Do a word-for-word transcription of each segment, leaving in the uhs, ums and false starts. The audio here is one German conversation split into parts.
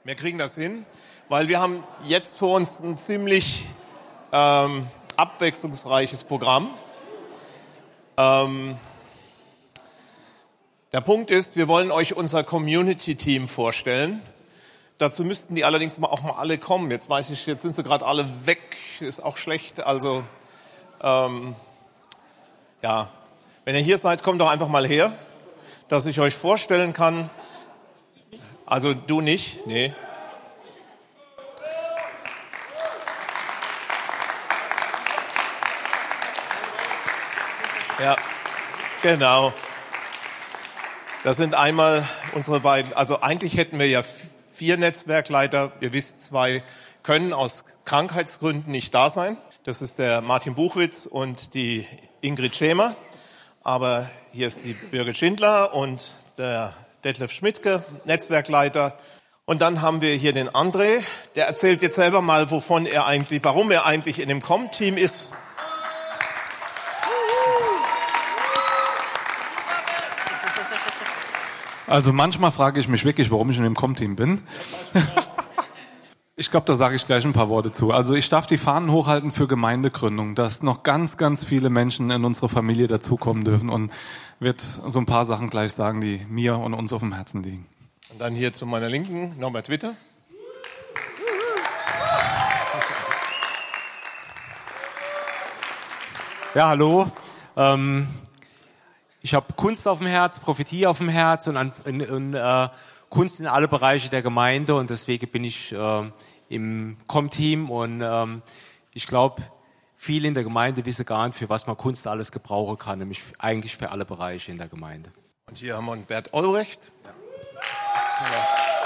Wir kriegen das hin, weil wir haben jetzt vor uns ein ziemlich ähm, abwechslungsreiches Programm. Ähm, der Punkt ist, wir wollen euch unser Community-Team vorstellen. Dazu müssten die allerdings mal auch mal alle kommen. Jetzt weiß ich, jetzt sind sie gerade alle weg, ist auch schlecht. Also ähm, ja, wenn ihr hier seid, kommt doch einfach mal her, dass ich euch vorstellen kann. Also du nicht, nee. Ja, genau. Das sind einmal unsere beiden, also eigentlich hätten wir ja vier Netzwerkleiter. Ihr wisst, zwei können aus Krankheitsgründen nicht da sein. Das ist der Martin Buchwitz und die Ingrid Schemer. Aber hier ist die Birgit Schindler und der Detlef Schmidtke, Netzwerkleiter. Und dann haben wir hier den André, der erzählt jetzt selber mal, wovon er eigentlich, warum er eigentlich in dem C O M-Team ist. Also manchmal frage ich mich wirklich, warum ich in dem C O M-Team bin. Ich glaube, da sage ich gleich ein paar Worte zu. Also ich darf die Fahnen hochhalten für Gemeindegründung, dass noch ganz, ganz viele Menschen in unsere Familie dazukommen dürfen und wird so ein paar Sachen gleich sagen, die mir und uns auf dem Herzen liegen. Und dann hier zu meiner Linken Norbert Witte. Ja, hallo. Ähm, ich habe Kunst auf dem Herz, Prophetie auf dem Herz und, an, und, und äh, Kunst in alle Bereiche der Gemeinde und deswegen bin ich äh, im C O M-Team und ähm, ich glaube, viele in der Gemeinde wissen gar nicht, für was man Kunst alles gebrauchen kann, nämlich eigentlich für alle Bereiche in der Gemeinde. Und hier haben wir einen Bert Olrecht. Ja. Ja.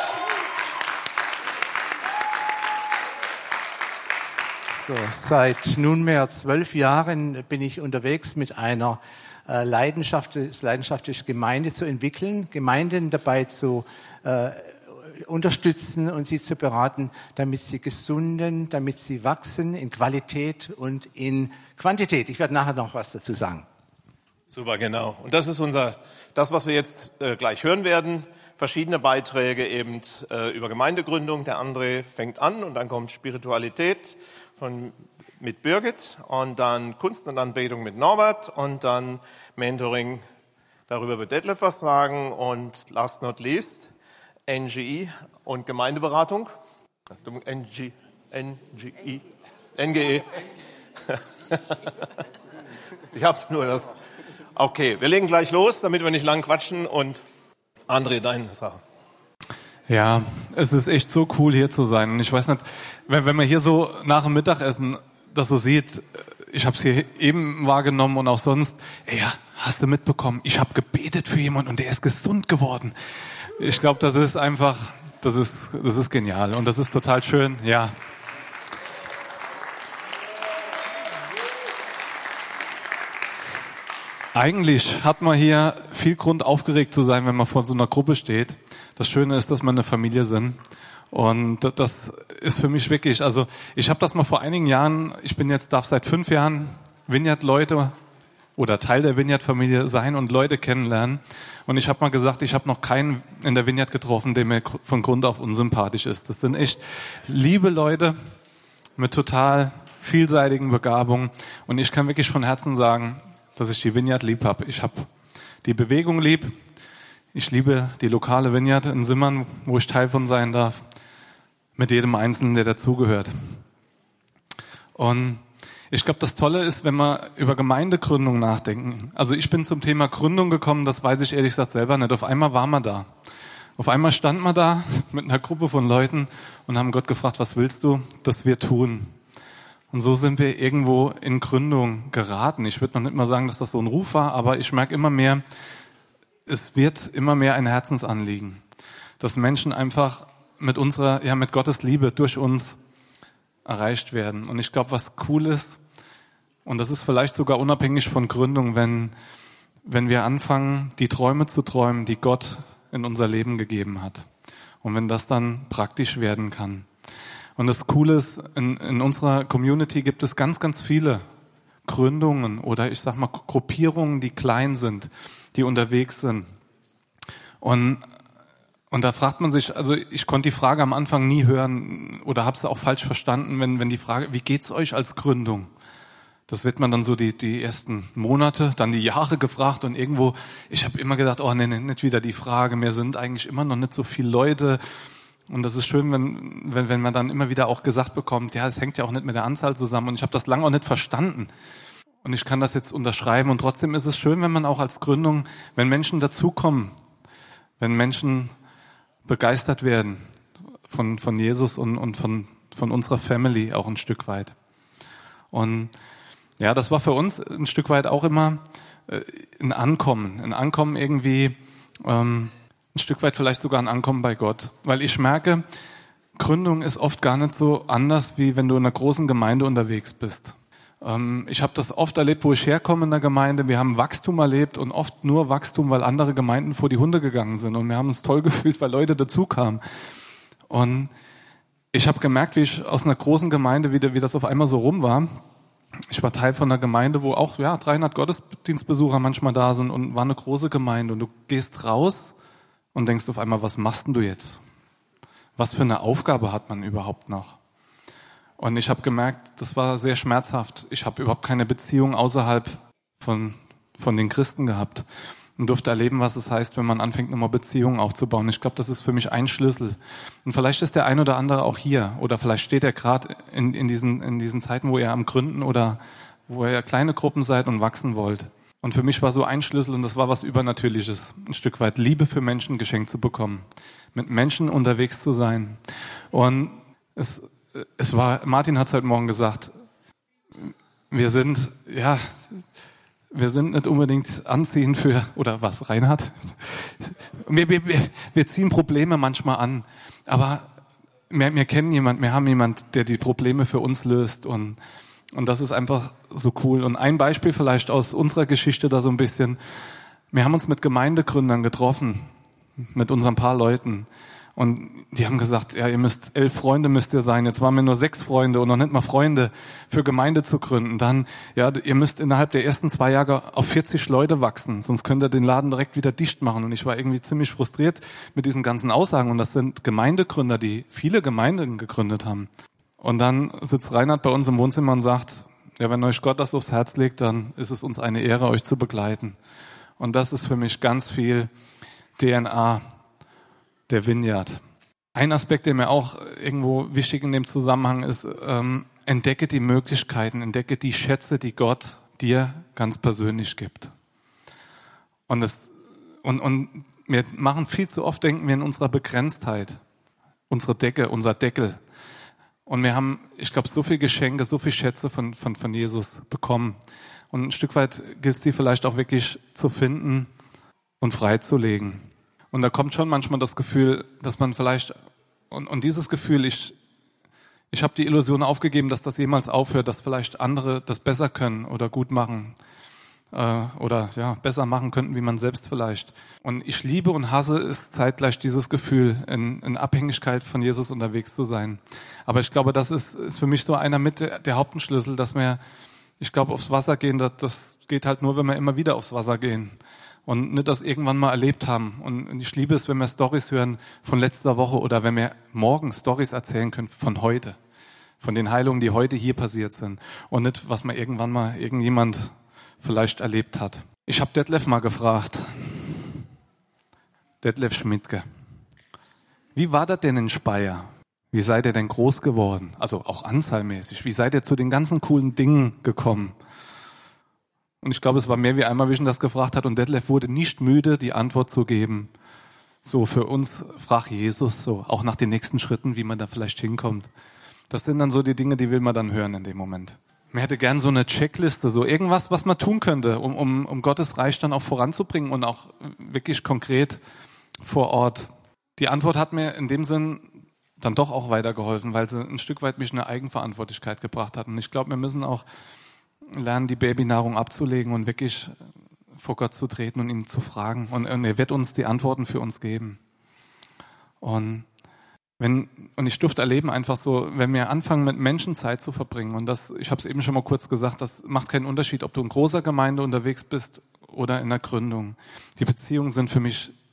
So, seit nunmehr zwölf Jahren bin ich unterwegs mit einer äh, Leidenschaft, leidenschaftliche Gemeinde zu entwickeln, Gemeinden dabei zu äh, unterstützen und sie zu beraten, damit sie gesunden, damit sie wachsen in Qualität und in Quantität. Ich werde nachher noch was dazu sagen. Super, genau. Und das ist unser, das, was wir jetzt äh, gleich hören werden. Verschiedene Beiträge eben äh, über Gemeindegründung. Der André fängt an und dann kommt Spiritualität von mit Birgit und dann Kunst und Anbetung mit Norbert und dann Mentoring. Darüber wird Detlef was sagen und last not least N G I und Gemeindeberatung. N G, N G I, N G E. Ich habe nur das. Okay, wir legen gleich los, damit wir nicht lang quatschen und André, deine Sache. Ja, es ist echt so cool hier zu sein. Und ich weiß nicht, wenn, wenn man hier so nach dem Mittagessen das so sieht, ich habe es hier eben wahrgenommen und auch sonst, ey, ja, hast du mitbekommen, ich habe gebetet für jemanden und der ist gesund geworden. Ich glaube, das ist einfach, das ist, das ist genial und das ist total schön, ja. Eigentlich hat man hier viel Grund, aufgeregt zu sein, wenn man vor so einer Gruppe steht. Das Schöne ist, dass wir eine Familie sind. Und das ist für mich wirklich, also ich habe das mal vor einigen Jahren, ich bin jetzt, darf seit fünf Jahren Vineyard-Leute oder Teil der Vineyard-Familie sein und Leute kennenlernen. Und ich habe mal gesagt, ich habe noch keinen in der Vineyard getroffen, der mir von Grund auf unsympathisch ist. Das sind echt liebe Leute mit total vielseitigen Begabungen. Und ich kann wirklich von Herzen sagen, dass ich die Vineyard lieb habe. Ich habe die Bewegung lieb. Ich liebe die lokale Vineyard in Simmern, wo ich Teil von sein darf. Mit jedem Einzelnen, der dazugehört. Und ich glaube, das Tolle ist, wenn wir über Gemeindegründung nachdenken. Also ich bin zum Thema Gründung gekommen, das weiß ich ehrlich gesagt selber nicht. Auf einmal waren wir da. Auf einmal standen wir da mit einer Gruppe von Leuten und haben Gott gefragt, was willst du, dass wir tun? Und so sind wir irgendwo in Gründung geraten. Ich würde noch nicht mal sagen, dass das so ein Ruf war, aber ich merke immer mehr, es wird immer mehr ein Herzensanliegen, dass Menschen einfach mit unserer, ja, mit Gottes Liebe durch uns erreicht werden. Und ich glaube, was cool ist, und das ist vielleicht sogar unabhängig von Gründung, wenn, wenn wir anfangen, die Träume zu träumen, die Gott in unser Leben gegeben hat. Und wenn das dann praktisch werden kann. Und das Coole ist, in, in unserer Community gibt es ganz, ganz viele Gründungen oder ich sag mal Gruppierungen, die klein sind, die unterwegs sind. Und Und da fragt man sich, also ich konnte die Frage am Anfang nie hören oder habe es auch falsch verstanden, wenn, wenn die Frage, wie geht's euch als Gründung? Das wird man dann so die, die ersten Monate, dann die Jahre gefragt und irgendwo, ich habe immer gedacht, oh nee, nee, nicht wieder die Frage, mir sind eigentlich immer noch nicht so viele Leute. Und das ist schön, wenn, wenn, wenn man dann immer wieder auch gesagt bekommt, ja, es hängt ja auch nicht mit der Anzahl zusammen und ich habe das lange auch nicht verstanden. Und ich kann das jetzt unterschreiben und trotzdem ist es schön, wenn man auch als Gründung, wenn Menschen dazukommen, wenn Menschen begeistert werden von, von Jesus und, und von, von unserer Family auch ein Stück weit. Und ja, das war für uns ein Stück weit auch immer äh, ein Ankommen, ein Ankommen irgendwie, ähm, ein Stück weit vielleicht sogar ein Ankommen bei Gott. Weil ich merke, Gründung ist oft gar nicht so anders, wie wenn du in einer großen Gemeinde unterwegs bist. Ähm, ich habe das oft erlebt, wo ich herkomme in der Gemeinde. Wir haben Wachstum erlebt und oft nur Wachstum, weil andere Gemeinden vor die Hunde gegangen sind. Und wir haben uns toll gefühlt, weil Leute dazukamen. Und ich habe gemerkt, wie ich aus einer großen Gemeinde, wie, wie das auf einmal so rum war. Ich war Teil von einer Gemeinde, wo auch ja dreihundert Gottesdienstbesucher manchmal da sind und war eine große Gemeinde. Und du gehst raus und denkst auf einmal, was machst denn du jetzt? Was für eine Aufgabe hat man überhaupt noch? Und ich habe gemerkt, das war sehr schmerzhaft. Ich habe überhaupt keine Beziehung außerhalb von, von den Christen gehabt und durfte erleben, was es heißt, wenn man anfängt, nochmal Beziehungen aufzubauen. Ich glaube, das ist für mich ein Schlüssel. Und vielleicht ist der ein oder andere auch hier oder vielleicht steht er gerade in, in, diesen, in diesen Zeiten, wo ihr am Gründen oder wo ihr kleine Gruppen seid und wachsen wollt. Und für mich war so ein Schlüssel und das war was Übernatürliches, ein Stück weit Liebe für Menschen geschenkt zu bekommen, mit Menschen unterwegs zu sein. Und es, es war, Martin hat es heute Morgen gesagt, wir sind, ja, wir sind nicht unbedingt anziehend für, oder was, Reinhard? Wir, wir, wir ziehen Probleme manchmal an, aber wir, wir kennen jemanden, wir haben jemanden, der die Probleme für uns löst und, und das ist einfach so cool. Und ein Beispiel vielleicht aus unserer Geschichte da so ein bisschen, wir haben uns mit Gemeindegründern getroffen, mit unseren paar Leuten. Und die haben gesagt, ja, ihr müsst, elf Freunde müsst ihr sein. Jetzt waren wir nur sechs Freunde und noch nicht mal Freunde für Gemeinde zu gründen. Dann, ja, ihr müsst innerhalb der ersten zwei Jahre auf vierzig Leute wachsen, sonst könnt ihr den Laden direkt wieder dicht machen. Und ich war irgendwie ziemlich frustriert mit diesen ganzen Aussagen. Und das sind Gemeindegründer, die viele Gemeinden gegründet haben. Und dann sitzt Reinhard bei uns im Wohnzimmer und sagt, ja, wenn euch Gott das aufs Herz legt, dann ist es uns eine Ehre, euch zu begleiten. Und das ist für mich ganz viel D N A der Vineyard. Ein Aspekt, der mir auch irgendwo wichtig in dem Zusammenhang ist, ähm, entdecke die Möglichkeiten, entdecke die Schätze, die Gott dir ganz persönlich gibt. Und, das, und, und wir machen viel zu oft, denken wir in unserer Begrenztheit, unsere Decke, unser Deckel. Und wir haben, ich glaube, so viele Geschenke, so viele Schätze von, von, von Jesus bekommen. Und ein Stück weit gilt es, die vielleicht auch wirklich zu finden und freizulegen. Und da kommt schon manchmal das Gefühl, dass man vielleicht, und, und dieses Gefühl, ich, ich habe die Illusion aufgegeben, dass das jemals aufhört, dass vielleicht andere das besser können oder gut machen äh, oder ja besser machen könnten, wie man selbst vielleicht. Und ich liebe und hasse es zeitgleich, dieses Gefühl, in, in Abhängigkeit von Jesus unterwegs zu sein. Aber ich glaube, das ist, ist für mich so einer mit der, der Hauptschlüssel, dass wir, ich glaube, aufs Wasser gehen, das, das geht halt nur, wenn wir immer wieder aufs Wasser gehen. Und nicht das irgendwann mal erlebt haben. Und ich liebe es, wenn wir Storys hören von letzter Woche oder wenn wir morgen Storys erzählen können von heute. Von den Heilungen, die heute hier passiert sind. Und nicht, was man irgendwann mal irgendjemand vielleicht erlebt hat. Ich habe Detlef mal gefragt. Detlef Schmidtke. Wie war das denn in Speyer? Wie seid ihr denn groß geworden? Also auch anzahlmäßig. Wie seid ihr zu den ganzen coolen Dingen gekommen? Und ich glaube, es war mehr wie einmal, wie ich ihn das gefragt hat. Und Detlef wurde nicht müde, die Antwort zu geben. So für uns, frag Jesus, so auch nach den nächsten Schritten, wie man da vielleicht hinkommt. Das sind dann so die Dinge, die will man dann hören in dem Moment. Man hätte gern so eine Checkliste, so irgendwas, was man tun könnte, um, um, um Gottes Reich dann auch voranzubringen und auch wirklich konkret vor Ort. Die Antwort hat mir in dem Sinn dann doch auch weitergeholfen, weil sie ein Stück weit mich in eine Eigenverantwortlichkeit gebracht hat. Und ich glaube, wir müssen auch lernen, die Babynahrung abzulegen und wirklich vor Gott zu treten und ihn zu fragen. Und er wird uns die Antworten für uns geben. Und wenn und ich durfte erleben einfach so, wenn wir anfangen, mit Menschen Zeit zu verbringen, und das, ich habe es eben schon mal kurz gesagt, das macht keinen Unterschied, ob du in großer Gemeinde unterwegs bist oder in der Gründung. Die Beziehungen sind für mich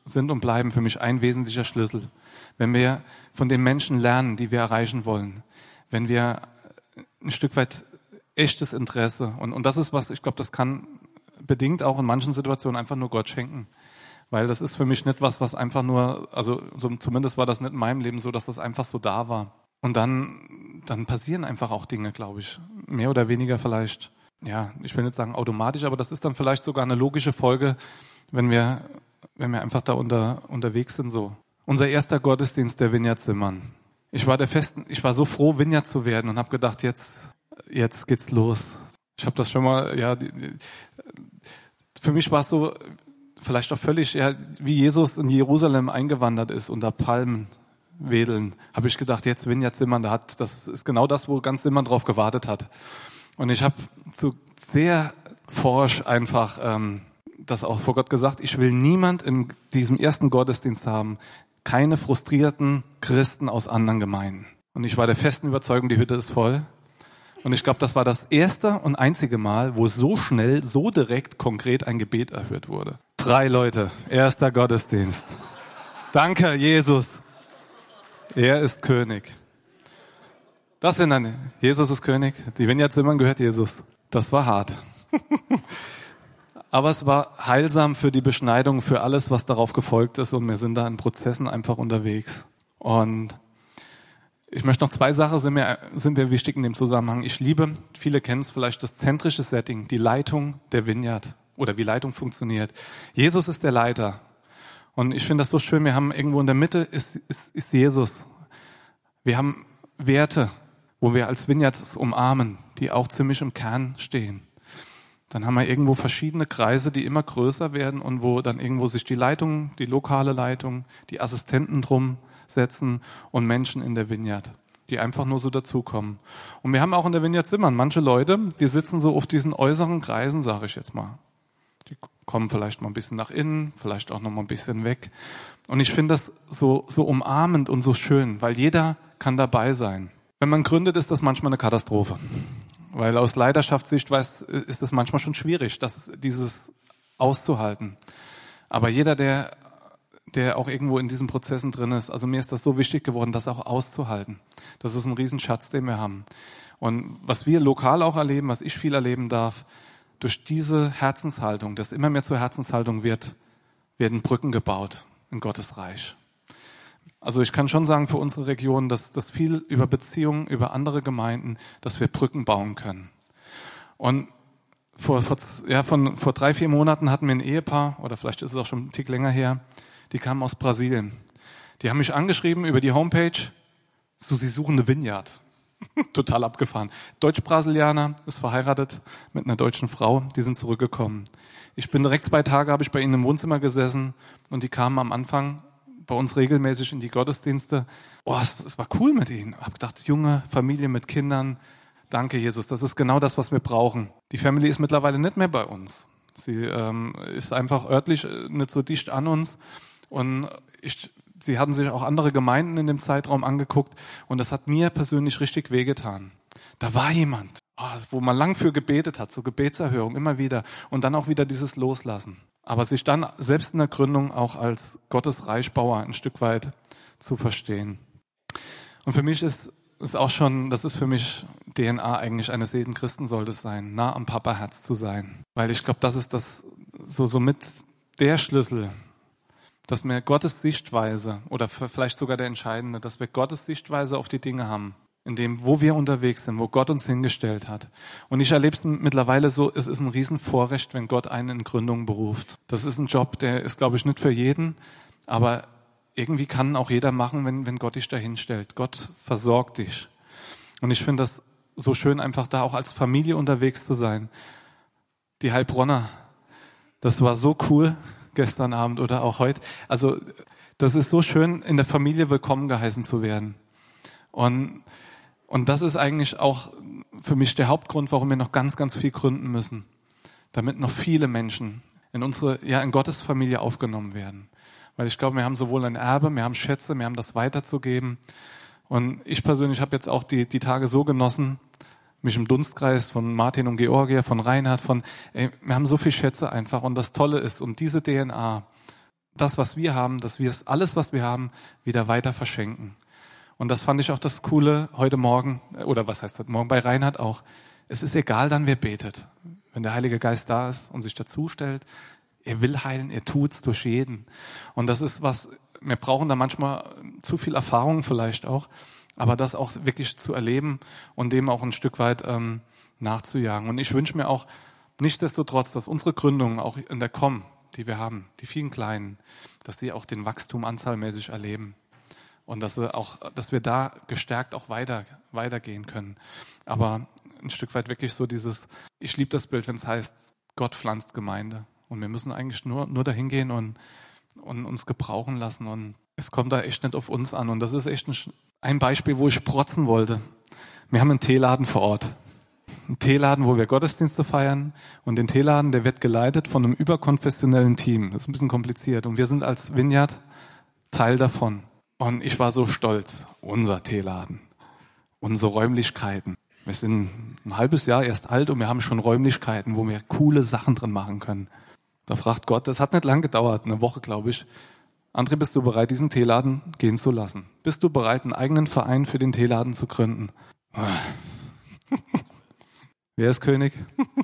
sind und bleiben für mich ein wesentlicher Schlüssel. Wenn wir von den Menschen lernen, die wir erreichen wollen, wenn wir ein Stück weit echtes Interesse, und, und das ist was, ich glaube, das kann bedingt auch in manchen Situationen einfach nur Gott schenken. Weil das ist für mich nicht was, was einfach nur, also so, zumindest war das nicht in meinem Leben so, dass das einfach so da war. Und dann, dann passieren einfach auch Dinge, glaube ich. Mehr oder weniger vielleicht, ja, ich will nicht sagen automatisch, aber das ist dann vielleicht sogar eine logische Folge, wenn wir, wenn wir einfach da unter, unterwegs sind so. Unser erster Gottesdienst der Vineyard Zimmern. Ich war der festen, ich war so froh, Vineyard zu werden und habe gedacht, jetzt, jetzt geht's los. Ich habe das schon mal, ja, die, die, für mich war es so, vielleicht auch völlig, ja, wie Jesus in Jerusalem eingewandert ist unter Palmen wedeln, habe ich gedacht, jetzt Vineyard Zimmern, da hat, das ist genau das, wo ganz Zimmern drauf gewartet hat. Und ich habe so sehr forsch einfach ähm, das auch vor Gott gesagt, ich will niemand in diesem ersten Gottesdienst haben, keine frustrierten Christen aus anderen Gemeinden. Und ich war der festen Überzeugung, die Hütte ist voll. Und ich glaube, das war das erste und einzige Mal, wo so schnell, so direkt, konkret ein Gebet erhört wurde. Drei Leute, erster Gottesdienst. Danke, Jesus. Er ist König. Das sind dann, Jesus ist König. Die Vineyard Zimmern gehört Jesus. Das war hart. Aber es war heilsam für die Beschneidung, für alles, was darauf gefolgt ist. Und wir sind da in Prozessen einfach unterwegs. Und ich möchte noch zwei Sachen, sind mir, sind mir wichtig in dem Zusammenhang. Ich liebe, viele kennen es vielleicht, das zentrische Setting, die Leitung der Vineyard oder wie Leitung funktioniert. Jesus ist der Leiter. Und ich finde das so schön, wir haben irgendwo in der Mitte ist, ist, ist Jesus. Wir haben Werte, wo wir als Vineyards umarmen, die auch ziemlich im Kern stehen. Dann haben wir irgendwo verschiedene Kreise, die immer größer werden und wo dann irgendwo sich die Leitung, die lokale Leitung, die Assistenten drum setzen und Menschen in der Vineyard, die einfach nur so dazukommen. Und wir haben auch in der Vineyard Zimmern manche Leute, die sitzen so auf diesen äußeren Kreisen, sage ich jetzt mal. Die kommen vielleicht mal ein bisschen nach innen, vielleicht auch noch mal ein bisschen weg. Und ich finde das so, so umarmend und so schön, weil jeder kann dabei sein. Wenn man gründet, ist das manchmal eine Katastrophe. Weil aus Leiterschaftssicht weiß, ist es manchmal schon schwierig, das, dieses auszuhalten. Aber jeder, der, der auch irgendwo in diesen Prozessen drin ist, also mir ist das so wichtig geworden, das auch auszuhalten. Das ist ein Riesenschatz, den wir haben. Und was wir lokal auch erleben, was ich viel erleben darf, durch diese Herzenshaltung, das immer mehr zur Herzenshaltung wird, werden Brücken gebaut in Gottes Reich. Also ich kann schon sagen für unsere Region, dass das viel über Beziehungen, über andere Gemeinden, dass wir Brücken bauen können. Und vor, vor, ja, von, vor drei, vier Monaten hatten wir ein Ehepaar, oder vielleicht ist es auch schon einen Tick länger her, die kamen aus Brasilien. Die haben mich angeschrieben über die Homepage, so sie suchen eine Vineyard. Total abgefahren. Deutsch-Brasilianer, ist verheiratet mit einer deutschen Frau, die sind zurückgekommen. Ich bin direkt zwei Tage, habe ich bei ihnen im Wohnzimmer gesessen und die kamen am Anfang bei uns regelmäßig in die Gottesdienste. Oh, es, es war cool mit ihnen. Ich habe gedacht, junge Familie mit Kindern, danke Jesus, das ist genau das, was wir brauchen. Die Family ist mittlerweile nicht mehr bei uns. Sie ähm, ist einfach örtlich nicht so dicht an uns und ich, sie hatten sich auch andere Gemeinden in dem Zeitraum angeguckt und das hat mir persönlich richtig wehgetan. Da war jemand, oh, wo man lang für gebetet hat, so Gebetserhörung immer wieder und dann auch wieder dieses Loslassen. Aber sich dann selbst in der Gründung auch als Gottes Reichbauer ein Stück weit zu verstehen. Und für mich ist es auch schon, das ist für mich D N A eigentlich eines jeden Christen sollte es sein, nah am Papaherz zu sein. Weil ich glaube, das ist das so, so mit der Schlüssel, dass wir Gottes Sichtweise oder vielleicht sogar der entscheidende, dass wir Gottes Sichtweise auf die Dinge haben. In dem, wo wir unterwegs sind, wo Gott uns hingestellt hat. Und ich erlebe es mittlerweile so, es ist ein Riesenvorrecht, wenn Gott einen in Gründung beruft. Das ist ein Job, der ist, glaube ich, nicht für jeden, aber irgendwie kann auch jeder machen, wenn, wenn Gott dich da hinstellt. Gott versorgt dich. Und ich finde das so schön, einfach da auch als Familie unterwegs zu sein. Die Heilbronner, das war so cool gestern Abend oder auch heute. Also das ist so schön, in der Familie willkommen geheißen zu werden. Und Und das ist eigentlich auch für mich der Hauptgrund, warum wir noch ganz, ganz viel gründen müssen. Damit noch viele Menschen in unsere, ja, in Gottes Familie aufgenommen werden. Weil ich glaube, wir haben sowohl ein Erbe, wir haben Schätze, wir haben das weiterzugeben. Und ich persönlich habe jetzt auch die, die Tage so genossen, mich im Dunstkreis von Martin und Georgia, von Reinhard, von, ey, wir haben so viel Schätze einfach. Und das Tolle ist, um diese D N A das, was wir haben, dass wir es, alles, was wir haben, wieder weiter verschenken. Und das fand ich auch das Coole heute Morgen, oder was heißt heute Morgen, bei Reinhard auch. Es ist egal dann, wer betet. Wenn der Heilige Geist da ist und sich dazustellt, er will heilen, er tut's durch jeden. Und das ist was, wir brauchen da manchmal zu viel Erfahrung vielleicht auch, aber das auch wirklich zu erleben und dem auch ein Stück weit ähm, nachzujagen. Und ich wünsche mir auch nichtsdestotrotz, dass unsere Gründungen auch in der C O M, die wir haben, die vielen Kleinen, dass die auch den Wachstum anzahlmäßig erleben. Und dass wir auch, dass wir da gestärkt auch weiter, weitergehen können. Aber ein Stück weit wirklich so dieses, ich liebe das Bild, wenn es heißt, Gott pflanzt Gemeinde. Und wir müssen eigentlich nur, nur dahin gehen und, und uns gebrauchen lassen. Und es kommt da echt nicht auf uns an. Und das ist echt ein, ein Beispiel, wo ich protzen wollte. Wir haben einen Teeladen vor Ort. Einen Teeladen, wo wir Gottesdienste feiern. Und den Teeladen, der wird geleitet von einem überkonfessionellen Team. Das ist ein bisschen kompliziert. Und wir sind als Vineyard Teil davon. Und ich war so stolz. Unser Teeladen. Unsere Räumlichkeiten. Wir sind ein halbes Jahr erst alt und wir haben schon Räumlichkeiten, wo wir coole Sachen drin machen können. Da fragt Gott, das hat nicht lang gedauert, eine Woche, glaube ich. André, bist du bereit, diesen Teeladen gehen zu lassen? Bist du bereit, einen eigenen Verein für den Teeladen zu gründen? Wer ist König?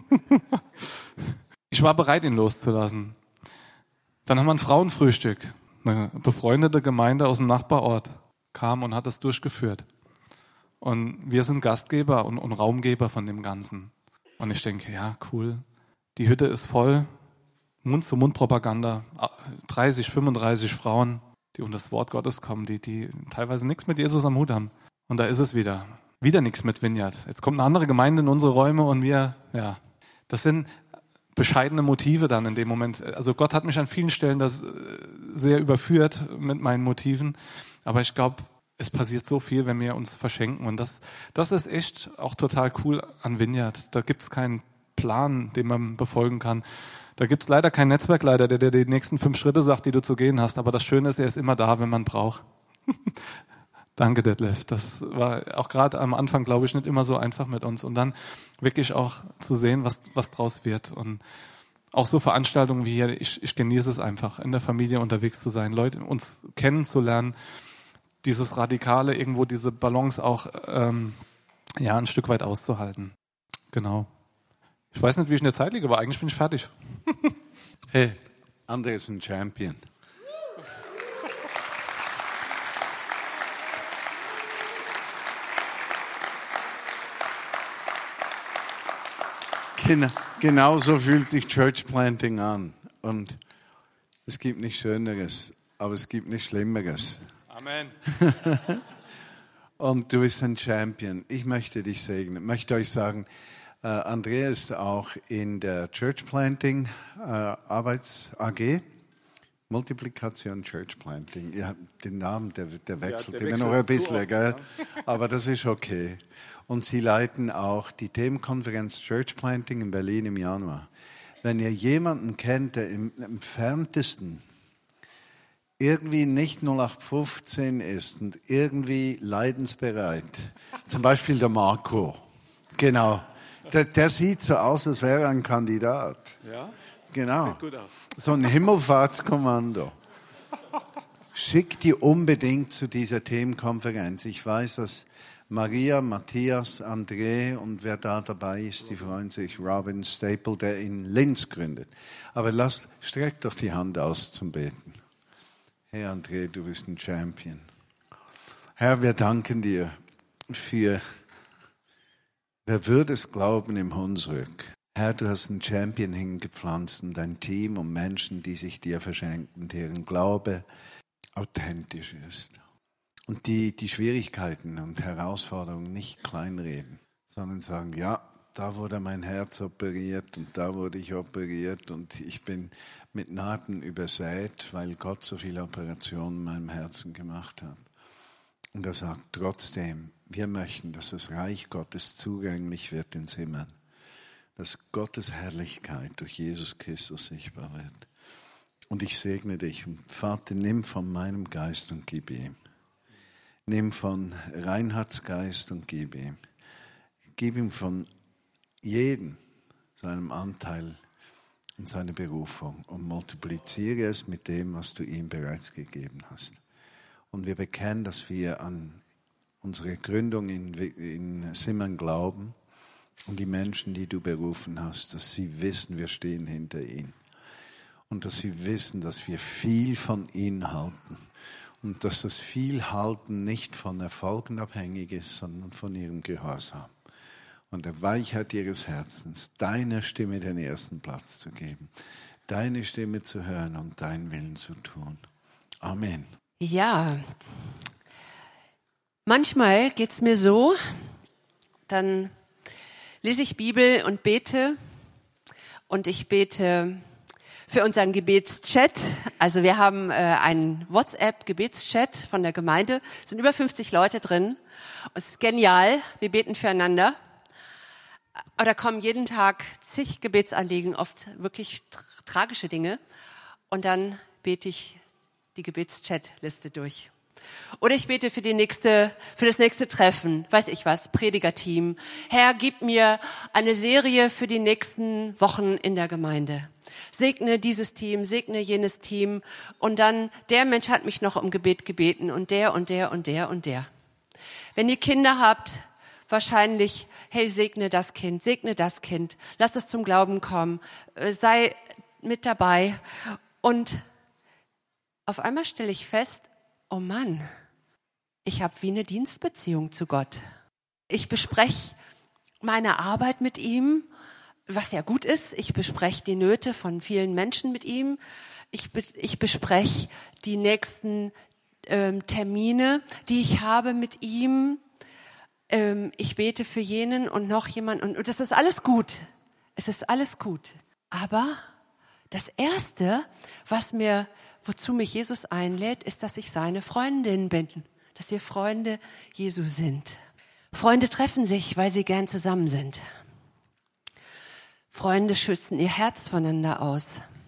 Ich war bereit, ihn loszulassen. Dann haben wir ein Frauenfrühstück. Eine befreundete Gemeinde aus dem Nachbarort kam und hat das durchgeführt. Und wir sind Gastgeber und, und Raumgeber von dem Ganzen. Und ich denke, ja, cool. Die Hütte ist voll. Mund-zu-Mund-Propaganda. dreißig, fünfunddreißig Frauen, die unter das Wort Gottes kommen, die, die teilweise nichts mit Jesus am Hut haben. Und da ist es wieder. Wieder nichts mit Vineyard. Jetzt kommt eine andere Gemeinde in unsere Räume und wir, ja. Das sind bescheidene Motive dann in dem Moment. Also Gott hat mich an vielen Stellen das sehr überführt mit meinen Motiven. Aber ich glaube, es passiert so viel, wenn wir uns verschenken. Und das, das ist echt auch total cool an Vineyard. Da gibt es keinen Plan, den man befolgen kann. Da gibt es leider keinen Netzwerkleiter, der dir die nächsten fünf Schritte sagt, die du zu gehen hast. Aber das Schöne ist, er ist immer da, wenn man braucht. Danke, Detlef. Das war auch gerade am Anfang, glaube ich, nicht immer so einfach mit uns. Und dann wirklich auch zu sehen, was, was draus wird. Und auch so Veranstaltungen wie hier, ich, ich genieße es einfach, in der Familie unterwegs zu sein, Leute uns kennenzulernen. Dieses Radikale, irgendwo diese Balance auch ähm, ja ein Stück weit auszuhalten. Genau. Ich weiß nicht, wie ich in der Zeit liege, aber eigentlich bin ich fertig. Hey, André ist ein Champion. Genau so fühlt sich Church Planting an. Und es gibt nichts Schöneres, aber es gibt nichts Schlimmeres. Amen. Und du bist ein Champion. Ich möchte dich segnen. Ich möchte euch sagen, äh, Andrea ist auch in der Church Planting äh, Arbeits A G. Multiplikation Church Planting. Ja, den Namen, der, der wechselt ja, der immer noch ein bisschen, oft, gell? Ja. Aber das ist okay. Und sie leiten auch die Themenkonferenz Church Planting in Berlin im Januar. Wenn ihr jemanden kennt, der im entferntesten irgendwie nicht null acht fünfzehn ist und irgendwie leidensbereit, zum Beispiel der Marco, genau, der, der sieht so aus, als wäre er ein Kandidat. Ja? Genau. Sieht gut aus. So ein Himmelfahrtskommando. Schickt die unbedingt zu dieser Themenkonferenz. Ich weiß, dass Maria, Matthias, André und wer da dabei ist, die freuen sich. Robin Staple, der in Linz gründet. Aber lasst, streckt doch die Hand aus zum Beten. Hey André, du bist ein Champion. Herr, wir danken dir für, wer würde es glauben im Hunsrück. Herr, du hast einen Champion hingepflanzt und ein Team und Menschen, die sich dir verschenken, deren Glaube authentisch ist. Und die die Schwierigkeiten und Herausforderungen nicht kleinreden, sondern sagen, ja, da wurde mein Herz operiert und da wurde ich operiert und ich bin mit Narben übersät, weil Gott so viele Operationen in meinem Herzen gemacht hat. Und er sagt trotzdem, wir möchten, dass das Reich Gottes zugänglich wird ins Himmel. Dass Gottes Herrlichkeit durch Jesus Christus sichtbar wird. Und ich segne dich. Und Vater, nimm von meinem Geist und gib ihm. Nimm von Reinhards Geist und gib ihm. Gib ihm von jedem seinem Anteil und seine Berufung und multipliziere es mit dem, was du ihm bereits gegeben hast. Und wir bekennen, dass wir an unsere Gründung in, in Simmern glauben und die Menschen, die du berufen hast, dass sie wissen, wir stehen hinter ihnen. Und dass sie wissen, dass wir viel von ihnen halten. Und dass das Vielhalten nicht von Erfolgen abhängig ist, sondern von ihrem Gehorsam. Und der Weichheit ihres Herzens, deiner Stimme den ersten Platz zu geben. Deine Stimme zu hören und deinen Willen zu tun. Amen. Ja, manchmal geht's mir so, dann lese ich Bibel und bete und ich bete für unseren Gebetschat. Also wir haben äh, einen WhatsApp-Gebetschat von der Gemeinde, es sind über fünfzig Leute drin. Es ist genial, wir beten füreinander. Aber da kommen jeden Tag zig Gebetsanliegen, oft wirklich tra- tragische Dinge. Und dann bete ich die Gebetschat-Liste durch. Oder ich bete für die nächste, für das nächste Treffen, weiß ich was, Predigerteam. Herr, gib mir eine Serie für die nächsten Wochen in der Gemeinde. Segne dieses Team, segne jenes Team. Und dann, der Mensch hat mich noch um Gebet gebeten und der und der und der und der. Wenn ihr Kinder habt, wahrscheinlich, hey, segne das Kind, segne das Kind, lass es zum Glauben kommen, sei mit dabei. Und auf einmal stelle ich fest, oh Mann, ich habe wie eine Dienstbeziehung zu Gott. Ich bespreche meine Arbeit mit ihm, was ja gut ist. Ich bespreche die Nöte von vielen Menschen mit ihm. Ich, be- ich bespreche die nächsten ähm, Termine, die ich habe mit ihm. Ähm, ich bete für jenen und noch jemand. Und, und das ist alles gut. Es ist alles gut. Aber das Erste, was mir wozu mich Jesus einlädt, ist, dass ich seine Freundin bin, dass wir Freunde Jesu sind. Freunde treffen sich, weil sie gern zusammen sind. Freunde schützen ihr Herz voneinander aus.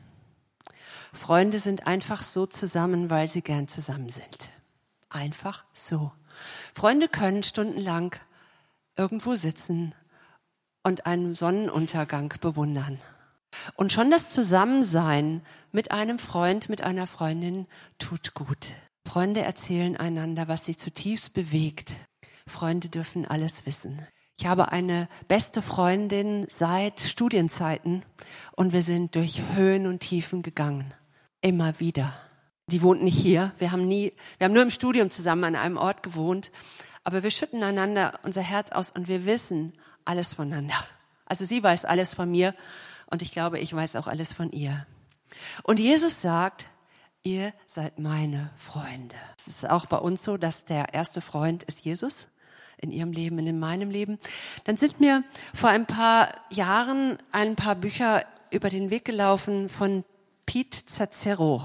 Freunde sind einfach so zusammen, weil sie gern zusammen sind. Einfach so. Freunde können stundenlang irgendwo sitzen und einen Sonnenuntergang bewundern. Und schon das Zusammensein mit einem Freund, mit einer Freundin tut gut. Freunde erzählen einander, was sie zutiefst bewegt. Freunde dürfen alles wissen. Ich habe eine beste Freundin seit Studienzeiten und wir sind durch Höhen und Tiefen gegangen. Immer wieder. Die wohnt nicht hier. Wir haben nie, wir haben nur im Studium zusammen an einem Ort gewohnt. Aber wir schütten einander unser Herz aus und wir wissen alles voneinander. Also sie weiß alles von mir. Und ich glaube, ich weiß auch alles von ihr. Und Jesus sagt, ihr seid meine Freunde. Es ist auch bei uns so, dass der erste Freund ist Jesus in ihrem Leben, in meinem Leben. Dann sind mir vor ein paar Jahren ein paar Bücher über den Weg gelaufen von Pete Scazzero.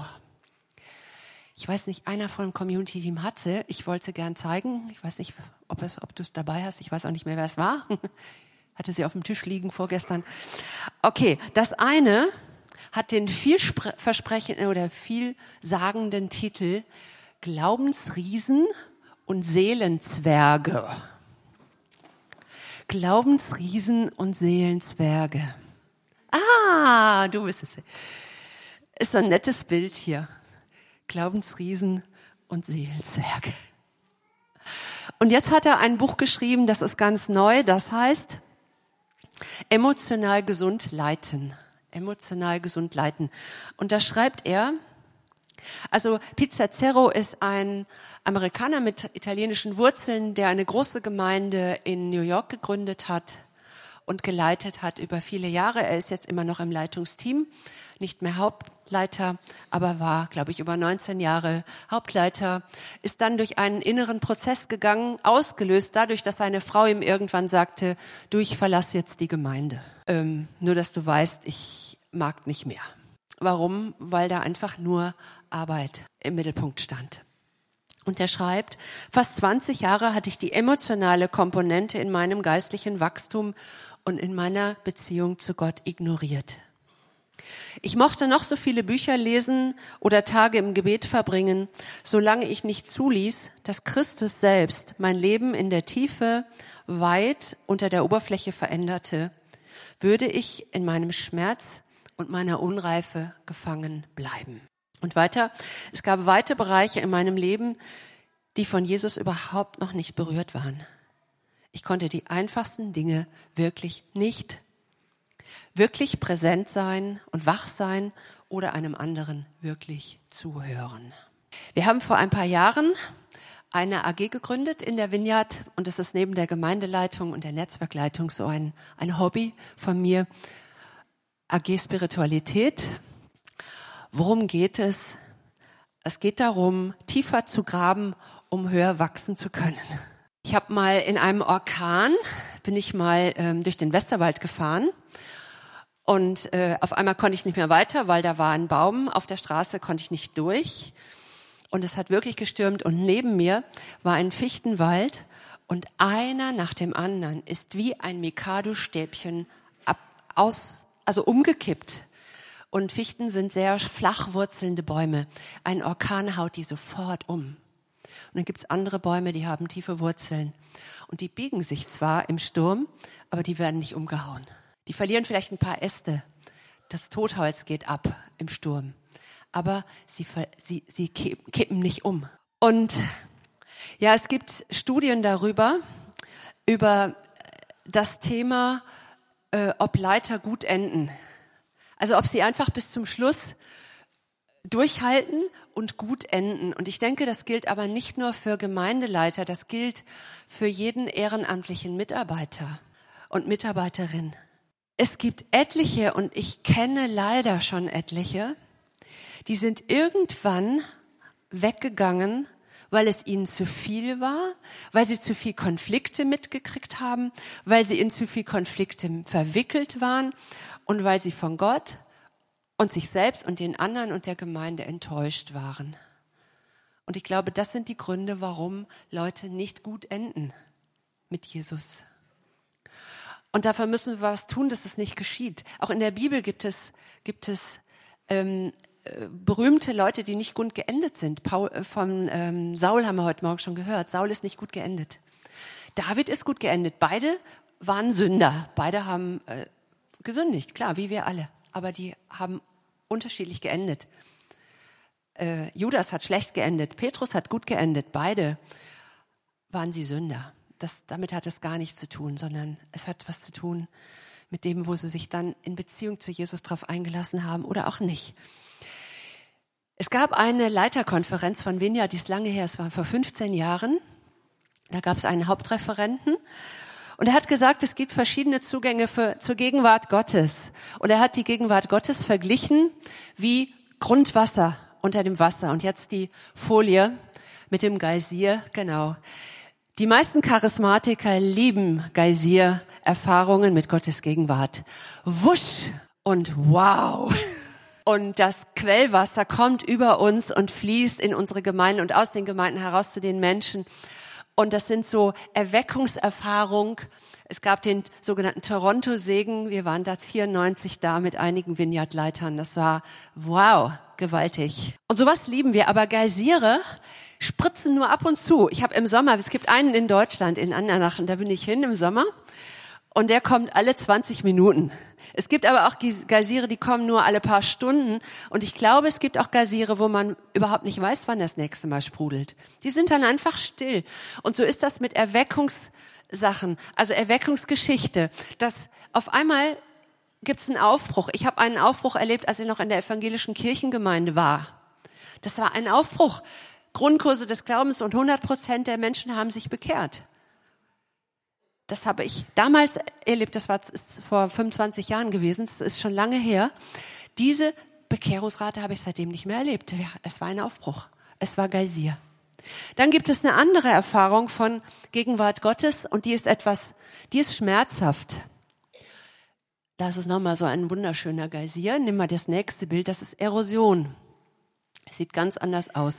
Ich weiß nicht, einer von dem Community-Team hatte. Ich wollte gern zeigen. Ich weiß nicht, ob, es, ob du es dabei hast. Ich weiß auch nicht mehr, wer es war. Hatte sie auf dem Tisch liegen vorgestern. Okay, das eine hat den vielversprechenden oder vielsagenden Titel Glaubensriesen und Seelenzwerge. Glaubensriesen und Seelenzwerge. Ah, du bist es. Ist so ein nettes Bild hier. Glaubensriesen und Seelenzwerge. Und jetzt hat er ein Buch geschrieben, das ist ganz neu, das heißt Emotional gesund leiten. Emotional gesund leiten. Und da schreibt er, also Pete Scazzero ist ein Amerikaner mit italienischen Wurzeln, der eine große Gemeinde in New York gegründet hat und geleitet hat über viele Jahre. Er ist jetzt immer noch im Leitungsteam, nicht mehr Hauptleiter, aber war, glaube ich, über neunzehn Jahre Hauptleiter, ist dann durch einen inneren Prozess gegangen, ausgelöst dadurch, dass seine Frau ihm irgendwann sagte, du, ich verlasse jetzt die Gemeinde. Ähm, nur, dass du weißt, ich mag nicht mehr. Warum? Weil da einfach nur Arbeit im Mittelpunkt stand. Und er schreibt, fast zwanzig Jahre hatte ich die emotionale Komponente in meinem geistlichen Wachstum und in meiner Beziehung zu Gott ignoriert. Ich mochte noch so viele Bücher lesen oder Tage im Gebet verbringen, solange ich nicht zuließ, dass Christus selbst mein Leben in der Tiefe weit unter der Oberfläche veränderte, würde ich in meinem Schmerz und meiner Unreife gefangen bleiben. Und weiter, es gab weite Bereiche in meinem Leben, die von Jesus überhaupt noch nicht berührt waren. Ich konnte die einfachsten Dinge wirklich nicht wirklich präsent sein und wach sein oder einem anderen wirklich zuhören. Wir haben vor ein paar Jahren eine A G gegründet in der Vineyard und es ist neben der Gemeindeleitung und der Netzwerkleitung so ein, ein Hobby von mir, A G Spiritualität. Worum geht es? Es geht darum, tiefer zu graben, um höher wachsen zu können. Ich habe mal in einem Orkan, bin ich mal ähm, durch den Westerwald gefahren und äh, auf einmal konnte ich nicht mehr weiter, weil da war ein Baum auf der Straße, konnte ich nicht durch. Und es hat wirklich gestürmt und neben mir war ein Fichtenwald und einer nach dem anderen ist wie ein Mikado-Stäbchen ab, aus, also umgekippt. Und Fichten sind sehr flach wurzelnde Bäume. Ein Orkan haut die sofort um. Und dann gibt's andere Bäume, die haben tiefe Wurzeln. Und die biegen sich zwar im Sturm, aber die werden nicht umgehauen. Die verlieren vielleicht ein paar Äste. Das Totholz geht ab im Sturm. Aber sie, sie, sie kippen nicht um. Und ja, es gibt Studien darüber, über das Thema, äh, ob Leiter gut enden. Also ob sie einfach bis zum Schluss durchhalten und gut enden. Und ich denke, das gilt aber nicht nur für Gemeindeleiter, das gilt für jeden ehrenamtlichen Mitarbeiter und Mitarbeiterin. Es gibt etliche, und ich kenne leider schon etliche, die sind irgendwann weggegangen, weil es ihnen zu viel war, weil sie zu viel Konflikte mitgekriegt haben, weil sie in zu viel Konflikte verwickelt waren und weil sie von Gott und sich selbst und den anderen und der Gemeinde enttäuscht waren. Und ich glaube, das sind die Gründe, warum Leute nicht gut enden mit Jesus. Und dafür müssen wir was tun, dass das nicht geschieht. Auch in der Bibel gibt es, gibt es ähm, berühmte Leute, die nicht gut geendet sind. Paul, von ähm, Saul haben wir heute Morgen schon gehört. Saul ist nicht gut geendet. David ist gut geendet. Beide waren Sünder. Beide haben äh, gesündigt, klar, wie wir alle. Aber die haben unterschiedlich geendet. Äh, Judas hat schlecht geendet. Petrus hat gut geendet. Beide waren sie Sünder. Das, damit hat es gar nichts zu tun, sondern es hat was zu tun mit dem, wo sie sich dann in Beziehung zu Jesus drauf eingelassen haben oder auch nicht. Es gab eine Leiterkonferenz von Vineyard, die ist lange her, es war vor fünfzehn Jahren. Da gab es einen Hauptreferenten und er hat gesagt, es gibt verschiedene Zugänge für, zur Gegenwart Gottes. Und er hat die Gegenwart Gottes verglichen wie Grundwasser unter dem Wasser. Und jetzt die Folie mit dem Geysir, genau. Die meisten Charismatiker lieben Geysir-Erfahrungen mit Gottes Gegenwart. Wusch und wow. Und das Quellwasser kommt über uns und fließt in unsere Gemeinden und aus den Gemeinden heraus zu den Menschen. Und das sind so Erweckungserfahrungen. Es gab den sogenannten Toronto-Segen. Wir waren da vierundneunzig da mit einigen Vineyard-Leitern. Das war wow, gewaltig. Und sowas lieben wir. Aber Geysire spritzen nur ab und zu. Ich habe im Sommer, es gibt einen in Deutschland, in Andernach, und da bin ich hin im Sommer. Und der kommt alle zwanzig Minuten. Es gibt aber auch Geysire, die kommen nur alle paar Stunden. Und ich glaube, es gibt auch Geysire, wo man überhaupt nicht weiß, wann das nächste Mal sprudelt. Die sind dann einfach still. Und so ist das mit Erweckungssachen, also Erweckungsgeschichte. Dass auf einmal gibt's einen Aufbruch. Ich habe einen Aufbruch erlebt, als ich noch in der evangelischen Kirchengemeinde war. Das war ein Aufbruch. Grundkurse des Glaubens und hundert Prozent der Menschen haben sich bekehrt. Das habe ich damals erlebt, das war ist vor fünfundzwanzig Jahren gewesen, das ist schon lange her. Diese Bekehrungsrate habe ich seitdem nicht mehr erlebt. Ja, es war ein Aufbruch, es war Geysir. Dann gibt es eine andere Erfahrung von Gegenwart Gottes und die ist etwas, die ist schmerzhaft. Das ist nochmal so ein wunderschöner Geysir. Nimm mal das nächste Bild, das ist Erosion. Sieht ganz anders aus.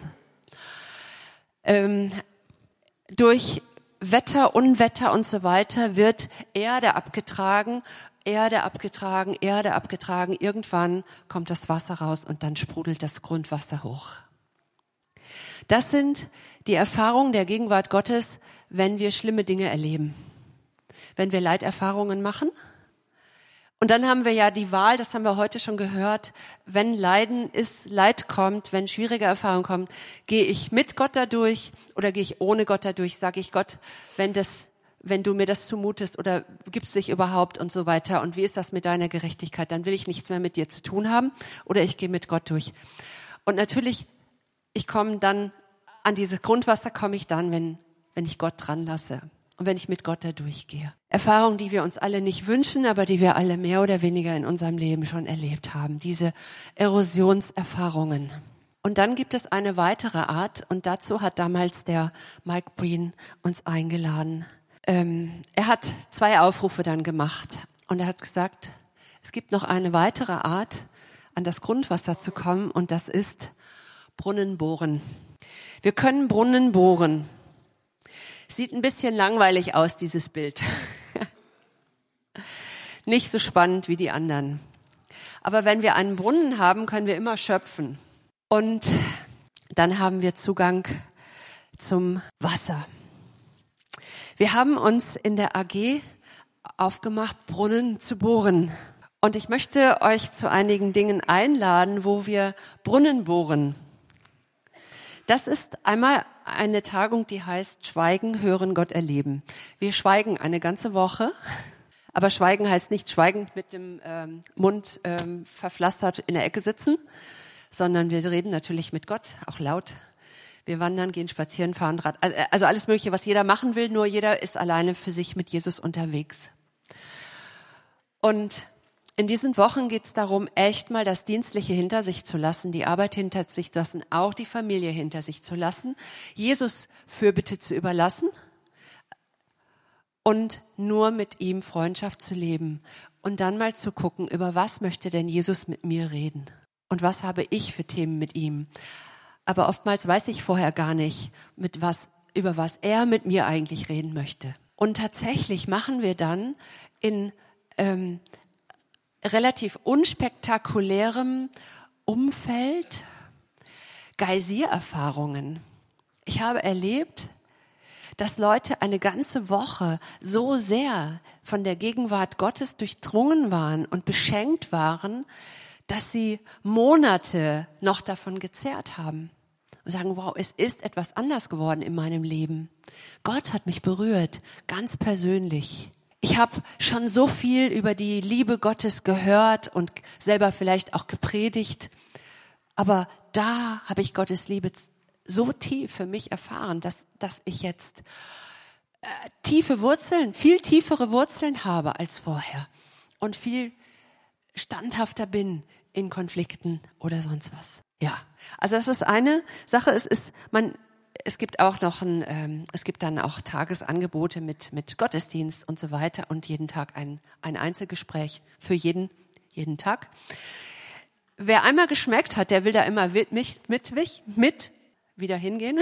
Ähm, durch Wetter, Unwetter und so weiter wird Erde abgetragen, Erde abgetragen, Erde abgetragen. Irgendwann kommt das Wasser raus und dann sprudelt das Grundwasser hoch. Das sind die Erfahrungen der Gegenwart Gottes, wenn wir schlimme Dinge erleben. Wenn wir Leiterfahrungen machen Und dann haben wir ja die Wahl, das haben wir heute schon gehört, wenn Leiden ist, Leid kommt, wenn schwierige Erfahrungen kommen, gehe ich mit Gott da durch oder gehe ich ohne Gott da durch? Sage ich Gott, wenn das, wenn du mir das zumutest oder gibst dich überhaupt und so weiter. Und wie ist das mit deiner Gerechtigkeit? Dann will ich nichts mehr mit dir zu tun haben oder ich gehe mit Gott durch. Und natürlich, ich komme dann an dieses Grundwasser, komme ich dann, wenn, wenn ich Gott dran lasse. Und wenn ich mit Gott da durchgehe. Erfahrungen, die wir uns alle nicht wünschen, aber die wir alle mehr oder weniger in unserem Leben schon erlebt haben. Diese Erosionserfahrungen. Und dann gibt es eine weitere Art, und dazu hat damals der Mike Breen uns eingeladen. Ähm, er hat zwei Aufrufe dann gemacht. Und er hat gesagt, es gibt noch eine weitere Art, an das Grundwasser zu kommen, und das ist Brunnen bohren. Wir können Brunnen bohren. Sieht ein bisschen langweilig aus, dieses Bild. Nicht so spannend wie die anderen. Aber wenn wir einen Brunnen haben, können wir immer schöpfen. Und dann haben wir Zugang zum Wasser. Wir haben uns in der A G aufgemacht, Brunnen zu bohren. Und ich möchte euch zu einigen Dingen einladen, wo wir Brunnen bohren. Das ist einmal eine Tagung, die heißt Schweigen, Hören, Gott erleben. Wir schweigen eine ganze Woche, aber Schweigen heißt nicht schweigend mit dem ähm, Mund ähm, verpflastert in der Ecke sitzen, sondern wir reden natürlich mit Gott, auch laut. Wir wandern, gehen spazieren, fahren Rad, also alles Mögliche, was jeder machen will, nur jeder ist alleine für sich mit Jesus unterwegs. Und in diesen Wochen geht es darum, echt mal das Dienstliche hinter sich zu lassen, die Arbeit hinter sich zu lassen, auch die Familie hinter sich zu lassen, Jesus Fürbitte zu überlassen und nur mit ihm Freundschaft zu leben und dann mal zu gucken, über was möchte denn Jesus mit mir reden und was habe ich für Themen mit ihm. Aber oftmals weiß ich vorher gar nicht, mit was, über was er mit mir eigentlich reden möchte. Und tatsächlich machen wir dann in ähm, relativ unspektakulärem Umfeld Geysirerfahrungen. Ich habe erlebt, dass Leute eine ganze Woche so sehr von der Gegenwart Gottes durchdrungen waren und beschenkt waren, dass sie Monate noch davon gezehrt haben. Und sagen, wow, es ist etwas anders geworden in meinem Leben. Gott hat mich berührt, ganz persönlich. Ich habe schon so viel über die Liebe Gottes gehört und selber vielleicht auch gepredigt, aber da habe ich Gottes Liebe so tief für mich erfahren, dass, dass ich jetzt äh, tiefe Wurzeln, viel tiefere Wurzeln habe als vorher und viel standhafter bin in Konflikten oder sonst was. Ja, also das ist eine Sache. Es ist man Es gibt auch noch ein, ähm, es gibt dann auch Tagesangebote mit mit Gottesdienst und so weiter und jeden Tag ein ein Einzelgespräch für jeden jeden Tag. Wer einmal geschmeckt hat, der will da immer mit mit mit, mit wieder hingehen.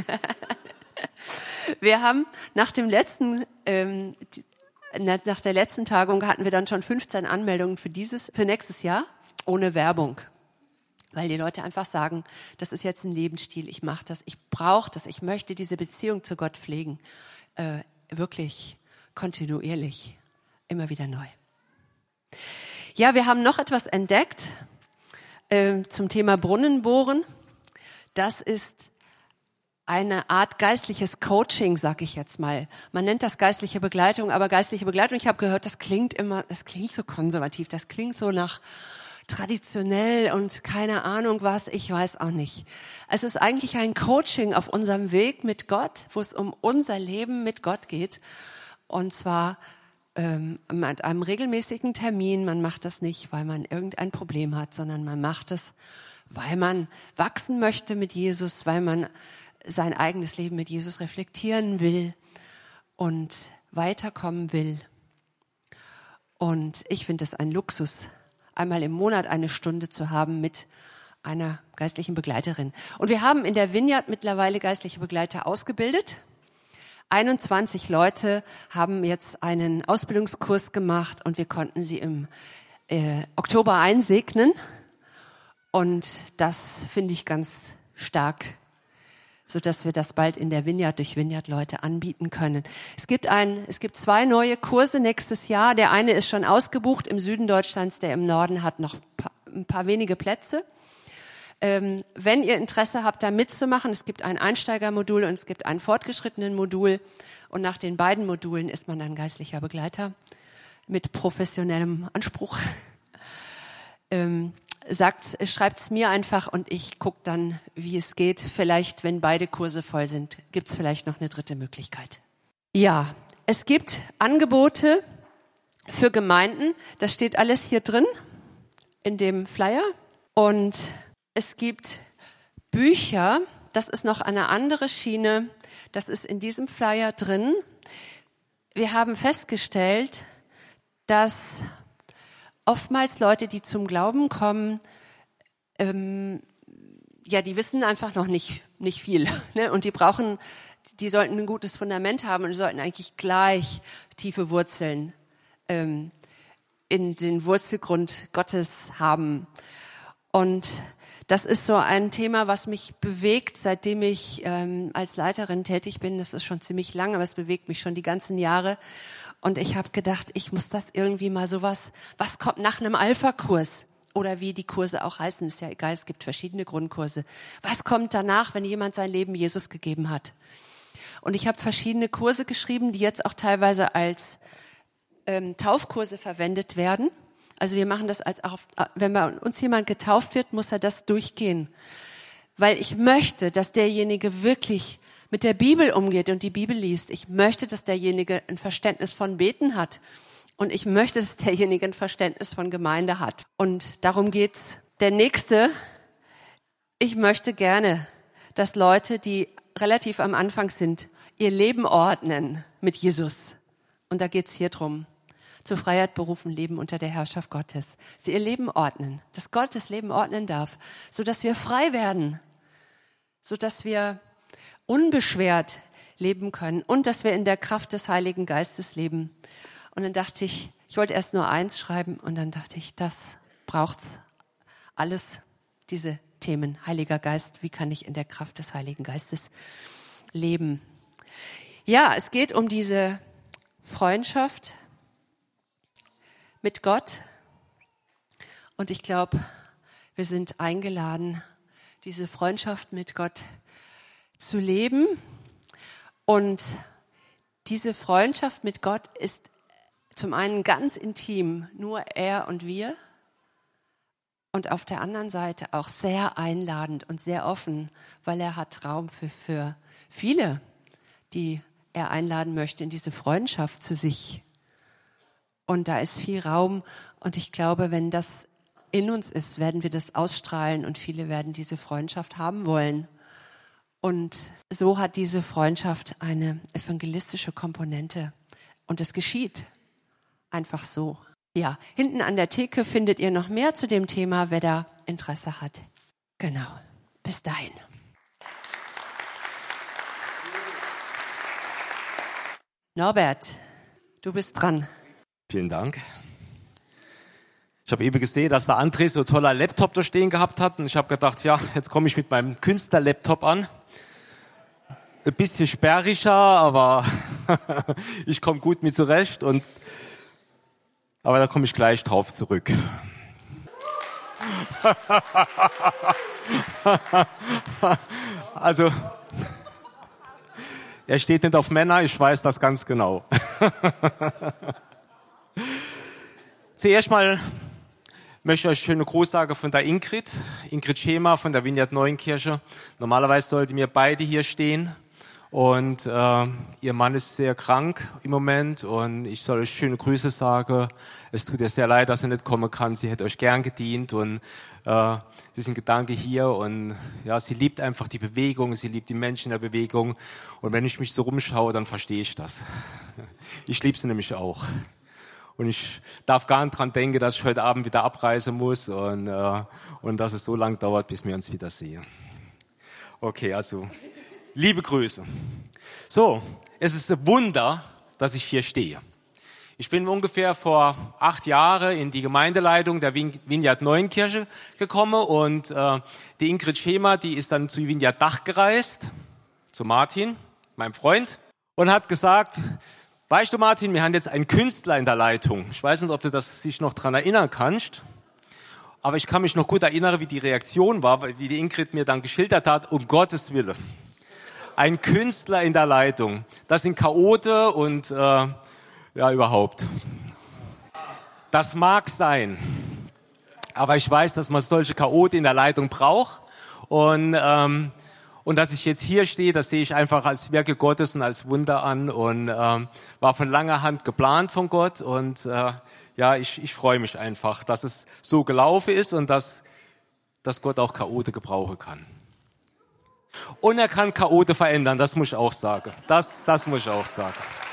Wir haben nach dem letzten ähm, die, nach der letzten Tagung hatten wir dann schon fünfzehn Anmeldungen für dieses für nächstes Jahr ohne Werbung. Weil die Leute einfach sagen, das ist jetzt ein Lebensstil, ich mache das, ich brauche das, ich möchte diese Beziehung zu Gott pflegen, äh, wirklich kontinuierlich, immer wieder neu. Ja, wir haben noch etwas entdeckt äh, zum Thema Brunnenbohren. Das ist eine Art geistliches Coaching, sag ich jetzt mal. Man nennt das geistliche Begleitung, aber geistliche Begleitung, ich habe gehört, das klingt immer, das klingt so konservativ, das klingt so nach traditionell und keine Ahnung was, ich weiß auch nicht. Es ist eigentlich ein Coaching auf unserem Weg mit Gott, wo es um unser Leben mit Gott geht. Und zwar ähm, mit einem regelmäßigen Termin. Man macht das nicht, weil man irgendein Problem hat, sondern man macht es, weil man wachsen möchte mit Jesus, weil man sein eigenes Leben mit Jesus reflektieren will und weiterkommen will. Und ich finde es ein Luxus, einmal im Monat eine Stunde zu haben mit einer geistlichen Begleiterin. Und wir haben in der Vineyard mittlerweile geistliche Begleiter ausgebildet. einundzwanzig Leute haben jetzt einen Ausbildungskurs gemacht und wir konnten sie im äh, Oktober einsegnen. Und das finde ich ganz stark, sodass wir das bald in der Vineyard durch Vineyard-Leute anbieten können. Es gibt ein, es gibt zwei neue Kurse nächstes Jahr. Der eine ist schon ausgebucht im Süden Deutschlands, der im Norden hat noch ein paar, ein paar wenige Plätze. Ähm, wenn ihr Interesse habt, da mitzumachen, es gibt ein Einsteigermodul und es gibt ein fortgeschrittenen Modul. Und nach den beiden Modulen ist man dann geistlicher Begleiter mit professionellem Anspruch. ähm, sagt, schreibt's mir einfach und ich gucke dann, wie es geht. Vielleicht, wenn beide Kurse voll sind, gibt's vielleicht noch eine dritte Möglichkeit. Ja, es gibt Angebote für Gemeinden. Das steht alles hier drin in dem Flyer. Und es gibt Bücher, das ist noch eine andere Schiene, das ist in diesem Flyer drin. Wir haben festgestellt, dass oftmals Leute, die zum Glauben kommen, ähm, ja, die wissen einfach noch nicht nicht viel, ne? Und die brauchen, die sollten ein gutes Fundament haben und die sollten eigentlich gleich tiefe Wurzeln ähm, in den Wurzelgrund Gottes haben. Und das ist so ein Thema, was mich bewegt, seitdem ich ähm, als Leiterin tätig bin. Das ist schon ziemlich lang, aber es bewegt mich schon die ganzen Jahre. Und ich habe gedacht, ich muss das irgendwie mal sowas, was kommt nach einem Alpha-Kurs? Oder wie die Kurse auch heißen, ist ja egal, es gibt verschiedene Grundkurse. Was kommt danach, wenn jemand sein Leben Jesus gegeben hat? Und ich habe verschiedene Kurse geschrieben, die jetzt auch teilweise als ähm, Taufkurse verwendet werden. Also wir machen das als auch, wenn bei uns jemand getauft wird, muss er das durchgehen. Weil ich möchte, dass derjenige wirklich mit der Bibel umgeht und die Bibel liest. Ich möchte, dass derjenige ein Verständnis von Beten hat. Und ich möchte, dass derjenige ein Verständnis von Gemeinde hat. Und darum geht's. Der nächste, ich möchte gerne, dass Leute, die relativ am Anfang sind, ihr Leben ordnen mit Jesus. Und da geht's hier drum. Zur Freiheit berufen, leben unter der Herrschaft Gottes. Sie ihr Leben ordnen, dass Gott das Leben ordnen darf, sodass wir frei werden, sodass wir unbeschwert leben können und dass wir in der Kraft des Heiligen Geistes leben. Und dann dachte ich, ich wollte erst nur eins schreiben und dann dachte ich, das braucht's alles, diese Themen. Heiliger Geist, wie kann ich in der Kraft des Heiligen Geistes leben? Ja, es geht um diese Freundschaft mit Gott. Und ich glaube, wir sind eingeladen, diese Freundschaft mit Gott zu leben. Und diese Freundschaft mit Gott ist zum einen ganz intim, nur er und wir. Und auf der anderen Seite auch sehr einladend und sehr offen, weil er hat Raum für, für viele, die er einladen möchte in diese Freundschaft zu sich. Und da ist viel Raum und ich glaube, wenn das in uns ist, werden wir das ausstrahlen und viele werden diese Freundschaft haben wollen. Und so hat diese Freundschaft eine evangelistische Komponente und es geschieht einfach so. Ja, hinten an der Theke findet ihr noch mehr zu dem Thema, wer da Interesse hat. Genau, bis dahin. Norbert, du bist dran. Vielen Dank. Ich habe eben gesehen, dass der André so ein toller Laptop da stehen gehabt hat und ich habe gedacht, ja, jetzt komme ich mit meinem Künstler-Laptop an. Ein bisschen sperriger, aber ich komme gut mit zurecht und aber da komme ich gleich drauf zurück. Also, er steht nicht auf Männer, ich weiß das ganz genau. Zuerst mal möchte ich euch schöne Gruß sagen von der Ingrid, Ingrid Schema von der Vineyard Neuenkirche. Normalerweise sollten wir beide hier stehen und äh, ihr Mann ist sehr krank im Moment und ich soll euch schöne Grüße sagen. Es tut ihr sehr leid, dass sie nicht kommen kann. Sie hätte euch gern gedient und äh, sie ist ein Gedanke hier und ja, sie liebt einfach die Bewegung, sie liebt die Menschen in der Bewegung und wenn ich mich so rumschaue, dann verstehe ich das. Ich liebe sie nämlich auch. Und ich darf gar nicht dran denken, dass ich heute Abend wieder abreisen muss und, äh, und dass es so lang dauert, bis wir uns wiedersehen. Okay, also liebe Grüße. So, es ist ein Wunder, dass ich hier stehe. Ich bin ungefähr vor acht Jahren in die Gemeindeleitung der Vineyard Neuenkirche gekommen und äh, die Ingrid Schema, die ist dann zu Vineyard Dach gereist zu Martin, meinem Freund, und hat gesagt, weißt du Martin, wir haben jetzt einen Künstler in der Leitung. Ich weiß nicht, ob du das sich noch dran erinnern kannst, aber ich kann mich noch gut erinnern, wie die Reaktion war, wie die Ingrid mir dann geschildert hat, um Gottes Willen. Ein Künstler in der Leitung. Das sind Chaoten und äh, ja, überhaupt. Das mag sein, aber ich weiß, dass man solche Chaoten in der Leitung braucht. Und, ähm, und dass ich jetzt hier stehe, das sehe ich einfach als Werke Gottes und als Wunder an und ähm, war von langer Hand geplant von Gott. Und äh, ja, ich, ich freue mich einfach, dass es so gelaufen ist und dass, dass Gott auch Chaoten gebrauchen kann. Und er kann Chaoten verändern, das muss ich auch sagen. Das, das muss ich auch sagen.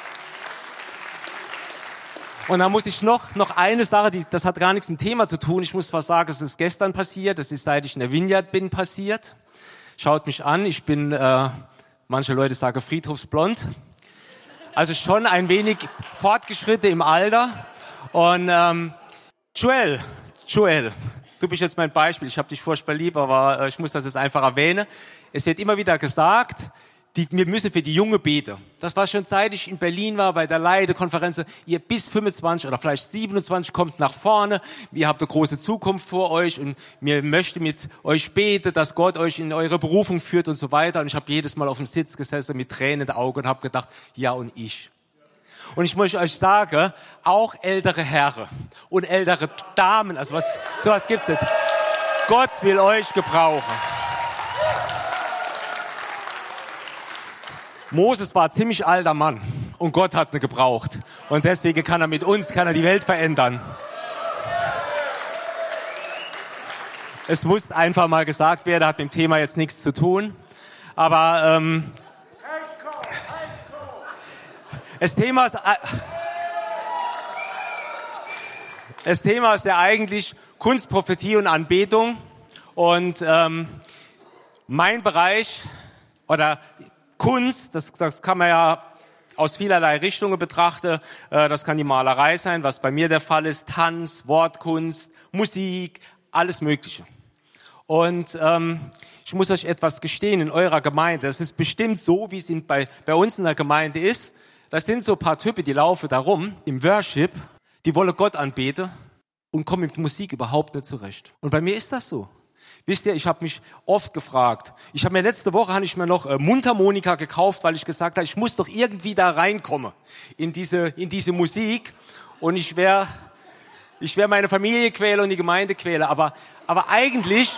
Und dann muss ich noch, noch eine Sache, die, das hat gar nichts mit dem Thema zu tun. Ich muss was sagen, es ist gestern passiert, es ist seit ich in der Vineyard bin passiert. Schaut mich an, ich bin, äh, manche Leute sagen friedhofsblond. Also schon ein wenig fortgeschritten im Alter. Und ähm, Joel, Joel, du bist jetzt mein Beispiel. Ich habe dich furchtbar lieb, aber äh, ich muss das jetzt einfach erwähnen. Es wird immer wieder gesagt, die, wir müssen für die Junge beten. Das war schon seit ich in Berlin war, bei der Leide-Konferenz. Ihr bis fünfundzwanzig oder vielleicht siebenundzwanzig kommt nach vorne. Ihr habt eine große Zukunft vor euch und wir möchten mit euch beten, dass Gott euch in eure Berufung führt und so weiter. Und ich habe jedes Mal auf dem Sitz gesessen mit Tränen in den Augen und habe gedacht, ja und ich. Und ich muss euch sagen, auch ältere Herren und ältere Damen, also was, sowas gibt's nicht. Gott will euch gebrauchen. Moses war ein ziemlich alter Mann und Gott hat ihn gebraucht. Und deswegen kann er mit uns, kann er die Welt verändern. Es muss einfach mal gesagt werden, hat mit dem Thema jetzt nichts zu tun. Aber ähm, das Thema ist, das Thema ist ja eigentlich Kunst, Prophetie und Anbetung. Und ähm, mein Bereich oder Kunst, das, das kann man ja aus vielerlei Richtungen betrachten. Äh, das kann die Malerei sein, was bei mir der Fall ist, Tanz, Wortkunst, Musik, alles Mögliche. Und ähm, ich muss euch etwas gestehen in eurer Gemeinde. Das ist bestimmt so, wie es in, bei, bei uns in der Gemeinde ist. Das sind so ein paar Typen, die laufen da rum im Worship, die wollen Gott anbeten und kommen mit Musik überhaupt nicht zurecht. Und bei mir ist das so. Wisst ihr, ich habe mich oft gefragt. Ich habe mir letzte Woche habe ich mir noch äh, Mundharmonika gekauft, weil ich gesagt habe, ich muss doch irgendwie da reinkommen in diese in diese Musik und ich wäre ich wäre meine Familie quälen und die Gemeinde quälen, aber aber eigentlich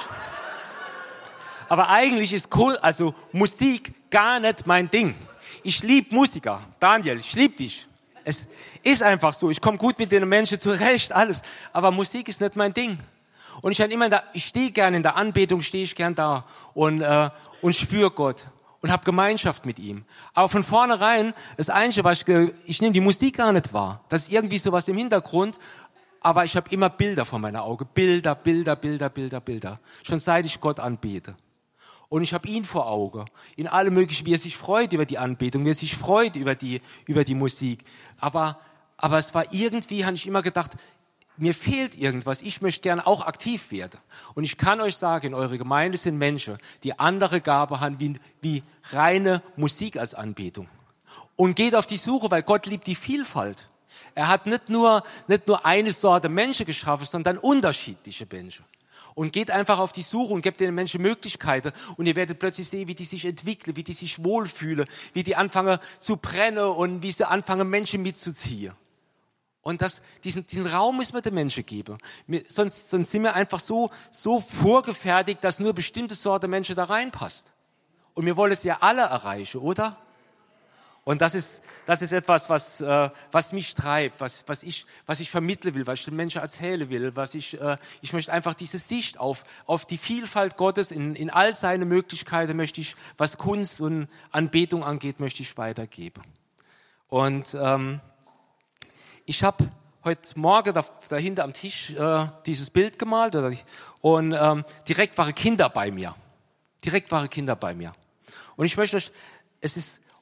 aber eigentlich ist cool, also Musik gar nicht mein Ding. Ich lieb Musiker, Daniel, ich lieb dich. Es ist einfach so, ich komme gut mit den Menschen zurecht, alles, aber Musik ist nicht mein Ding. Und ich, immer da, ich stehe gerne in der Anbetung, stehe ich gern da und, äh, und spüre Gott und habe Gemeinschaft mit ihm. Aber von vornherein, das Einzige, was ich, ich nehme die Musik gar nicht wahr. Das ist irgendwie sowas im Hintergrund, aber ich habe immer Bilder vor meinen Augen. Bilder, Bilder, Bilder, Bilder, Bilder. Schon seit ich Gott anbete. Und ich habe ihn vor Augen. In allem Möglichen, wie er sich freut über die Anbetung, wie er sich freut über die, über die Musik. Aber, aber es war irgendwie, habe ich immer gedacht, mir fehlt irgendwas, ich möchte gerne auch aktiv werden. Und ich kann euch sagen, in eurer Gemeinde sind Menschen, die andere Gabe haben, wie, wie reine Musik als Anbetung. Und geht auf die Suche, weil Gott liebt die Vielfalt. Er hat nicht nur, nicht nur eine Sorte Menschen geschaffen, sondern unterschiedliche Menschen. Und geht einfach auf die Suche und gebt den Menschen Möglichkeiten. Und ihr werdet plötzlich sehen, wie die sich entwickeln, wie die sich wohlfühlen, wie die anfangen zu brennen und wie sie anfangen, Menschen mitzuziehen. Und das, diesen, diesen Raum müssen wir den Menschen geben. Wir, sonst, sonst sind wir einfach so, so vorgefertigt, dass nur bestimmte Sorte Menschen da reinpasst. Und wir wollen es ja alle erreichen, oder? Und das ist, das ist etwas, was, äh, was mich treibt, was, was ich, was ich vermitteln will, was ich den Menschen erzählen will, was ich, äh, ich möchte einfach diese Sicht auf, auf die Vielfalt Gottes in, in all seine Möglichkeiten möchte ich, was Kunst und Anbetung angeht, möchte ich weitergeben. Und, ähm, ich habe heute Morgen da, dahinter am Tisch äh, dieses Bild gemalt oder, und ähm, direkt waren Kinder bei mir. Direkt waren Kinder bei mir. Und ich möchte euch, es ist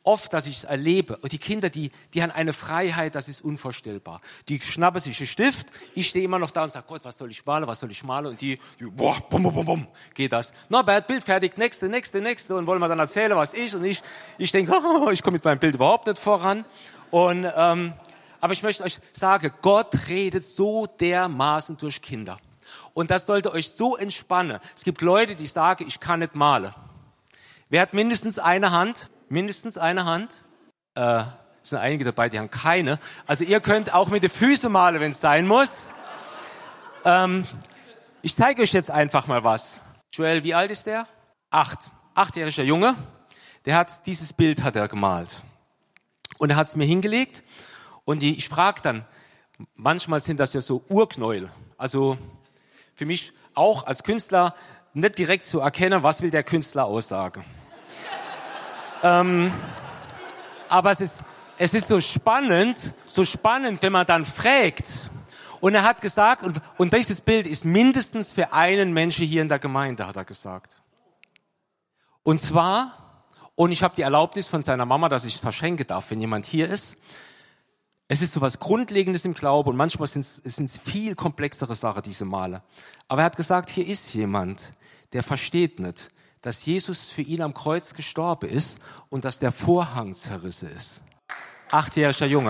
oft, dass ich es erlebe. Und die Kinder, die, die haben eine Freiheit, das ist unvorstellbar. Die schnappen sich einen Stift, ich stehe immer noch da und sage, Gott, was soll ich malen, was soll ich malen? Und die, die boah, bum, bum, bum, bum, geht das. Norbert, Bild fertig, nächste, nächste, nächste. Und wollen wir dann erzählen, was ich. Und ich, ich denke, oh, ich komme mit meinem Bild überhaupt nicht voran. Und, ähm, aber ich möchte euch sagen, Gott redet so dermaßen durch Kinder. Und das sollte euch so entspannen. Es gibt Leute, die sagen, ich kann nicht malen. Wer hat mindestens eine Hand? Mindestens eine Hand? Äh, es sind einige dabei, die haben keine. Also ihr könnt auch mit den Füßen malen, wenn es sein muss. Ähm, ich zeige euch jetzt einfach mal was. Joel, wie alt ist der? Acht. Achtjähriger Junge. Der hat dieses Bild hat er gemalt. Und er hat es mir hingelegt. Und die, ich frage dann, manchmal sind das ja so Urknäuel. Also für mich auch als Künstler nicht direkt zu erkennen, was will der Künstler aussagen. ähm, aber es ist, es ist so spannend, so spannend, wenn man dann fragt. Und er hat gesagt, und, und dieses Bild ist mindestens für einen Menschen hier in der Gemeinde, hat er gesagt. Und zwar, und ich habe die Erlaubnis von seiner Mama, dass ich es verschenken darf, wenn jemand hier ist. Es ist so was Grundlegendes im Glauben und manchmal sind es viel komplexere Sachen, diese Male. Aber er hat gesagt, hier ist jemand, der versteht nicht, dass Jesus für ihn am Kreuz gestorben ist und dass der Vorhang zerrissen ist. Achtjähriger Junge.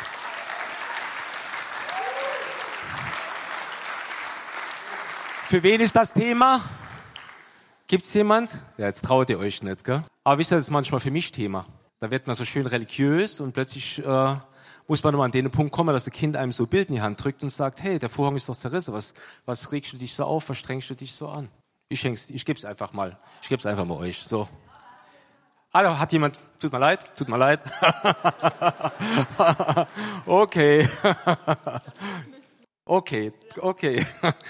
Für wen ist das Thema? Gibt's jemand? Ja, jetzt traut ihr euch nicht, gell? Aber wisst ihr, das ist manchmal für mich Thema. Da wird man so schön religiös und plötzlich äh, muss man nochmal an den Punkt kommen, dass das Kind einem so ein Bild in die Hand drückt und sagt, hey, der Vorhang ist doch zerrissen, was, was regst du dich so auf, was strengst du dich so an? Ich schenk's, ich geb's einfach mal, ich geb's einfach mal euch, so. Also, hat jemand, tut mir leid, tut mir leid. Okay. Okay, okay.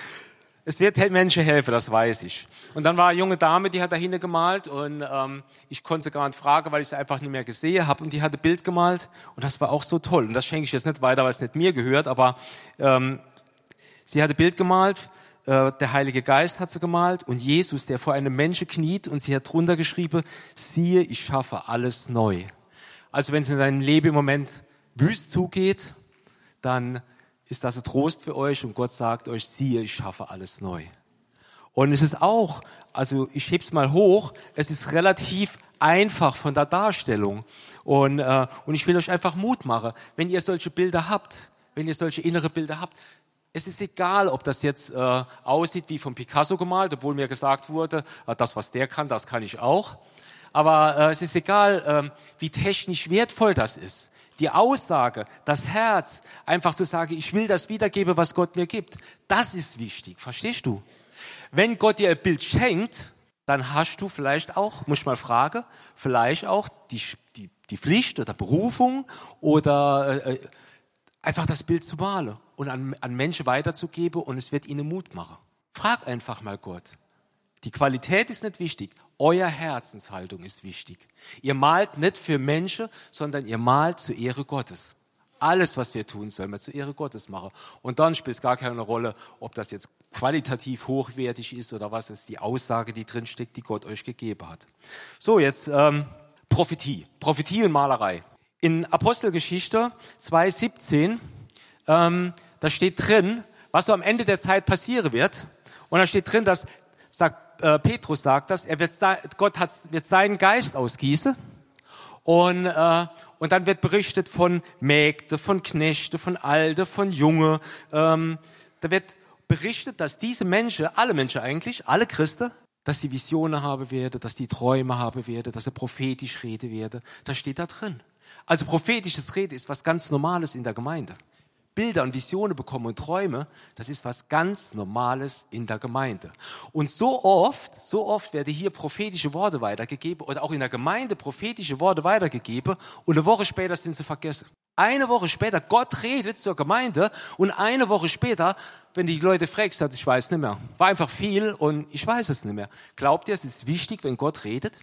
Es wird Menschen helfen, das weiß ich. Und dann war eine junge Dame, die hat da hinten gemalt und ähm, ich konnte sie gar nicht fragen, weil ich sie einfach nicht mehr gesehen habe. Und die hat ein Bild gemalt und das war auch so toll. Und das schenke ich jetzt nicht weiter, weil es nicht mir gehört, aber ähm, sie hat ein Bild gemalt, äh, der Heilige Geist hat sie gemalt und Jesus, der vor einem Menschen kniet und sie hat drunter geschrieben, siehe, ich schaffe alles neu. Also wenn es in deinem Leben im Moment wüst zugeht, dann ist das ein Trost für euch und Gott sagt euch, siehe, ich schaffe alles neu. Und es ist auch, also ich heb's mal hoch, es ist relativ einfach von der Darstellung. Und, äh, und ich will euch einfach Mut machen, wenn ihr solche Bilder habt, wenn ihr solche innere Bilder habt, es ist egal, ob das jetzt äh, aussieht wie von Picasso gemalt, obwohl mir gesagt wurde, äh, das, was der kann, das kann ich auch. Aber äh, es ist egal, äh, wie technisch wertvoll das ist. Die Aussage, das Herz, einfach zu sagen, ich will das wiedergeben, was Gott mir gibt, das ist wichtig. Verstehst du? Wenn Gott dir ein Bild schenkt, dann hast du vielleicht auch, muss ich mal fragen, vielleicht auch die, die, die Pflicht oder Berufung oder äh, einfach das Bild zu malen und an, an Menschen weiterzugeben und es wird ihnen Mut machen. Frag einfach mal Gott. Die Qualität ist nicht wichtig, euer Herzenshaltung ist wichtig. Ihr malt nicht für Menschen, sondern ihr malt zur Ehre Gottes. Alles, was wir tun, sollen wir zur Ehre Gottes machen. Und dann spielt es gar keine Rolle, ob das jetzt qualitativ hochwertig ist oder was ist die Aussage, die drin steckt, die Gott euch gegeben hat. So, jetzt ähm, Prophetie. Prophetie und Malerei. In Apostelgeschichte zwei siebzehn, ähm, da steht drin, was so am Ende der Zeit passieren wird. Und da steht drin, dass sagt, äh, Petrus sagt das, er wird, Gott hat, wird seinen Geist ausgießen und, äh, und dann wird berichtet von Mägde, von Knechte, von Alte, von Junge. Ähm, da wird berichtet, dass diese Menschen, alle Menschen eigentlich, alle Christen, dass die Visionen haben werden, dass die Träume haben werden, dass sie prophetisch reden werden. Das steht da drin. Also prophetisches Reden ist was ganz Normales in der Gemeinde. Bilder und Visionen bekommen und Träume, das ist was ganz Normales in der Gemeinde. Und so oft, so oft werden hier prophetische Worte weitergegeben oder auch in der Gemeinde prophetische Worte weitergegeben und eine Woche später sind sie vergessen. Eine Woche später, Gott redet zur Gemeinde und eine Woche später, wenn die Leute fragst, sagt, ich weiß nicht mehr. War einfach viel und ich weiß es nicht mehr. Glaubt ihr, es ist wichtig, wenn Gott redet?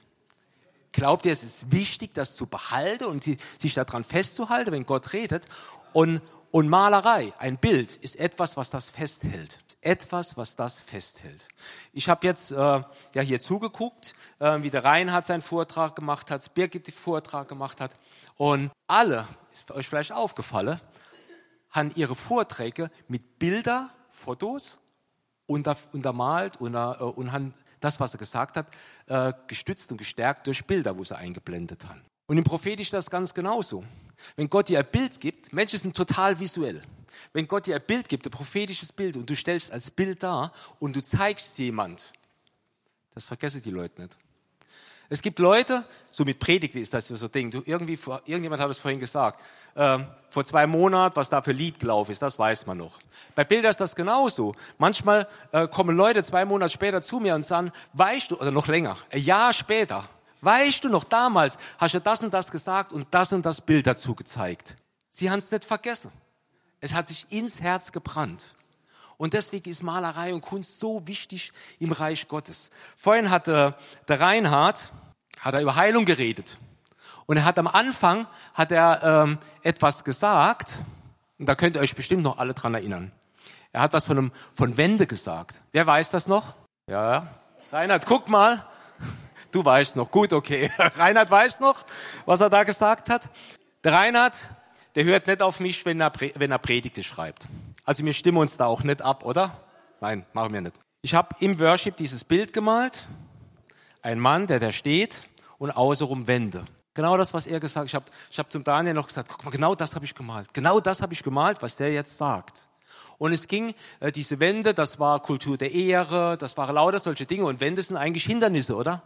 Glaubt ihr, es ist wichtig, das zu behalten und sich daran festzuhalten, wenn Gott redet? Und Und Malerei, ein Bild, ist etwas, was das festhält. etwas, was das festhält. Ich habe jetzt äh, ja hier zugeguckt, äh, wie der Reinhard seinen Vortrag gemacht hat, Birgit den Vortrag gemacht hat. Und alle, ist euch vielleicht aufgefallen, haben ihre Vorträge mit Bilder, Fotos unter, untermalt unter, äh, und haben das, was er gesagt hat, äh, gestützt und gestärkt durch Bilder, wo sie eingeblendet haben. Und im Prophetisch ist das ganz genauso. Wenn Gott dir ein Bild gibt, Menschen sind total visuell. Wenn Gott dir ein Bild gibt, ein prophetisches Bild, und du stellst als Bild dar und du zeigst jemand, das vergessen die Leute nicht. Es gibt Leute, so mit Predigt ist das so ein Ding, du irgendwie, irgendjemand hat es vorhin gesagt, äh, vor zwei Monaten, was da für Lied gelaufen ist, das weiß man noch. Bei Bildern ist das genauso. Manchmal äh, kommen Leute zwei Monate später zu mir und sagen, weißt du, oder noch länger, ein Jahr später, weißt du noch, damals hast du das und das gesagt und das und das Bild dazu gezeigt. Sie haben es nicht vergessen. Es hat sich ins Herz gebrannt. Und deswegen ist Malerei und Kunst so wichtig im Reich Gottes. Vorhin hat äh, der Reinhard hat er über Heilung geredet. Und er hat am Anfang hat er ähm, etwas gesagt, und da könnt ihr euch bestimmt noch alle dran erinnern. Er hat was von, einem, von Wände gesagt. Wer weiß das noch? Ja, Reinhard, guck mal. Du weißt noch. Gut, okay. Reinhard weiß noch, was er da gesagt hat. Der Reinhard, der hört nicht auf mich, wenn er, wenn er Predigte schreibt. Also wir stimmen uns da auch nicht ab, oder? Nein, machen wir nicht. Ich habe im Worship dieses Bild gemalt. Ein Mann, der da steht und außenrum Wände. Genau das, was er gesagt hat. Ich habe ich hab zum Daniel noch gesagt, guck mal, genau das habe ich gemalt. Genau das habe ich gemalt, was der jetzt sagt. Und es ging, äh, diese Wände, das war Kultur der Ehre, das waren lauter solche Dinge. Und Wände sind eigentlich Hindernisse, oder?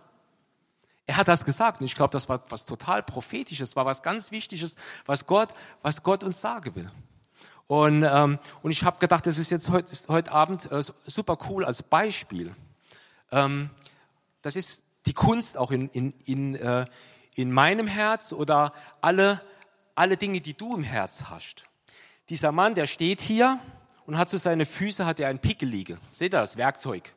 Er hat das gesagt und ich glaube, das war was total Prophetisches, war was ganz Wichtiges, was Gott, was Gott uns sagen will. Und, ähm, und ich habe gedacht, das ist jetzt heute, heute Abend äh, super cool als Beispiel. Ähm, das ist die Kunst auch in, in, in, äh, in meinem Herz oder alle, alle Dinge, die du im Herz hast. Dieser Mann, der steht hier und hat zu seine Füße hat er einen Pickel liegen. Seht ihr das? Werkzeug.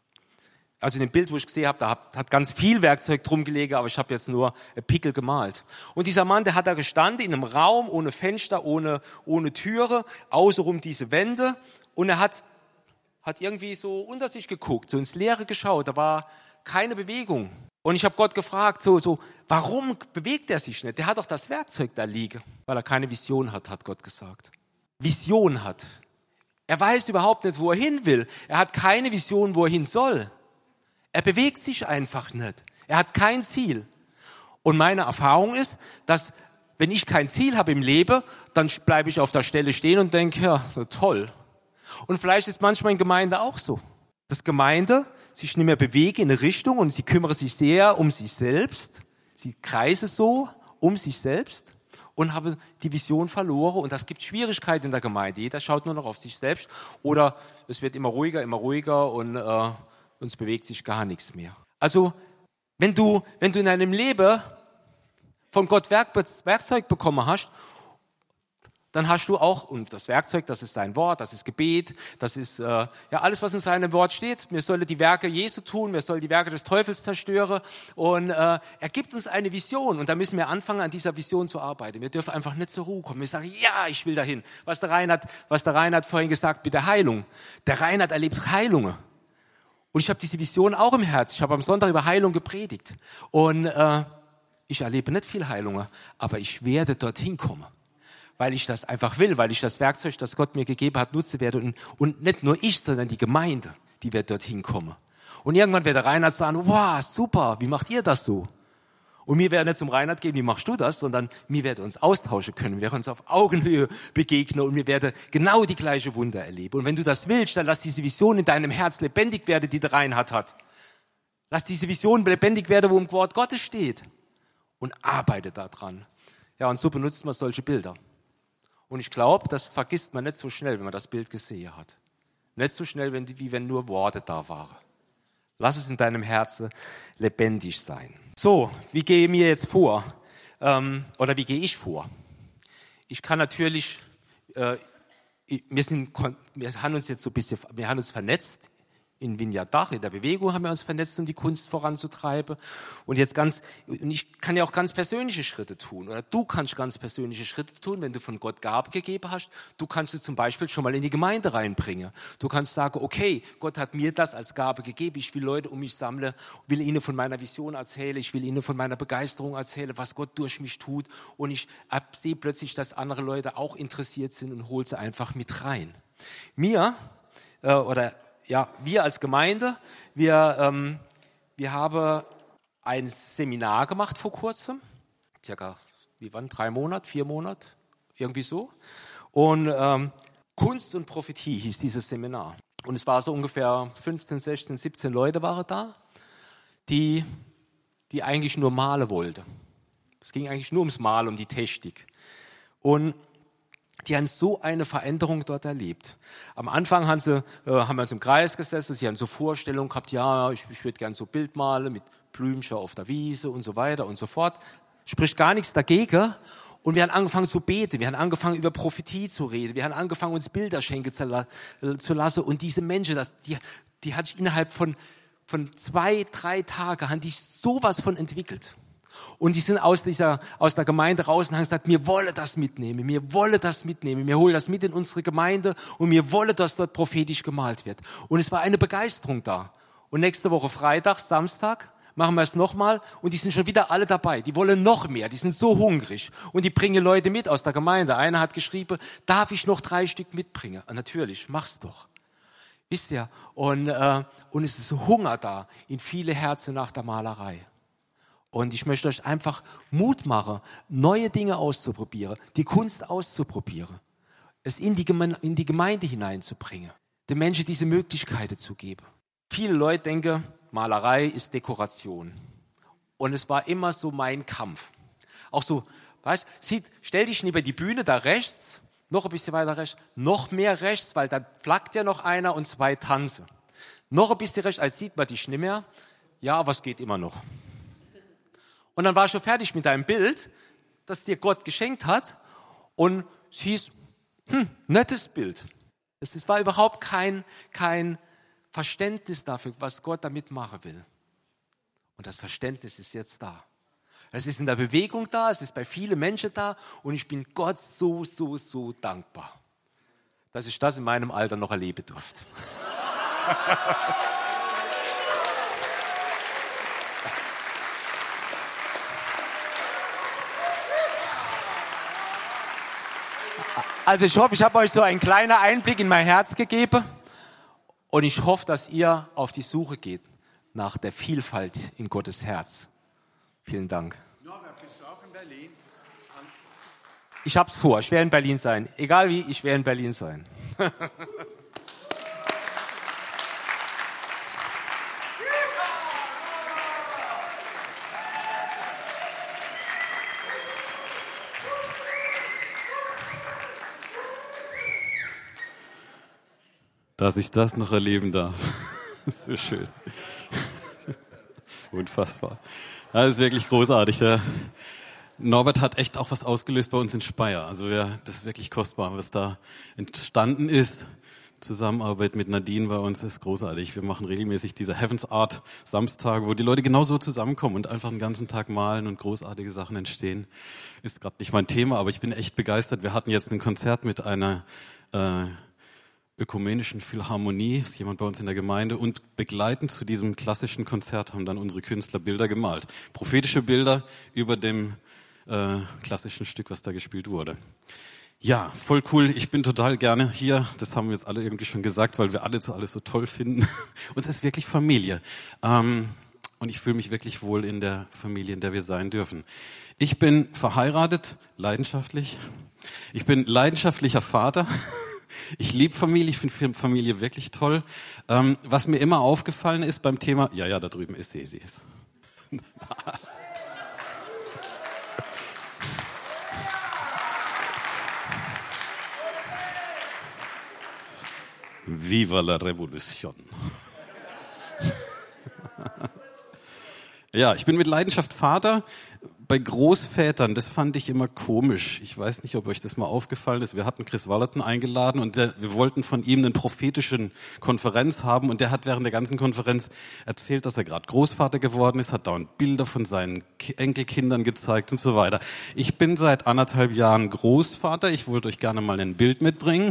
Also in dem Bild, wo ich gesehen habe, da hat, hat ganz viel Werkzeug drum gelegen, aber ich habe jetzt nur einen Pickel gemalt. Und dieser Mann, der hat da gestanden in einem Raum ohne Fenster, ohne, ohne Türe, außenrum diese Wände. Und er hat, hat irgendwie so unter sich geguckt, so ins Leere geschaut. Da war keine Bewegung. Und ich habe Gott gefragt, so, so, warum bewegt er sich nicht? Der hat doch das Werkzeug da liegen. Weil er keine Vision hat, hat Gott gesagt. Vision hat. Er weiß überhaupt nicht, wo er hin will. Er hat keine Vision, wo er hin soll. Er bewegt sich einfach nicht. Er hat kein Ziel. Und meine Erfahrung ist, dass wenn ich kein Ziel habe im Leben, dann bleibe ich auf der Stelle stehen und denke, ja, so toll. Und vielleicht ist manchmal in Gemeinde auch so. Dass Gemeinde sich nicht mehr bewegt in eine Richtung und sie kümmere sich sehr um sich selbst. Sie kreise so um sich selbst und habe die Vision verloren. Und das gibt Schwierigkeiten in der Gemeinde. Jeder schaut nur noch auf sich selbst. Oder es wird immer ruhiger, immer ruhiger und äh, uns bewegt sich gar nichts mehr. Also, wenn du, wenn du in deinem Leben von Gott Werk, Werkzeug bekommen hast, dann hast du auch, und das Werkzeug, das ist sein Wort, das ist Gebet, das ist äh, ja alles, was in seinem Wort steht. Wir sollen die Werke Jesu tun, wir sollen die Werke des Teufels zerstören. Und äh, er gibt uns eine Vision und da müssen wir anfangen, an dieser Vision zu arbeiten. Wir dürfen einfach nicht zur Ruhe kommen. Wir sagen, ja, ich will dahin. Was der Reinhard, was der Reinhard vorhin gesagt mit der Heilung. Der Reinhard erlebt Heilungen. Und ich habe diese Vision auch im Herz. Ich habe am Sonntag über Heilung gepredigt. Und äh, ich erlebe nicht viel Heilungen, aber ich werde dorthin kommen. Weil ich das einfach will, weil ich das Werkzeug, das Gott mir gegeben hat, nutzen werde. Und, und nicht nur ich, sondern die Gemeinde, die wird dorthin kommen. Und irgendwann wird der Reinhard sagen, wow, super, wie macht ihr das so? Und wir werden nicht zum Reinhard gehen, wie machst du das? Sondern wir werden uns austauschen können, wir werden uns auf Augenhöhe begegnen und wir werden genau die gleiche Wunder erleben. Und wenn du das willst, dann lass diese Vision in deinem Herz lebendig werden, die der Reinhard hat. Lass diese Vision lebendig werden, wo im Wort Gottes steht. Und arbeite daran. Ja, und so benutzt man solche Bilder. Und ich glaube, das vergisst man nicht so schnell, wenn man das Bild gesehen hat. Nicht so schnell, wenn die, wie wenn nur Worte da waren. Lass es in deinem Herzen lebendig sein. So, wie gehe mir jetzt vor? Ähm, oder wie gehe ich vor? Ich kann natürlich, äh, wir, sind, wir haben uns jetzt so ein bisschen, wir haben uns vernetzt In Vineyard Dach, in der Bewegung haben wir uns vernetzt, um die Kunst voranzutreiben. Und jetzt ganz, und ich kann ja auch ganz persönliche Schritte tun. Oder du kannst ganz persönliche Schritte tun, wenn du von Gott Gabe gegeben hast. Du kannst es zum Beispiel schon mal in die Gemeinde reinbringen. Du kannst sagen, okay, Gott hat mir das als Gabe gegeben. Ich will Leute um mich sammeln, will ihnen von meiner Vision erzählen. Ich will ihnen von meiner Begeisterung erzählen, was Gott durch mich tut. Und ich sehe plötzlich, dass andere Leute auch interessiert sind und hole sie einfach mit rein. Mir, äh, oder Ja, wir als Gemeinde, wir, ähm, wir haben ein Seminar gemacht vor kurzem, circa, wie wann, drei Monate, vier Monate, irgendwie so. Und ähm, Kunst und Prophetie hieß dieses Seminar. Und es war so ungefähr fünfzehn, sechzehn, siebzehn Leute waren da, die, die eigentlich nur malen wollten. Es ging eigentlich nur ums Malen, um die Technik. Und die haben so eine Veränderung dort erlebt. Am Anfang haben, sie, äh, haben wir uns im Kreis gesessen, sie haben so Vorstellungen gehabt, ja, ich, ich würde gerne so Bild malen mit Blümchen auf der Wiese und so weiter und so fort. Spricht gar nichts dagegen. Und wir haben angefangen zu beten, wir haben angefangen über Prophetie zu reden, wir haben angefangen uns Bilder schenken zu, la- zu lassen. Und diese Menschen, das, die, die hat sich innerhalb von, von zwei, drei Tagen, haben die sowas von entwickelt. Und die sind aus dieser, aus der Gemeinde raus und haben gesagt, wir wollen das mitnehmen, wir wollen das mitnehmen, wir holen das mit in unsere Gemeinde und wir wollen, dass dort prophetisch gemalt wird. Und es war eine Begeisterung da. Und nächste Woche Freitag, Samstag, machen wir es nochmal und die sind schon wieder alle dabei. Die wollen noch mehr, die sind so hungrig und die bringen Leute mit aus der Gemeinde. Einer hat geschrieben, darf ich noch drei Stück mitbringen? Und natürlich, mach's doch. Wisst ihr? Und, äh, und es ist Hunger da in viele Herzen nach der Malerei. Und ich möchte euch einfach Mut machen, neue Dinge auszuprobieren, die Kunst auszuprobieren, es in die, Geme- in die Gemeinde hineinzubringen, den Menschen diese Möglichkeiten zu geben. Viele Leute denken, Malerei ist Dekoration. Und es war immer so mein Kampf. Auch so, weißt du, stell dich neben die Bühne da rechts, noch ein bisschen weiter rechts, noch mehr rechts, weil da flackt ja noch einer und zwei tanzen. Noch ein bisschen rechts, als sieht man dich nicht mehr. Ja, aber es geht immer noch. Und dann war ich schon fertig mit deinem Bild, das dir Gott geschenkt hat. Und es hieß, hm, nettes Bild. Es war überhaupt kein, kein Verständnis dafür, was Gott damit machen will. Und das Verständnis ist jetzt da. Es ist in der Bewegung da, es ist bei vielen Menschen da. Und ich bin Gott so, so, so dankbar, dass ich das in meinem Alter noch erleben durfte. Also ich hoffe, ich habe euch so einen kleinen Einblick in mein Herz gegeben und ich hoffe, dass ihr auf die Suche geht nach der Vielfalt in Gottes Herz. Vielen Dank. Norbert, bist du auch in Berlin? Ich hab's vor, ich werde in Berlin sein. Egal wie, ich werde in Berlin sein. Dass ich das noch erleben darf. So schön. Unfassbar. Das ist wirklich großartig. Der Norbert hat echt auch was ausgelöst bei uns in Speyer. Also ja, das ist wirklich kostbar, was da entstanden ist. Zusammenarbeit mit Nadine bei uns ist großartig. Wir machen regelmäßig diese Heavens Art Samstage, wo die Leute genauso zusammenkommen und einfach den ganzen Tag malen und großartige Sachen entstehen. Ist gerade nicht mein Thema, aber ich bin echt begeistert. Wir hatten jetzt ein Konzert mit einer äh, ökumenischen Philharmonie, ist jemand bei uns in der Gemeinde, und begleitend zu diesem klassischen Konzert haben dann unsere Künstler Bilder gemalt. Prophetische Bilder über dem äh, klassischen Stück, was da gespielt wurde. Ja, voll cool. Ich bin total gerne hier. Das haben wir jetzt alle irgendwie schon gesagt, weil wir alle so alles so toll finden. Uns ist wirklich Familie. Ähm, und ich fühle mich wirklich wohl in der Familie, in der wir sein dürfen. Ich bin verheiratet, leidenschaftlich. Ich bin leidenschaftlicher Vater. Ich liebe Familie, ich finde Familie wirklich toll. Ähm, was mir immer aufgefallen ist beim Thema, ja, ja, da drüben ist sie, sie ist. Viva la Revolution. Ja, ich bin mit Leidenschaft Vater. bei Großvätern, das fand ich immer komisch. Ich weiß nicht, ob euch das mal aufgefallen ist. Wir hatten Chris Wallerton eingeladen und der, wir wollten von ihm eine prophetische Konferenz haben und der hat während der ganzen Konferenz erzählt, dass er gerade Großvater geworden ist, hat dauernd Bilder von seinen Enkelkindern gezeigt und so weiter. Ich bin seit anderthalb Jahren Großvater. Ich wollte euch gerne mal ein Bild mitbringen.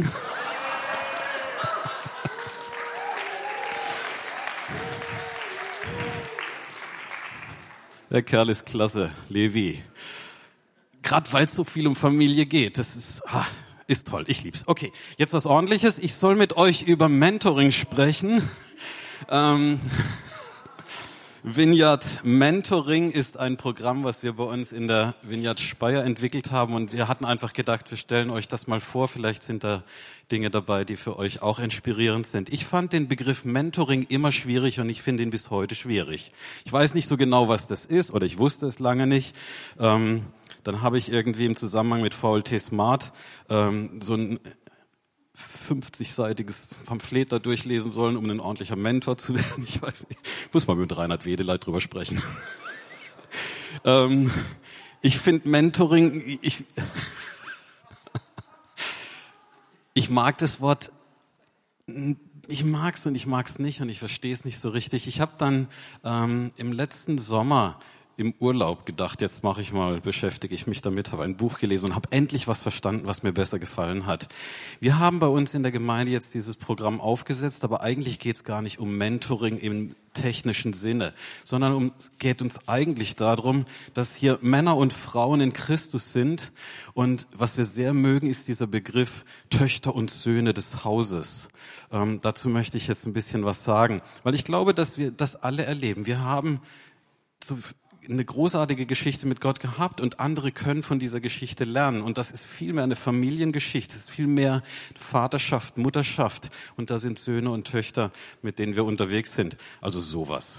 Der Kerl ist klasse, Levi. Gerade weil es so viel um Familie geht, das ist, ah, ist toll, ich lieb's. Okay, jetzt was Ordentliches. Ich soll mit euch über Mentoring sprechen. Ähm, Vineyard Mentoring ist ein Programm, was wir bei uns in der Vineyard Speyer entwickelt haben und wir hatten einfach gedacht, wir stellen euch das mal vor, vielleicht sind da Dinge dabei, die für euch auch inspirierend sind. Ich fand den Begriff Mentoring immer schwierig und ich finde ihn bis heute schwierig. Ich weiß nicht so genau, was das ist oder ich wusste es lange nicht. Ähm, dann habe ich irgendwie im Zusammenhang mit V L T Smart ähm, so ein fünfzigseitiges Pamphlet da durchlesen sollen, um ein ordentlicher Mentor zu werden. Ich weiß nicht. Ich muss mal mit Reinhard Wedeleit drüber sprechen. ähm, ich finde Mentoring, ich, ich mag das Wort, ich mag's und ich mag's nicht und ich verstehe es nicht so richtig. Ich habe dann ähm, im letzten Sommer im Urlaub gedacht, jetzt mache ich mal, beschäftige ich mich damit, habe ein Buch gelesen und habe endlich was verstanden, was mir besser gefallen hat. Wir haben bei uns in der Gemeinde jetzt dieses Programm aufgesetzt, aber eigentlich geht es gar nicht um Mentoring im technischen Sinne, sondern um, geht uns eigentlich darum, dass hier Männer und Frauen in Christus sind und was wir sehr mögen, ist dieser Begriff Töchter und Söhne des Hauses. Ähm, dazu möchte ich jetzt ein bisschen was sagen, weil ich glaube, dass wir das alle erleben. Wir haben zu eine großartige Geschichte mit Gott gehabt und andere können von dieser Geschichte lernen. Und das ist viel mehr eine Familiengeschichte, es ist viel mehr Vaterschaft, Mutterschaft. Und da sind Söhne und Töchter, mit denen wir unterwegs sind. Also sowas.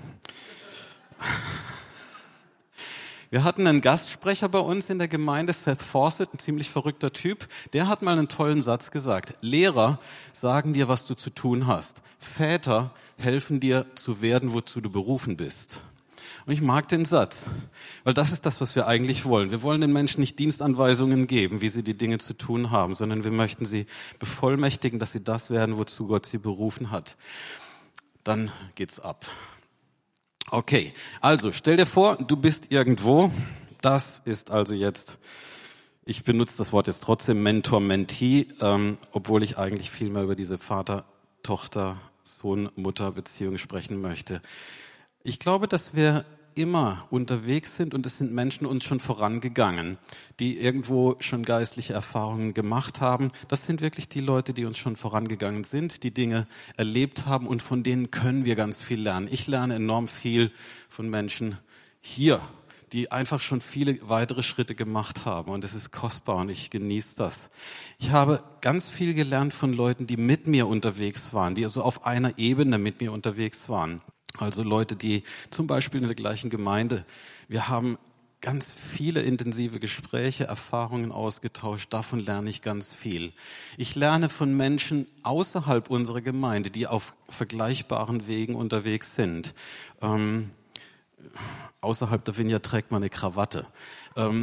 Wir hatten einen Gastsprecher bei uns in der Gemeinde, Seth Fawcett, ein ziemlich verrückter Typ. Der hat mal einen tollen Satz gesagt. Lehrer sagen dir, was du zu tun hast. Väter helfen dir zu werden, wozu du berufen bist. Und ich mag den Satz, weil das ist das, was wir eigentlich wollen. Wir wollen den Menschen nicht Dienstanweisungen geben, wie sie die Dinge zu tun haben, sondern wir möchten sie bevollmächtigen, dass sie das werden, wozu Gott sie berufen hat. Dann geht's ab. Okay, also stell dir vor, du bist irgendwo. Das ist also jetzt, ich benutze das Wort jetzt trotzdem, Mentor-Mentee, ähm, obwohl ich eigentlich viel mehr über diese Vater-Tochter, Sohn-Mutter-Beziehung sprechen möchte. Ich glaube, dass wir immer unterwegs sind und es sind Menschen uns schon vorangegangen, die irgendwo schon geistliche Erfahrungen gemacht haben. Das sind wirklich die Leute, die uns schon vorangegangen sind, die Dinge erlebt haben und von denen können wir ganz viel lernen. Ich lerne enorm viel von Menschen hier, die einfach schon viele weitere Schritte gemacht haben und es ist kostbar und ich genieße das. Ich habe ganz viel gelernt von Leuten, die mit mir unterwegs waren, die also auf einer Ebene mit mir unterwegs waren. Also Leute, die zum Beispiel in der gleichen Gemeinde, wir haben ganz viele intensive Gespräche, Erfahrungen ausgetauscht, davon lerne ich ganz viel. Ich lerne von Menschen außerhalb unserer Gemeinde, die auf vergleichbaren Wegen unterwegs sind. Ähm, außerhalb der Vineyard trägt man eine Krawatte. Ähm,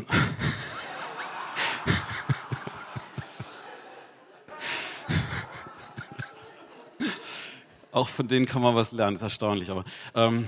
Auch von denen kann man was lernen, ist erstaunlich. Aber ähm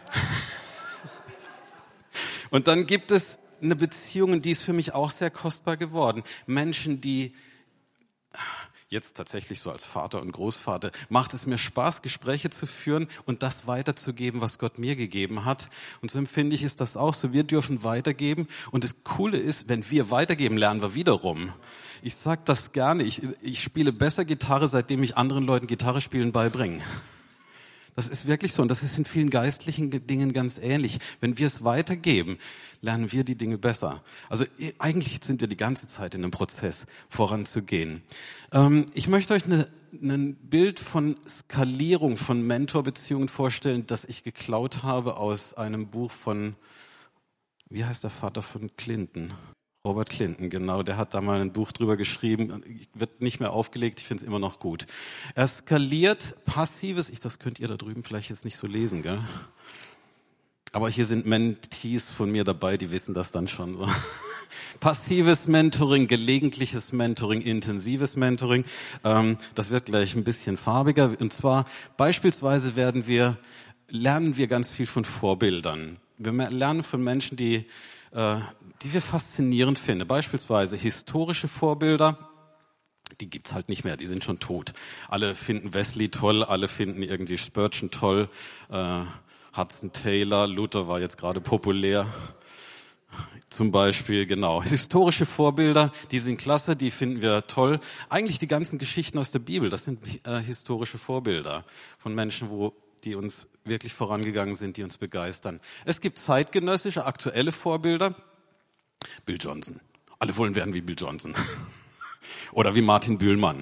und dann gibt es eine Beziehung, und die ist für mich auch sehr kostbar geworden. Menschen, die jetzt tatsächlich so als Vater und Großvater, macht es mir Spaß, Gespräche zu führen und das weiterzugeben, was Gott mir gegeben hat. Und so empfinde ich, ist das auch so. Wir dürfen weitergeben. Und das Coole ist, wenn wir weitergeben, lernen wir wiederum. Ich sage das gerne. Ich, ich spiele besser Gitarre, seitdem ich anderen Leuten Gitarre spielen beibringe. Das ist wirklich so und das ist in vielen geistlichen Dingen ganz ähnlich. Wenn wir es weitergeben, lernen wir die Dinge besser. Also eigentlich sind wir die ganze Zeit in einem Prozess, voranzugehen. Ähm, ich möchte euch eine, ein Bild von Skalierung von Mentorbeziehungen vorstellen, das ich geklaut habe aus einem Buch von, wie heißt der Vater von Clinton? Robert Clinton, genau, der hat da mal ein Buch drüber geschrieben, wird nicht mehr aufgelegt, ich finde es immer noch gut. Er skaliert passives, ich, das könnt ihr da drüben vielleicht jetzt nicht so lesen, gell? Aber hier sind Mentees von mir dabei, die wissen das dann schon so. Passives Mentoring, gelegentliches Mentoring, intensives Mentoring. Ähm, das wird gleich ein bisschen farbiger. Und zwar beispielsweise werden wir, lernen wir ganz viel von Vorbildern. Wir lernen von Menschen, die, äh, die wir faszinierend finden. Beispielsweise historische Vorbilder. Die gibt's halt nicht mehr, die sind schon tot. Alle finden Wesley toll, alle finden irgendwie Spurgeon toll. Äh, Hudson Taylor, Luther war jetzt gerade populär. Zum Beispiel, genau. Historische Vorbilder, die sind klasse, die finden wir toll. Eigentlich die ganzen Geschichten aus der Bibel, das sind äh, historische Vorbilder von Menschen, wo die uns wirklich vorangegangen sind, die uns begeistern. Es gibt zeitgenössische, aktuelle Vorbilder. Bill Johnson. Alle wollen werden wie Bill Johnson. Oder wie Martin Bühlmann.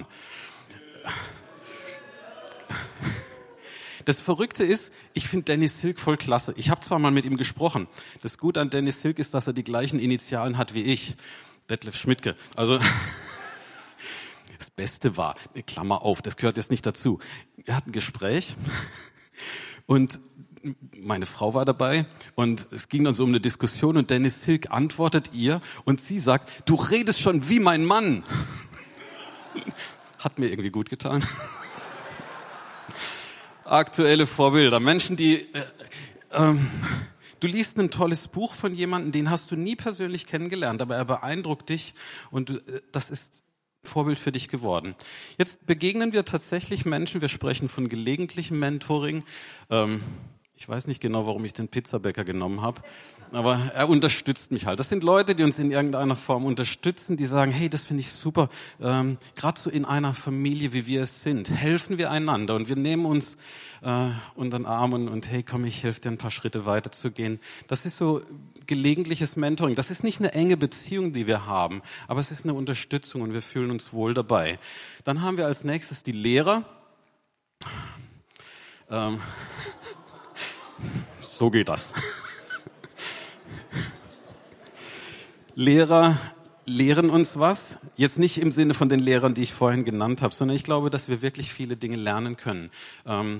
Das Verrückte ist, ich finde Dennis Silk voll klasse. Ich habe zwar mal mit ihm gesprochen. Das Gute an Dennis Silk ist, dass er die gleichen Initialen hat wie ich. Detlef Schmidtke. Also das Beste war, Klammer auf, das gehört jetzt nicht dazu. Wir hatten ein Gespräch und meine Frau war dabei und es ging dann so um eine Diskussion und Dennis Silk antwortet ihr und sie sagt, du redest schon wie mein Mann. Hat mir irgendwie gut getan. Aktuelle Vorbilder, Menschen, die, äh, ähm, du liest ein tolles Buch von jemandem, den hast du nie persönlich kennengelernt, aber er beeindruckt dich und du, äh, das ist Vorbild für dich geworden. Jetzt begegnen wir tatsächlich Menschen, wir sprechen von gelegentlichem Mentoring. Ähm, ich weiß nicht genau, warum ich den Pizzabäcker genommen habe, aber er unterstützt mich halt. Das sind Leute, die uns in irgendeiner Form unterstützen, die sagen, hey, das finde ich super, ähm, gerade so in einer Familie, wie wir es sind, helfen wir einander und wir nehmen uns äh, unter den Arm und hey, komm, ich helfe dir ein paar Schritte weiter zu gehen. Das ist so gelegentliches Mentoring. Das ist nicht eine enge Beziehung, die wir haben, aber es ist eine Unterstützung und wir fühlen uns wohl dabei. Dann haben wir als nächstes die Lehrer. Ähm, so geht das. Lehrer lehren uns was, jetzt nicht im Sinne von den Lehrern, die ich vorhin genannt habe, sondern ich glaube, dass wir wirklich viele Dinge lernen können. Ähm,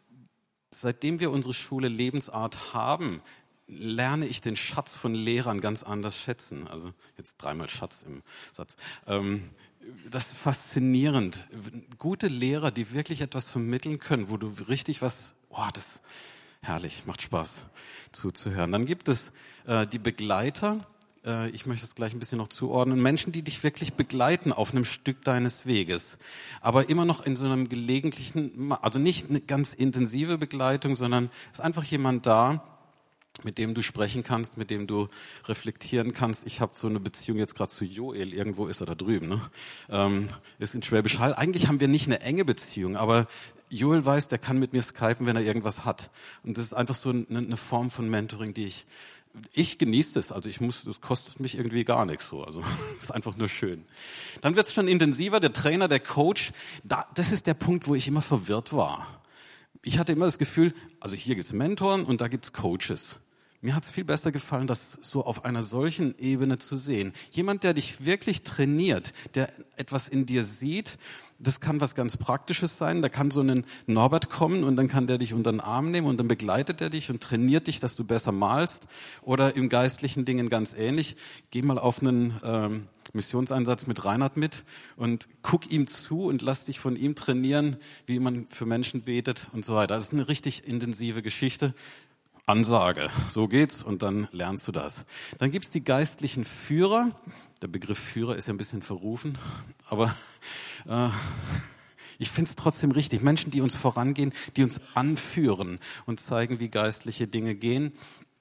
seitdem wir unsere Schule Lebensart haben, lerne ich den Schatz von Lehrern ganz anders schätzen. Also jetzt dreimal Schatz im Satz. Ähm, das ist faszinierend. Gute Lehrer, die wirklich etwas vermitteln können, wo du richtig was, oh, das herrlich, macht Spaß zuzuhören. Dann gibt es äh, die Begleiter. Ich möchte es gleich ein bisschen noch zuordnen. Menschen, die dich wirklich begleiten auf einem Stück deines Weges. Aber immer noch in so einem gelegentlichen, also nicht eine ganz intensive Begleitung, sondern es ist einfach jemand da, mit dem du sprechen kannst, mit dem du reflektieren kannst. Ich habe so eine Beziehung jetzt gerade zu Joel, irgendwo ist er da drüben, ne? Ähm, ist in Schwäbisch Hall. Eigentlich haben wir nicht eine enge Beziehung, aber Joel weiß, der kann mit mir skypen, wenn er irgendwas hat. Und das ist einfach so eine, eine Form von Mentoring, die ich Ich genieße das, also ich muss, das kostet mich irgendwie gar nichts so, also das ist einfach nur schön. Dann wird es schon intensiver, der Trainer, der Coach, da, das ist der Punkt, wo ich immer verwirrt war. Ich hatte immer das Gefühl, also hier gibt's Mentoren und da gibt's Coaches. Mir hat's viel besser gefallen, das so auf einer solchen Ebene zu sehen. Jemand, der dich wirklich trainiert, der etwas in dir sieht. Das kann was ganz Praktisches sein. Da kann so ein Norbert kommen und dann kann der dich unter den Arm nehmen und dann begleitet er dich und trainiert dich, dass du besser malst. Oder im geistlichen Dingen ganz ähnlich. Geh mal auf einen ähm, Missionseinsatz mit Reinhard mit und guck ihm zu und lass dich von ihm trainieren, wie man für Menschen betet und so weiter. Das ist eine richtig intensive Geschichte. Ansage, so geht's und dann lernst du das. Dann gibt's die geistlichen Führer. Der Begriff Führer ist ja ein bisschen verrufen, aber äh, ich finde es trotzdem richtig. Menschen, die uns vorangehen, die uns anführen und zeigen, wie geistliche Dinge gehen.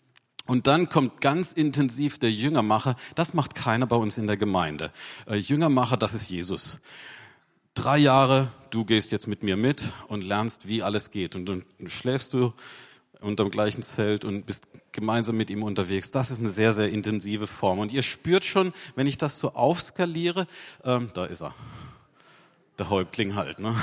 Und dann kommt ganz intensiv der Jüngermacher. Das macht keiner bei uns in der Gemeinde. Äh, Jüngermacher, das ist Jesus. Drei Jahre, du gehst jetzt mit mir mit und lernst, wie alles geht. Und dann schläfst du unterm gleichen Zelt und bist gemeinsam mit ihm unterwegs. Das ist eine sehr, sehr intensive Form. Und ihr spürt schon, wenn ich das so aufskaliere, ähm, da ist er, der Häuptling halt, ne?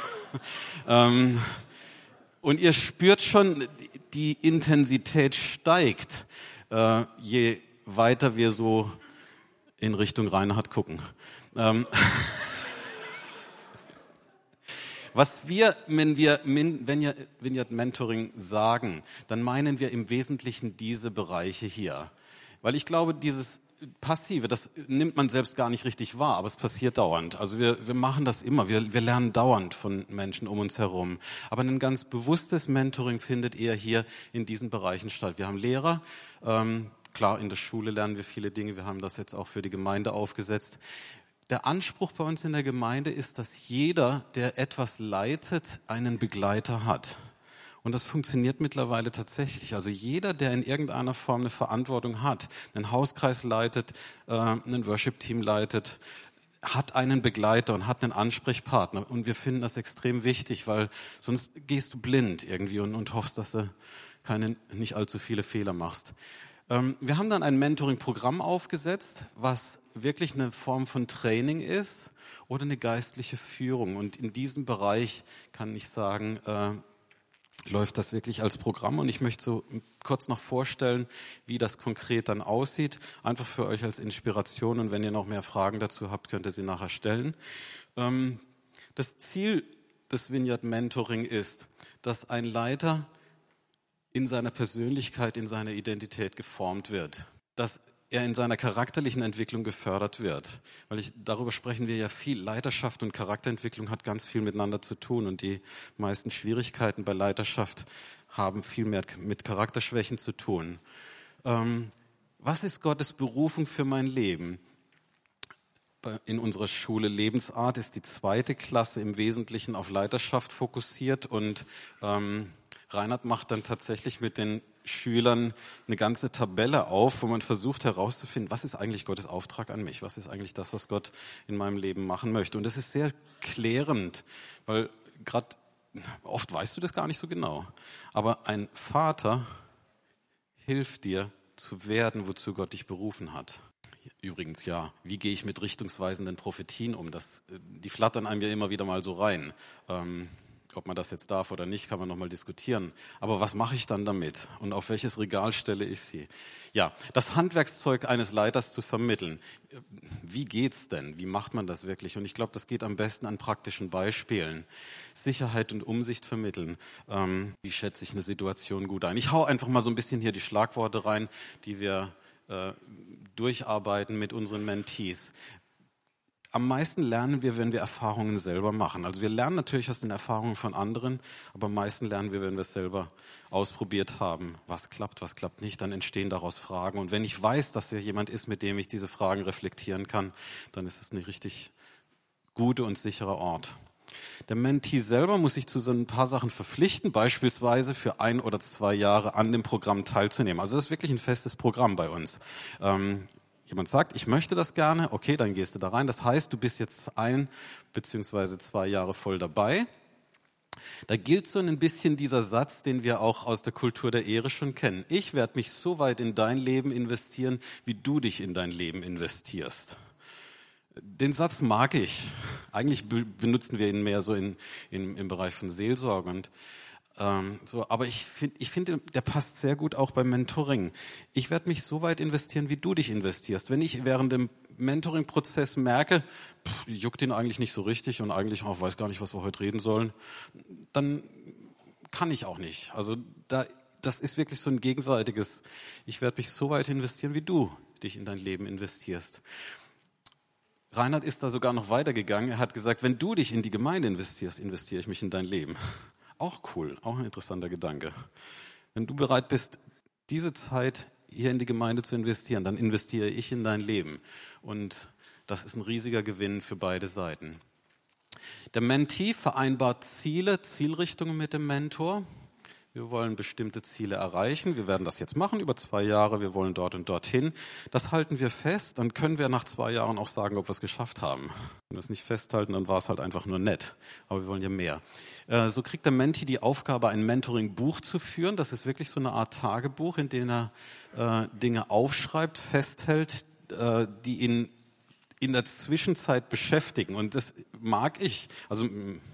ähm, und ihr spürt schon, die Intensität steigt, äh, je weiter wir so in Richtung Reinhard gucken. Ähm, Was wir, wenn wir Vineyard Mentoring sagen, dann meinen wir im Wesentlichen diese Bereiche hier. Weil ich glaube, dieses Passive, das nimmt man selbst gar nicht richtig wahr, aber es passiert dauernd. Also wir, wir machen das immer, wir, wir lernen dauernd von Menschen um uns herum. Aber ein ganz bewusstes Mentoring findet eher hier in diesen Bereichen statt. Wir haben Lehrer, ähm, klar, in der Schule lernen wir viele Dinge, wir haben das jetzt auch für die Gemeinde aufgesetzt. Der Anspruch bei uns in der Gemeinde ist, dass jeder, der etwas leitet, einen Begleiter hat. Und das funktioniert mittlerweile tatsächlich. Also jeder, der in irgendeiner Form eine Verantwortung hat, einen Hauskreis leitet, äh, ein Worship-Team leitet, hat einen Begleiter und hat einen Ansprechpartner. Und wir finden das extrem wichtig, weil sonst gehst du blind irgendwie und, und hoffst, dass du keine, nicht allzu viele Fehler machst. Ähm, wir haben dann ein Mentoring-Programm aufgesetzt, was wirklich eine Form von Training ist oder eine geistliche Führung. Und in diesem Bereich kann ich sagen, äh, läuft das wirklich als Programm, und ich möchte so kurz noch vorstellen, wie das konkret dann aussieht, einfach für euch als Inspiration, und wenn ihr noch mehr Fragen dazu habt, könnt ihr sie nachher stellen. Das Ziel des Vineyard Mentoring ist, dass ein Leiter in seiner Persönlichkeit, in seiner Identität geformt wird, dass er in seiner charakterlichen Entwicklung gefördert wird. Weil ich, darüber sprechen wir ja viel. Leiterschaft und Charakterentwicklung hat ganz viel miteinander zu tun, und die meisten Schwierigkeiten bei Leiterschaft haben viel mehr mit Charakterschwächen zu tun. Ähm, was ist Gottes Berufung für mein Leben? In unserer Schule Lebensart ist die zweite Klasse im Wesentlichen auf Leiterschaft fokussiert, und ähm, Reinhard macht dann tatsächlich mit den Schülern eine ganze Tabelle auf, wo man versucht herauszufinden, was ist eigentlich Gottes Auftrag an mich? Was ist eigentlich das, was Gott in meinem Leben machen möchte? Und das ist sehr klärend, weil gerade oft weißt du das gar nicht so genau. Aber ein Vater hilft dir zu werden, wozu Gott dich berufen hat. Übrigens, ja, wie gehe ich mit richtungsweisenden Prophetien um? Das, die flattern einem ja immer wieder mal so rein. Ähm, Ob man das jetzt darf oder nicht, kann man nochmal diskutieren. Aber was mache ich dann damit? Und auf welches Regal stelle ich sie? Ja, das Handwerkszeug eines Leiters zu vermitteln. Wie geht's denn? Wie macht man das wirklich? Und ich glaube, das geht am besten an praktischen Beispielen. Sicherheit und Umsicht vermitteln. Ähm, wie schätze ich eine Situation gut ein? Ich hau einfach mal so ein bisschen hier die Schlagworte rein, die wir äh, durcharbeiten mit unseren Mentees. Am meisten lernen wir, wenn wir Erfahrungen selber machen. Also wir lernen natürlich aus den Erfahrungen von anderen, aber am meisten lernen wir, wenn wir es selber ausprobiert haben. Was klappt, was klappt nicht, dann entstehen daraus Fragen. Und wenn ich weiß, dass hier jemand ist, mit dem ich diese Fragen reflektieren kann, dann ist es ein richtig guter und sicherer Ort. Der Mentee selber muss sich zu so ein paar Sachen verpflichten, beispielsweise für ein oder zwei Jahre an dem Programm teilzunehmen. Also das ist wirklich ein festes Programm bei uns. Ähm, Jemand sagt, ich möchte das gerne, okay, dann gehst du da rein. Das heißt, du bist jetzt ein beziehungsweise zwei Jahre voll dabei. Da gilt so ein bisschen dieser Satz, den wir auch aus der Kultur der Ehre schon kennen. Ich werde mich so weit in dein Leben investieren, wie du dich in dein Leben investierst. Den Satz mag ich. Eigentlich benutzen wir ihn mehr so in, in, im Bereich von Seelsorge und Ähm, so, aber ich finde, ich finde, der passt sehr gut auch beim Mentoring. Ich werde mich so weit investieren, wie du dich investierst. Wenn ich während dem Mentoring-Prozess merke, pff, juckt ihn eigentlich nicht so richtig und eigentlich auch weiß gar nicht, was wir heute reden sollen, dann kann ich auch nicht. Also da, das ist wirklich so ein gegenseitiges. Ich werde mich so weit investieren, wie du dich in dein Leben investierst. Reinhard ist da sogar noch weitergegangen. Er hat gesagt, wenn du dich in die Gemeinde investierst, investiere ich mich in dein Leben. Auch cool, auch ein interessanter Gedanke. Wenn du bereit bist, diese Zeit hier in die Gemeinde zu investieren, dann investiere ich in dein Leben. Und das ist ein riesiger Gewinn für beide Seiten. Der Mentee vereinbart Ziele, Zielrichtungen mit dem Mentor. Wir wollen bestimmte Ziele erreichen. Wir werden das jetzt machen über zwei Jahre. Wir wollen dort und dorthin. Das halten wir fest. Dann können wir nach zwei Jahren auch sagen, ob wir es geschafft haben. Wenn wir es nicht festhalten, dann war es halt einfach nur nett. Aber wir wollen ja mehr. So kriegt der Mentee die Aufgabe, ein Mentoring-Buch zu führen. Das ist wirklich so eine Art Tagebuch, in dem er äh, Dinge aufschreibt, festhält, äh, die ihn in der Zwischenzeit beschäftigen. Und das mag ich. Also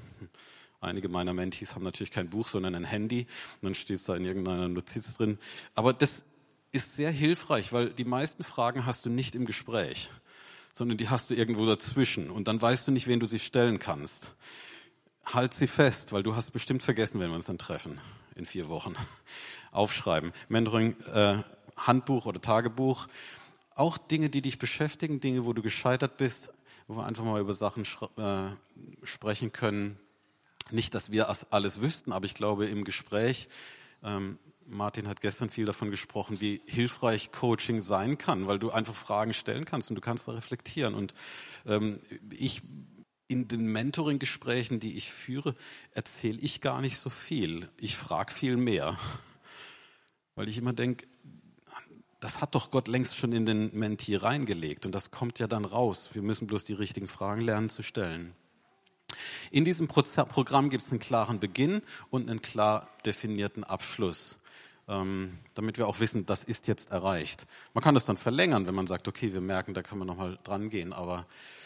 einige meiner Mentees haben natürlich kein Buch, sondern ein Handy. Und dann steht es da in irgendeiner Notiz drin. Aber das ist sehr hilfreich, weil die meisten Fragen hast du nicht im Gespräch, sondern die hast du irgendwo dazwischen. Und dann weißt du nicht, wen du sie stellen kannst. halt sie fest, weil du hast bestimmt vergessen, wenn wir uns dann treffen in vier Wochen. Aufschreiben. Mentoring, äh, Handbuch oder Tagebuch. Auch Dinge, die dich beschäftigen, Dinge, wo du gescheitert bist, wo wir einfach mal über Sachen äh, sprechen können. Nicht, dass wir alles wüssten, aber ich glaube im Gespräch, ähm, Martin hat gestern viel davon gesprochen, wie hilfreich Coaching sein kann, weil du einfach Fragen stellen kannst und du kannst da reflektieren. Und ähm, ich in den Mentoring-Gesprächen, die ich führe, erzähle ich gar nicht so viel. Ich frage viel mehr, weil ich immer denke, das hat doch Gott längst schon in den Mentee reingelegt und das kommt ja dann raus. Wir müssen bloß die richtigen Fragen lernen zu stellen. In diesem Programm gibt es einen klaren Beginn und einen klar definierten Abschluss, ähm, damit wir auch wissen, das ist jetzt erreicht. Man kann das dann verlängern, wenn man sagt, okay, wir merken, da können wir nochmal dran gehen, aber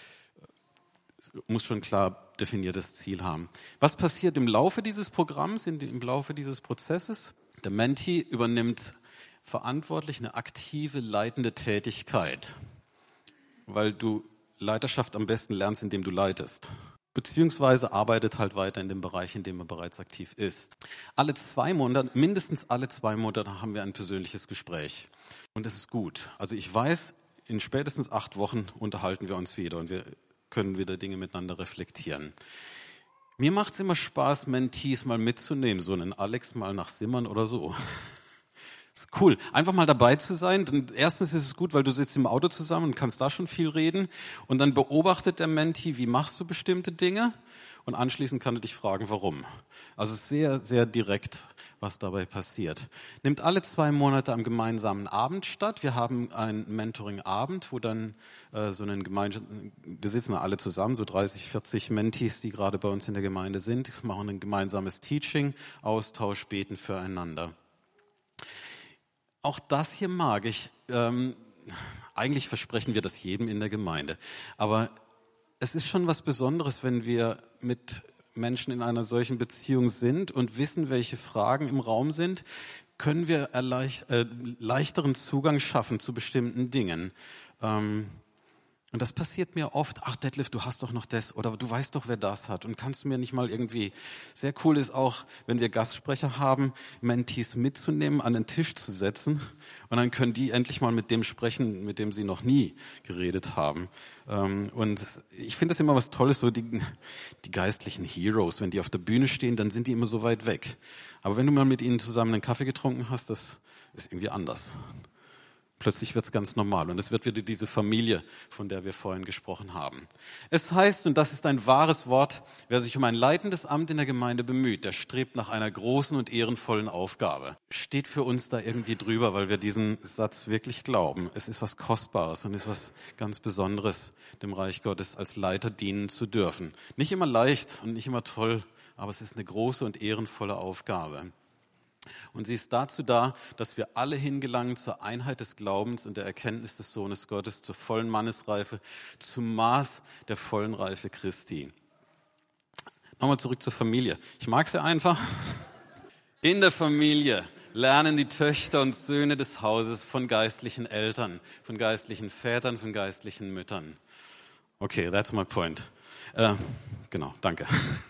es muss schon klar definiertes Ziel haben. Was passiert im Laufe dieses Programms, im Laufe dieses Prozesses? Der Mentee übernimmt verantwortlich eine aktive, leitende Tätigkeit, weil du Leiterschaft am besten lernst, indem du leitest. Beziehungsweise arbeitet halt weiter in dem Bereich, in dem er bereits aktiv ist. Alle zwei Monate, mindestens alle zwei Monate haben wir ein persönliches Gespräch. Und das ist gut. Also ich weiß, in spätestens acht Wochen unterhalten wir uns wieder und wir können wieder Dinge miteinander reflektieren. Mir macht es immer Spaß, Mentees mal mitzunehmen, so einen Alex mal nach Simmern oder so. Ist cool, einfach mal dabei zu sein. Denn erstens ist es gut, weil du sitzt im Auto zusammen und kannst da schon viel reden. Und dann beobachtet der Mentee, wie machst du bestimmte Dinge? Und anschließend kann er dich fragen, warum. Also sehr, sehr direkt, was dabei passiert. Nimmt alle zwei Monate am gemeinsamen Abend statt. Wir haben einen Mentoring-Abend, wo dann äh, so einen gemeinsamen, wir sitzen alle zusammen, so dreißig, vierzig Mentees, die gerade bei uns in der Gemeinde sind, machen ein gemeinsames Teaching, Austausch, beten füreinander. Auch das hier mag ich. Ähm, eigentlich versprechen wir das jedem in der Gemeinde. Aber es ist schon was Besonderes, wenn wir mit Menschen in einer solchen Beziehung sind und wissen, welche Fragen im Raum sind, können wir erleicht, äh, leichteren Zugang schaffen zu bestimmten Dingen. Ähm, Und das passiert mir oft, ach Detlef, du hast doch noch das oder du weißt doch, wer das hat und kannst du mir nicht mal irgendwie, sehr cool ist auch, wenn wir Gastsprecher haben, Mentees mitzunehmen, an den Tisch zu setzen und dann können die endlich mal mit dem sprechen, mit dem sie noch nie geredet haben. Und ich finde das immer was Tolles, so die, die geistlichen Heroes, wenn die auf der Bühne stehen, dann sind die immer so weit weg. Aber wenn du mal mit ihnen zusammen einen Kaffee getrunken hast, das ist irgendwie anders. Plötzlich wird es ganz normal und es wird wieder diese Familie, von der wir vorhin gesprochen haben. Es heißt, und das ist ein wahres Wort, wer sich um ein leitendes Amt in der Gemeinde bemüht, der strebt nach einer großen und ehrenvollen Aufgabe. Steht für uns da irgendwie drüber, weil wir diesen Satz wirklich glauben. Es ist was Kostbares und ist was ganz Besonderes, dem Reich Gottes als Leiter dienen zu dürfen. Nicht immer leicht und nicht immer toll, aber es ist eine große und ehrenvolle Aufgabe. Und sie ist dazu da, dass wir alle hingelangen zur Einheit des Glaubens und der Erkenntnis des Sohnes Gottes, zur vollen Mannesreife, zum Maß der vollen Reife Christi. Nochmal zurück zur Familie. Ich mag sie einfach. In der Familie lernen die Töchter und Söhne des Hauses von geistlichen Eltern, von geistlichen Vätern, von geistlichen Müttern. Okay, that's my point. Äh, genau, danke.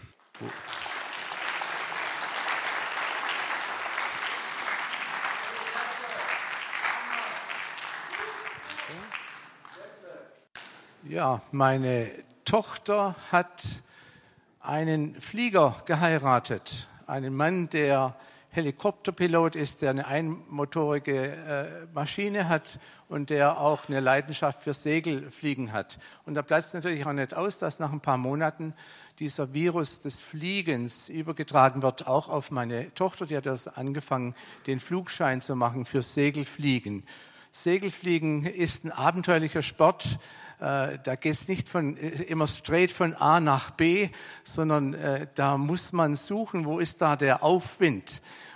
Ja, meine Tochter hat einen Flieger geheiratet, einen Mann, der Helikopterpilot ist, der eine einmotorige äh, Maschine hat und der auch eine Leidenschaft für Segelfliegen hat. Und da bleibt es natürlich auch nicht aus, dass nach ein paar Monaten dieser Virus des Fliegens übergetragen wird, auch auf meine Tochter, die hat das angefangen, den Flugschein zu machen für Segelfliegen. Segelfliegen ist ein abenteuerlicher Sport. Äh, da geht es nicht von, immer straight von A nach B, sondern äh, da muss man suchen, wo ist da der Aufwind.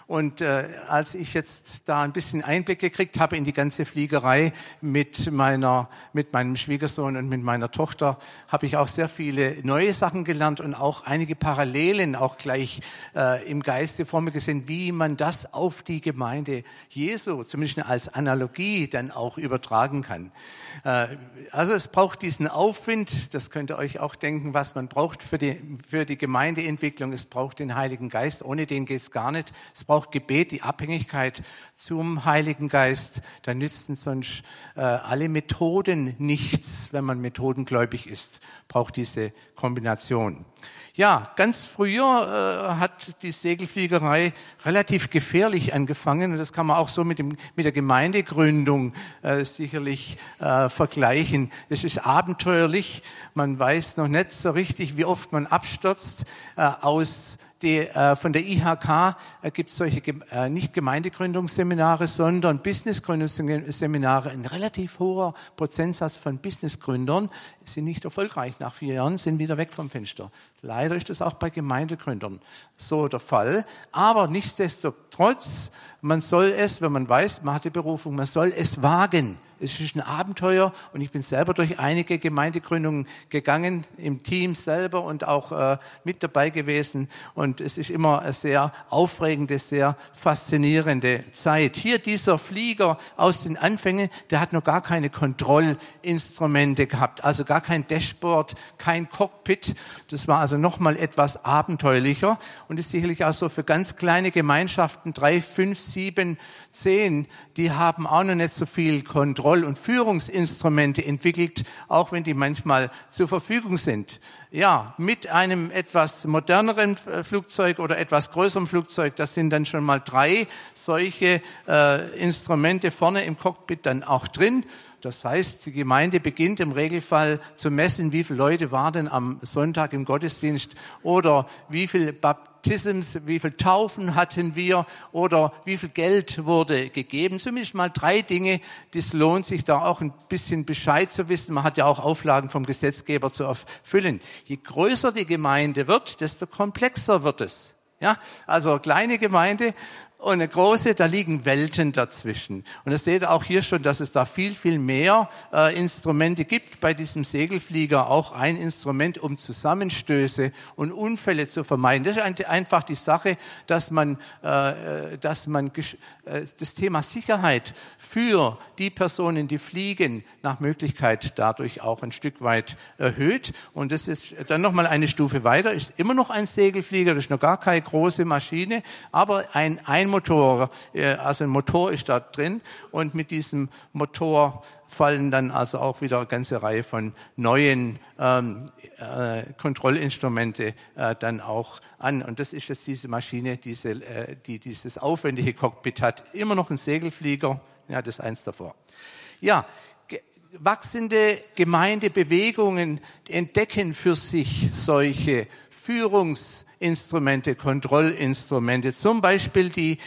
Und äh, als ich jetzt da ein bisschen Einblick gekriegt habe in die ganze Fliegerei mit meiner, mit meinem Schwiegersohn und mit meiner Tochter, habe ich auch sehr viele neue Sachen gelernt und auch einige Parallelen auch gleich äh, im Geiste vor mir gesehen, wie man das auf die Gemeinde Jesu, zumindest als Analogie, dann auch übertragen kann. Äh, also es braucht diesen Aufwind, das könnt ihr euch auch denken, was man braucht für die, für die Gemeindeentwicklung. Es braucht den Heiligen Geist, ohne den geht's gar nicht. Es braucht Gebet, die Abhängigkeit zum Heiligen Geist. Da nützen sonst äh, alle Methoden nichts, wenn man methodengläubig ist. Braucht diese Kombination. Ja, ganz früher äh, hat die Segelfliegerei relativ gefährlich angefangen und das kann man auch so mit dem mit der Gemeindegründung äh, sicherlich äh, vergleichen. Es ist abenteuerlich, man weiß noch nicht so richtig, wie oft man abstürzt. Äh, aus Die, äh, von der I H K äh, gibt es solche äh, nicht Gemeindegründungsseminare, sondern Businessgründungsseminare. Ein relativ hoher Prozentsatz von Businessgründern sind nicht erfolgreich. Nach vier Jahren sind wieder weg vom Fenster. Leider ist das auch bei Gemeindegründern so der Fall. Aber nichtsdestotrotz, man soll es, wenn man weiß, man hat die Berufung, man soll es wagen. Es ist ein Abenteuer und ich bin selber durch einige Gemeindegründungen gegangen, im Team selber und auch äh, mit dabei gewesen. Und es ist immer eine sehr aufregende, sehr faszinierende Zeit. Hier dieser Flieger aus den Anfängen, der hat noch gar keine Kontrollinstrumente gehabt, also gar kein Dashboard, kein Cockpit. Das war also noch mal etwas abenteuerlicher und ist sicherlich auch so für ganz kleine Gemeinschaften, drei, fünf, sieben, zehn, die haben auch noch nicht so viel Kontrolle und Führungsinstrumente entwickelt, auch wenn die manchmal zur Verfügung sind. Ja, mit einem etwas moderneren Flugzeug oder etwas größerem Flugzeug, das sind dann schon mal drei solche äh, Instrumente vorne im Cockpit dann auch drin. Das heißt, die Gemeinde beginnt im Regelfall zu messen, wie viele Leute waren am Sonntag im Gottesdienst oder wie viel Baptisms, wie viel Taufen hatten wir oder wie viel Geld wurde gegeben. Zumindest mal drei Dinge, das lohnt sich da auch ein bisschen Bescheid zu wissen. Man hat ja auch Auflagen vom Gesetzgeber zu erfüllen. Je größer die Gemeinde wird, desto komplexer wird es. Ja, also kleine Gemeinde und eine große, da liegen Welten dazwischen. Und das seht ihr auch hier schon, dass es da viel, viel mehr äh, Instrumente gibt bei diesem Segelflieger. Auch ein Instrument, um Zusammenstöße und Unfälle zu vermeiden. Das ist einfach die Sache, dass man, äh, dass man äh, das Thema Sicherheit für die Personen, die fliegen, nach Möglichkeit dadurch auch ein Stück weit erhöht. Und das ist dann nochmal eine Stufe weiter. Ist immer noch ein Segelflieger, das ist noch gar keine große Maschine, aber ein, ein Motor, also ein Motor ist da drin und mit diesem Motor fallen dann also auch wieder eine ganze Reihe von neuen ähm, äh, Kontrollinstrumente äh, dann auch an. Und das ist jetzt diese Maschine, diese, äh, die dieses aufwendige Cockpit hat. Immer noch ein Segelflieger, ja, das ist eins davor. Ja, ge- wachsende Gemeindebewegungen entdecken für sich solche Führungs- Instrumente, Kontrollinstrumente, zum Beispiel die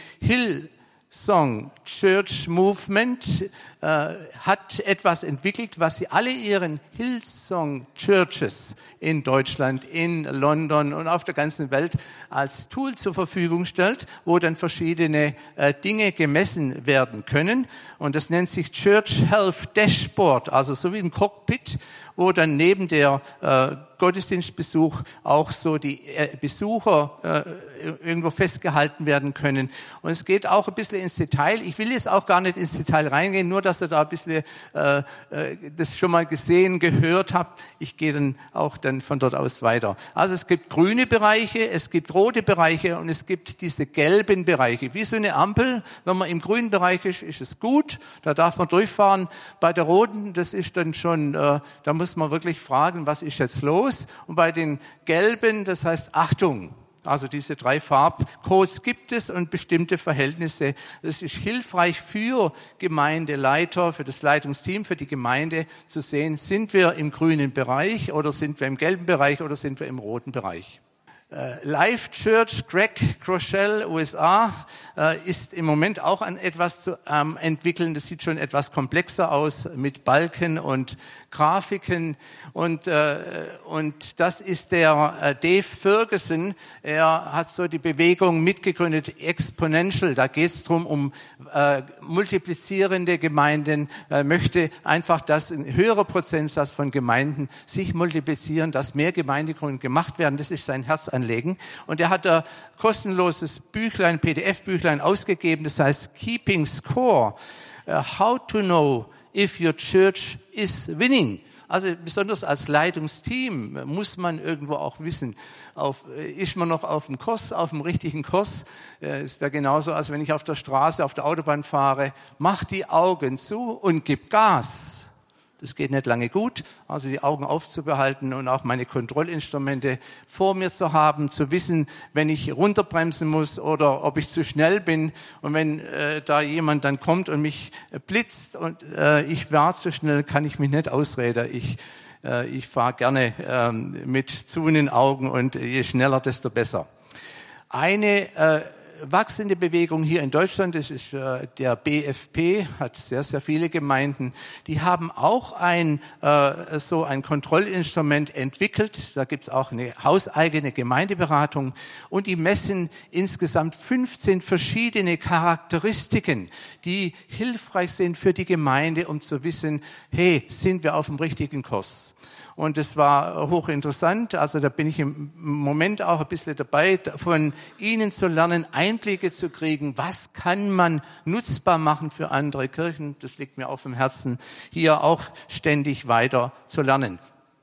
Hillsong Church Movement äh, hat etwas entwickelt, was sie alle ihren Hillsong Churches in Deutschland, in London und auf der ganzen Welt als Tool zur Verfügung stellt, wo dann verschiedene äh, Dinge gemessen werden können. Und das nennt sich Church Health Dashboard, also so wie ein Cockpit, wo dann neben der äh, Gottesdienstbesuch auch so die äh, Besucher äh, irgendwo festgehalten werden können. Und es geht auch ein bisschen ins Detail. Ich will jetzt auch gar nicht ins Detail reingehen, nur dass ihr da ein bisschen äh, äh, das schon mal gesehen, gehört habt. Ich gehe dann auch dann von dort aus weiter. Also es gibt grüne Bereiche, es gibt rote Bereiche und es gibt diese gelben Bereiche. Wie so eine Ampel, wenn man im grünen Bereich ist, ist es gut, da darf man durchfahren. Bei der roten, das ist dann schon, äh, da muss man wirklich fragen, was ist jetzt los? Und bei den gelben, das heißt Achtung. Also diese drei Farbcodes gibt es und bestimmte Verhältnisse. Das ist hilfreich für Gemeindeleiter, für das Leitungsteam, für die Gemeinde zu sehen, sind wir im grünen Bereich oder sind wir im gelben Bereich oder sind wir im roten Bereich. Life Church, Greg Groeschel, U S A, ist im Moment auch an etwas zu ähm, entwickeln. Das sieht schon etwas komplexer aus mit Balken und Grafiken. Und, äh, und das ist der äh, Dave Ferguson. Er hat so die Bewegung mitgegründet, Exponential. Da geht es darum, um äh, multiplizierende Gemeinden. Er möchte einfach, dass ein höherer Prozentsatz von Gemeinden sich multiplizieren, dass mehr Gemeindegründungen gemacht werden. Das ist sein Herzanliegen. Und er hat ein kostenloses Büchlein, P D F-Büchlein ausgegeben, das heißt Keeping Score, uh, How to know if your church is winning. Also besonders als Leitungsteam muss man irgendwo auch wissen, auf, ist man noch auf dem Kurs, auf dem richtigen Kurs. Es wäre genauso, als wenn ich auf der Straße, auf der Autobahn fahre, mach die Augen zu und gib Gas. Das geht nicht lange gut, also die Augen aufzubehalten und auch meine Kontrollinstrumente vor mir zu haben, zu wissen, wenn ich runterbremsen muss oder ob ich zu schnell bin. Und wenn äh, da jemand dann kommt und mich blitzt und äh, ich war zu schnell, kann ich mich nicht ausreden. Ich, äh, ich fahre gerne äh, mit zu in den Augen und je schneller, desto besser. Eine äh, wachsende Bewegung hier in Deutschland, das ist äh, der B F P, hat sehr, sehr viele Gemeinden, die haben auch ein äh, so ein Kontrollinstrument entwickelt. Da gibt's auch eine hauseigene Gemeindeberatung und die messen insgesamt fünfzehn verschiedene Charakteristiken, die hilfreich sind für die Gemeinde, um zu wissen, hey, sind wir auf dem richtigen Kurs? Und das war hochinteressant. Also da bin ich im Moment auch ein bisschen dabei, von Ihnen zu lernen, Einblicke zu kriegen. Was kann man nutzbar machen für andere Kirchen? Das liegt mir auf dem Herzen, hier auch ständig weiter zu lernen.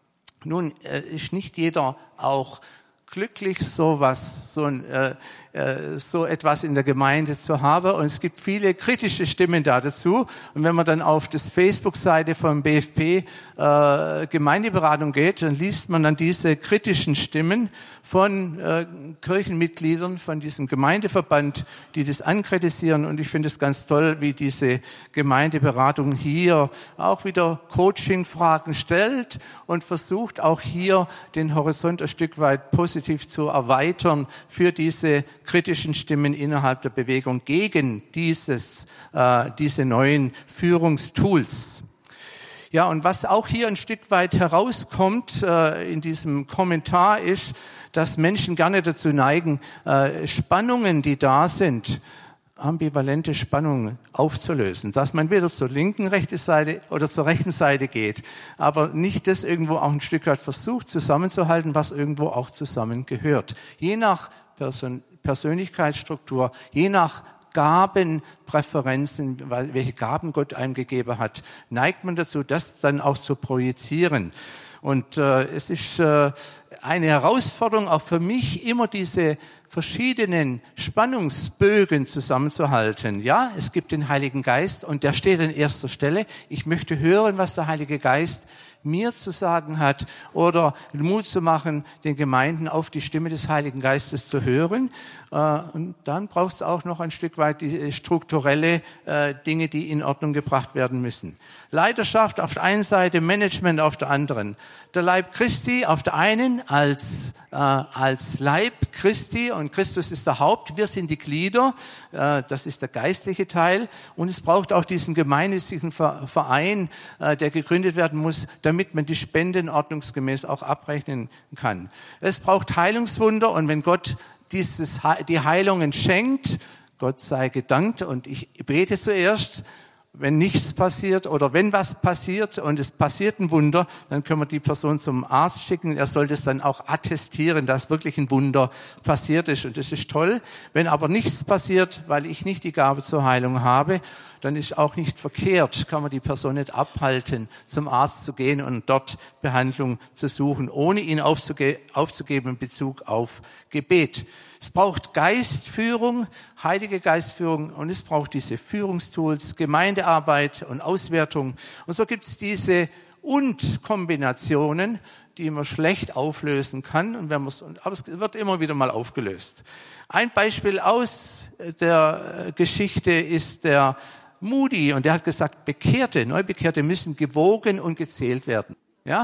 Nun äh, ist nicht jeder auch glücklich, so was, so ein, äh, äh, so etwas in der Gemeinde zu haben. Und es gibt viele kritische Stimmen da dazu. Und wenn man dann auf das Facebook-Seite vom B F P äh, Gemeindeberatung geht, dann liest man dann diese kritischen Stimmen von äh, Kirchenmitgliedern, von diesem Gemeindeverband, die das ankritisieren. Und ich finde es ganz toll, wie diese Gemeindeberatung hier auch wieder Coaching-Fragen stellt und versucht auch hier den Horizont ein Stück weit positiv zu erweitern für diese kritischen Stimmen innerhalb der Bewegung gegen dieses, äh, diese neuen Führungstools. Ja, und was auch hier ein Stück weit herauskommt äh, in diesem Kommentar ist, dass Menschen gerne dazu neigen, äh, Spannungen, die da sind, ambivalente Spannungen aufzulösen, dass man weder zur linken rechten Seite oder zur rechten Seite geht, aber nicht das irgendwo auch ein Stück weit versucht zusammenzuhalten, was irgendwo auch zusammengehört. Je nach Person, Persönlichkeitsstruktur, je nach Gabenpräferenzen, welche Gaben Gott einem gegeben hat, neigt man dazu, das dann auch zu projizieren. Und äh, es ist äh, eine Herausforderung auch für mich, immer diese verschiedenen Spannungsbögen zusammenzuhalten. Ja, es gibt den Heiligen Geist und der steht an erster Stelle. Ich möchte hören, was der Heilige Geist mir zu sagen hat oder Mut zu machen, den Gemeinden auf die Stimme des Heiligen Geistes zu hören. Und dann braucht es auch noch ein Stück weit die strukturelle Dinge, die in Ordnung gebracht werden müssen. Leiterschaft auf der einen Seite, Management auf der anderen. Der Leib Christi auf der einen als äh, als Leib Christi und Christus ist der Haupt. Wir sind die Glieder. Äh, das ist der geistliche Teil. Und es braucht auch diesen gemeinnützigen Verein, äh, der gegründet werden muss, damit man die Spenden ordnungsgemäß auch abrechnen kann. Es braucht Heilungswunder und wenn Gott dieses die Heilungen schenkt, Gott sei gedankt und ich bete zuerst. Wenn nichts passiert oder wenn was passiert und es passiert ein Wunder, dann können wir die Person zum Arzt schicken. Er soll das dann auch attestieren, dass wirklich ein Wunder passiert ist. Und das ist toll. Wenn aber nichts passiert, weil ich nicht die Gabe zur Heilung habe, dann ist auch nicht verkehrt, kann man die Person nicht abhalten, zum Arzt zu gehen und dort Behandlung zu suchen, ohne ihn aufzuge- aufzugeben in Bezug auf Gebet. Es braucht Geistführung, heilige Geistführung und es braucht diese Führungstools, Gemeindearbeit und Auswertung. Und so gibt es diese Und-Kombinationen, die man schlecht auflösen kann, und wenn man's, aber es wird immer wieder mal aufgelöst. Ein Beispiel aus der Geschichte ist der Moody und der hat gesagt, Bekehrte, Neubekehrte müssen gewogen und gezählt werden. Ja?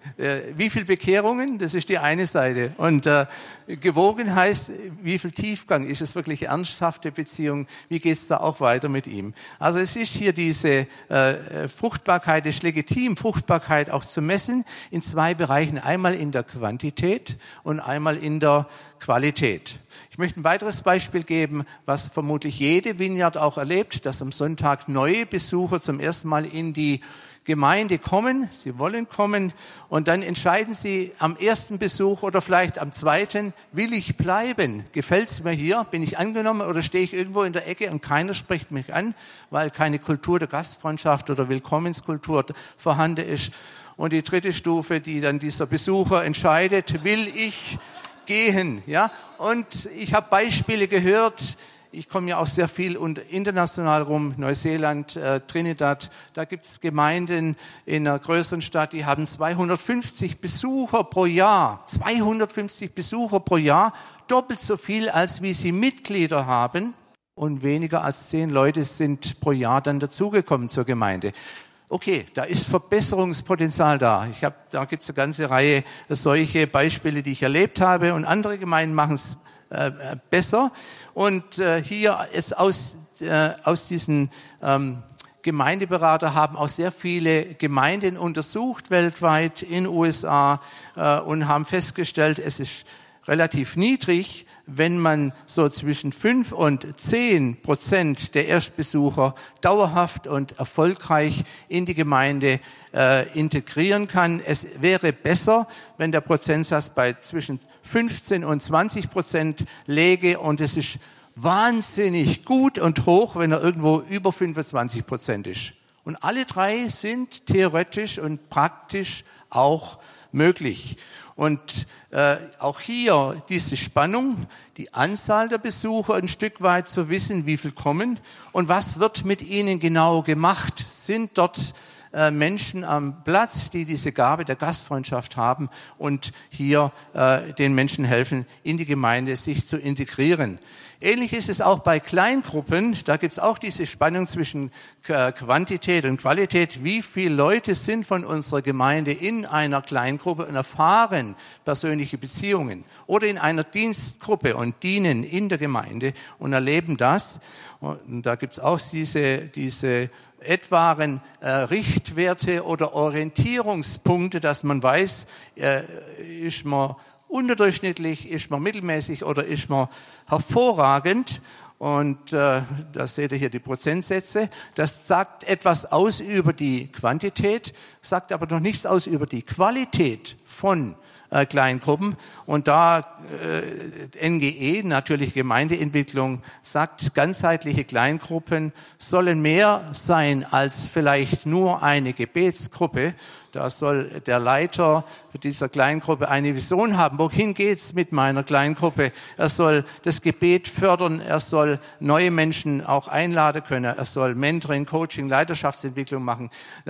Äh, wie viel Bekehrungen? Das ist die eine Seite. Und äh, gewogen heißt, wie viel Tiefgang? Ist es wirklich ernsthafte Beziehung? Wie geht's da auch weiter mit ihm? Also es ist hier diese äh, Fruchtbarkeit, es ist legitim, Fruchtbarkeit auch zu messen in zwei Bereichen. Einmal in der Quantität und einmal in der Qualität. Ich möchte ein weiteres Beispiel geben, was vermutlich jede Vineyard auch erlebt, dass am Sonntag neue Besucher zum ersten Mal in die Gemeinde kommen, sie wollen kommen und dann entscheiden sie am ersten Besuch oder vielleicht am zweiten, will ich bleiben? Gefällt's mir hier? Bin ich angenommen oder stehe ich irgendwo in der Ecke und keiner spricht mich an, weil keine Kultur der Gastfreundschaft oder Willkommenskultur vorhanden ist? Und die dritte Stufe, die dann dieser Besucher entscheidet, will ich gehen? Ja? Und ich habe Beispiele gehört. Ich komme ja auch sehr viel und international rum, Neuseeland, äh, Trinidad. Da gibt es Gemeinden in einer größeren Stadt, die haben zweihundertfünfzig Besucher pro Jahr. zweihundertfünfzig Besucher pro Jahr, doppelt so viel, als wie sie Mitglieder haben. Und weniger als zehn Leute sind pro Jahr dann dazugekommen zur Gemeinde. Okay, da ist Verbesserungspotenzial da. Ich hab, da gibt es eine ganze Reihe solche Beispiele, die ich erlebt habe. Und andere Gemeinden machen es äh, besser. Und äh, hier ist aus, äh, aus diesen ähm, Gemeindeberater haben auch sehr viele Gemeinden untersucht weltweit in U S A äh, und haben festgestellt, es ist relativ niedrig, wenn man so zwischen fünf und zehn Prozent der Erstbesucher dauerhaft und erfolgreich in die Gemeinde äh, integrieren kann. Es wäre besser, wenn der Prozentsatz bei zwischen fünfzehn und zwanzig Prozent läge und es ist wahnsinnig gut und hoch, wenn er irgendwo über fünfundzwanzig Prozent ist. Und alle drei sind theoretisch und praktisch auch möglich. Und äh, auch hier diese Spannung, die Anzahl der Besucher ein Stück weit zu wissen, wie viel kommen und was wird mit ihnen genau gemacht. Sind dort äh, Menschen am Platz, die diese Gabe der Gastfreundschaft haben und hier äh, den Menschen helfen, in die Gemeinde sich zu integrieren. Ähnlich ist es auch bei Kleingruppen. Da gibt es auch diese Spannung zwischen Quantität und Qualität. Wie viele Leute sind von unserer Gemeinde in einer Kleingruppe und erfahren persönliche Beziehungen oder in einer Dienstgruppe und dienen in der Gemeinde und erleben das. Und da gibt es auch diese, diese etwaren äh, Richtwerte oder Orientierungspunkte, dass man weiß, äh, ist man unterdurchschnittlich, ist man mittelmäßig oder ist man hervorragend. Und äh, da seht ihr hier die Prozentsätze. Das sagt etwas aus über die Quantität, sagt aber noch nichts aus über die Qualität von äh, Kleingruppen. Und da äh, N G E, natürlich Gemeindeentwicklung, sagt, ganzheitliche Kleingruppen sollen mehr sein als vielleicht nur eine Gebetsgruppe. Da soll der Leiter dieser Kleingruppe eine Vision haben. Wohin geht's mit meiner Kleingruppe? Er soll das Gebet fördern. Er soll neue Menschen auch einladen können. Er soll Mentoring, Coaching, Leiterschaftsentwicklung machen.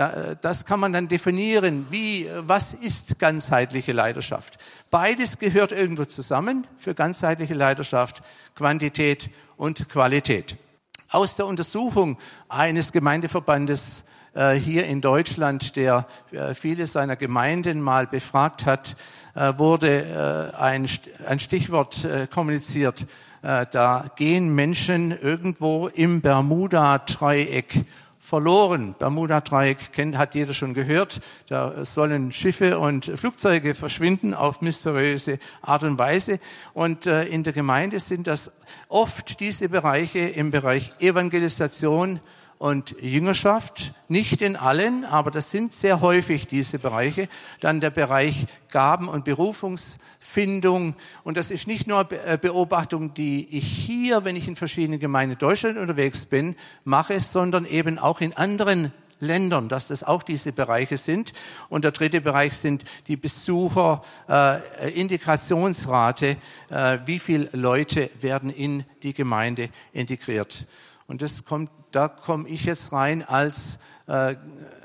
Das kann man dann definieren. Wie, was ist ganzheitliche Leiterschaft? Beides gehört irgendwo zusammen für ganzheitliche Leiterschaft, Quantität und Qualität. Aus der Untersuchung eines Gemeindeverbandes hier in Deutschland, der viele seiner Gemeinden mal befragt hat, wurde ein Stichwort kommuniziert. Da gehen Menschen irgendwo im Bermuda-Dreieck verloren. Bermuda-Dreieck kennt, hat jeder schon gehört. Da sollen Schiffe und Flugzeuge verschwinden auf mysteriöse Art und Weise. Und äh, in der Gemeinde sind das oft diese Bereiche im Bereich Evangelisation und Jüngerschaft, nicht in allen, aber das sind sehr häufig diese Bereiche. Dann der Bereich Gaben- und Berufungsfindung. Und das ist nicht nur Beobachtung, die ich hier, wenn ich in verschiedenen Gemeinden in Deutschland unterwegs bin, mache, sondern eben auch in anderen Ländern, dass das auch diese Bereiche sind. Und der dritte Bereich sind die Besucher, äh, Integrationsrate, äh, wie viele Leute werden in die Gemeinde integriert. Und das kommt da komme ich jetzt rein als äh,